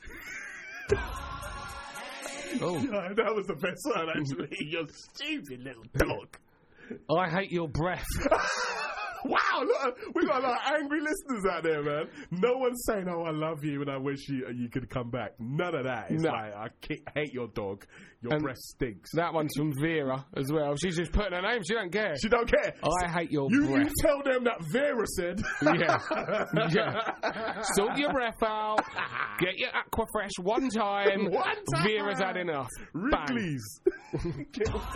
Oh, Yeah, that was the best one, actually. You stupid little dog. I hate your breath. Wow, look, we got a lot of angry listeners out there, man. No one's saying, "Oh, I love you and I wish you you could come back." None of that. It's No. like, I ki- hate your dog. Your And breath stinks. That one's from Vera as well. She's just putting her name. She don't care. She don't care. I hate your You, breath. you tell them that Vera said. Yeah. Yeah. Sort your breath out. Get your Aquafresh one time. One time. Vera's had enough. Bang. Wrigley's.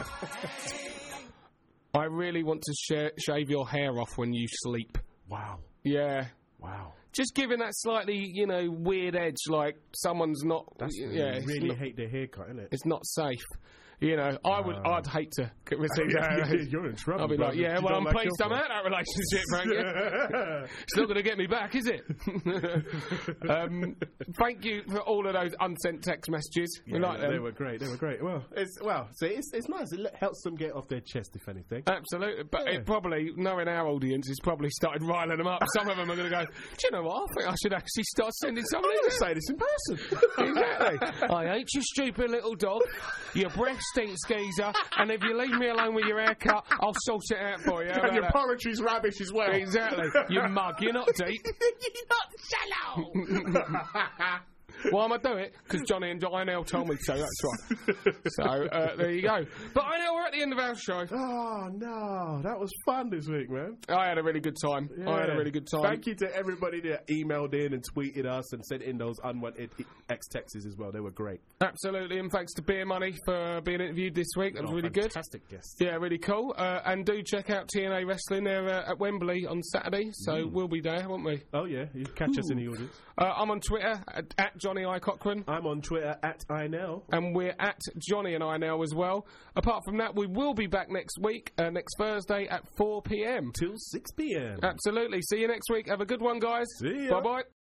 I really want to sh- shave your hair off when you sleep. Wow. Yeah. Wow. Just giving that slightly, you know, weird edge, like someone's not. That's yeah, you it's really not, hate the haircut, isn't it? it's not safe. You know, I would, I'd hate to c- receive that. You're in trouble. I'll be like, brother. yeah, You well, don't I'm like pleased your I'm out of that relationship, Frank. It's not going to get me back, is it? um, thank you for all of those unsent text messages. We Yeah, like them. they were great. They were great. Well, it's well, see, it's it's nice. It le- helps them get off their chest, if anything. Absolutely, but Yeah. it probably, knowing our audience, it's probably started riling them up. Some of them are going to go, do you know what, I think I should actually start sending some of I'm these. going to say this in person. Exactly. I hate you, stupid little dog. Your breath stinks, geezer. And if you leave me alone with your haircut, I'll sort it out for you. How And about your that? poetry's rubbish as well. Exactly. You mug. You're not deep. You're not shallow. Why am I doing it? Because Johnny and Lionel told me so, that's right. So, uh, there you go. But I know we're at the end of our show. Oh, no. That was fun this week, man. I had a really good time. I had a Yeah. really good time. Thank you to everybody that emailed in and tweeted us and sent in those unwanted X-texts as well. They were great. Absolutely, and thanks to Beer Money for being interviewed this week. That was Oh, really good. Fantastic guest. Yeah, really cool. Uh, and do check out T N A Wrestling there uh, at Wembley on Saturday. So Mm. we'll be there, won't we? Oh, yeah. You catch us in the audience. Uh, I'm on Twitter at, at Johnny I. Cochran. I'm on Twitter at INL. And we're at Johnny and I now as well. Apart from that, we will be back next week, uh, next Thursday at four p.m. Till six p.m. Absolutely. See you next week. Have a good one, guys. See ya. Bye-bye.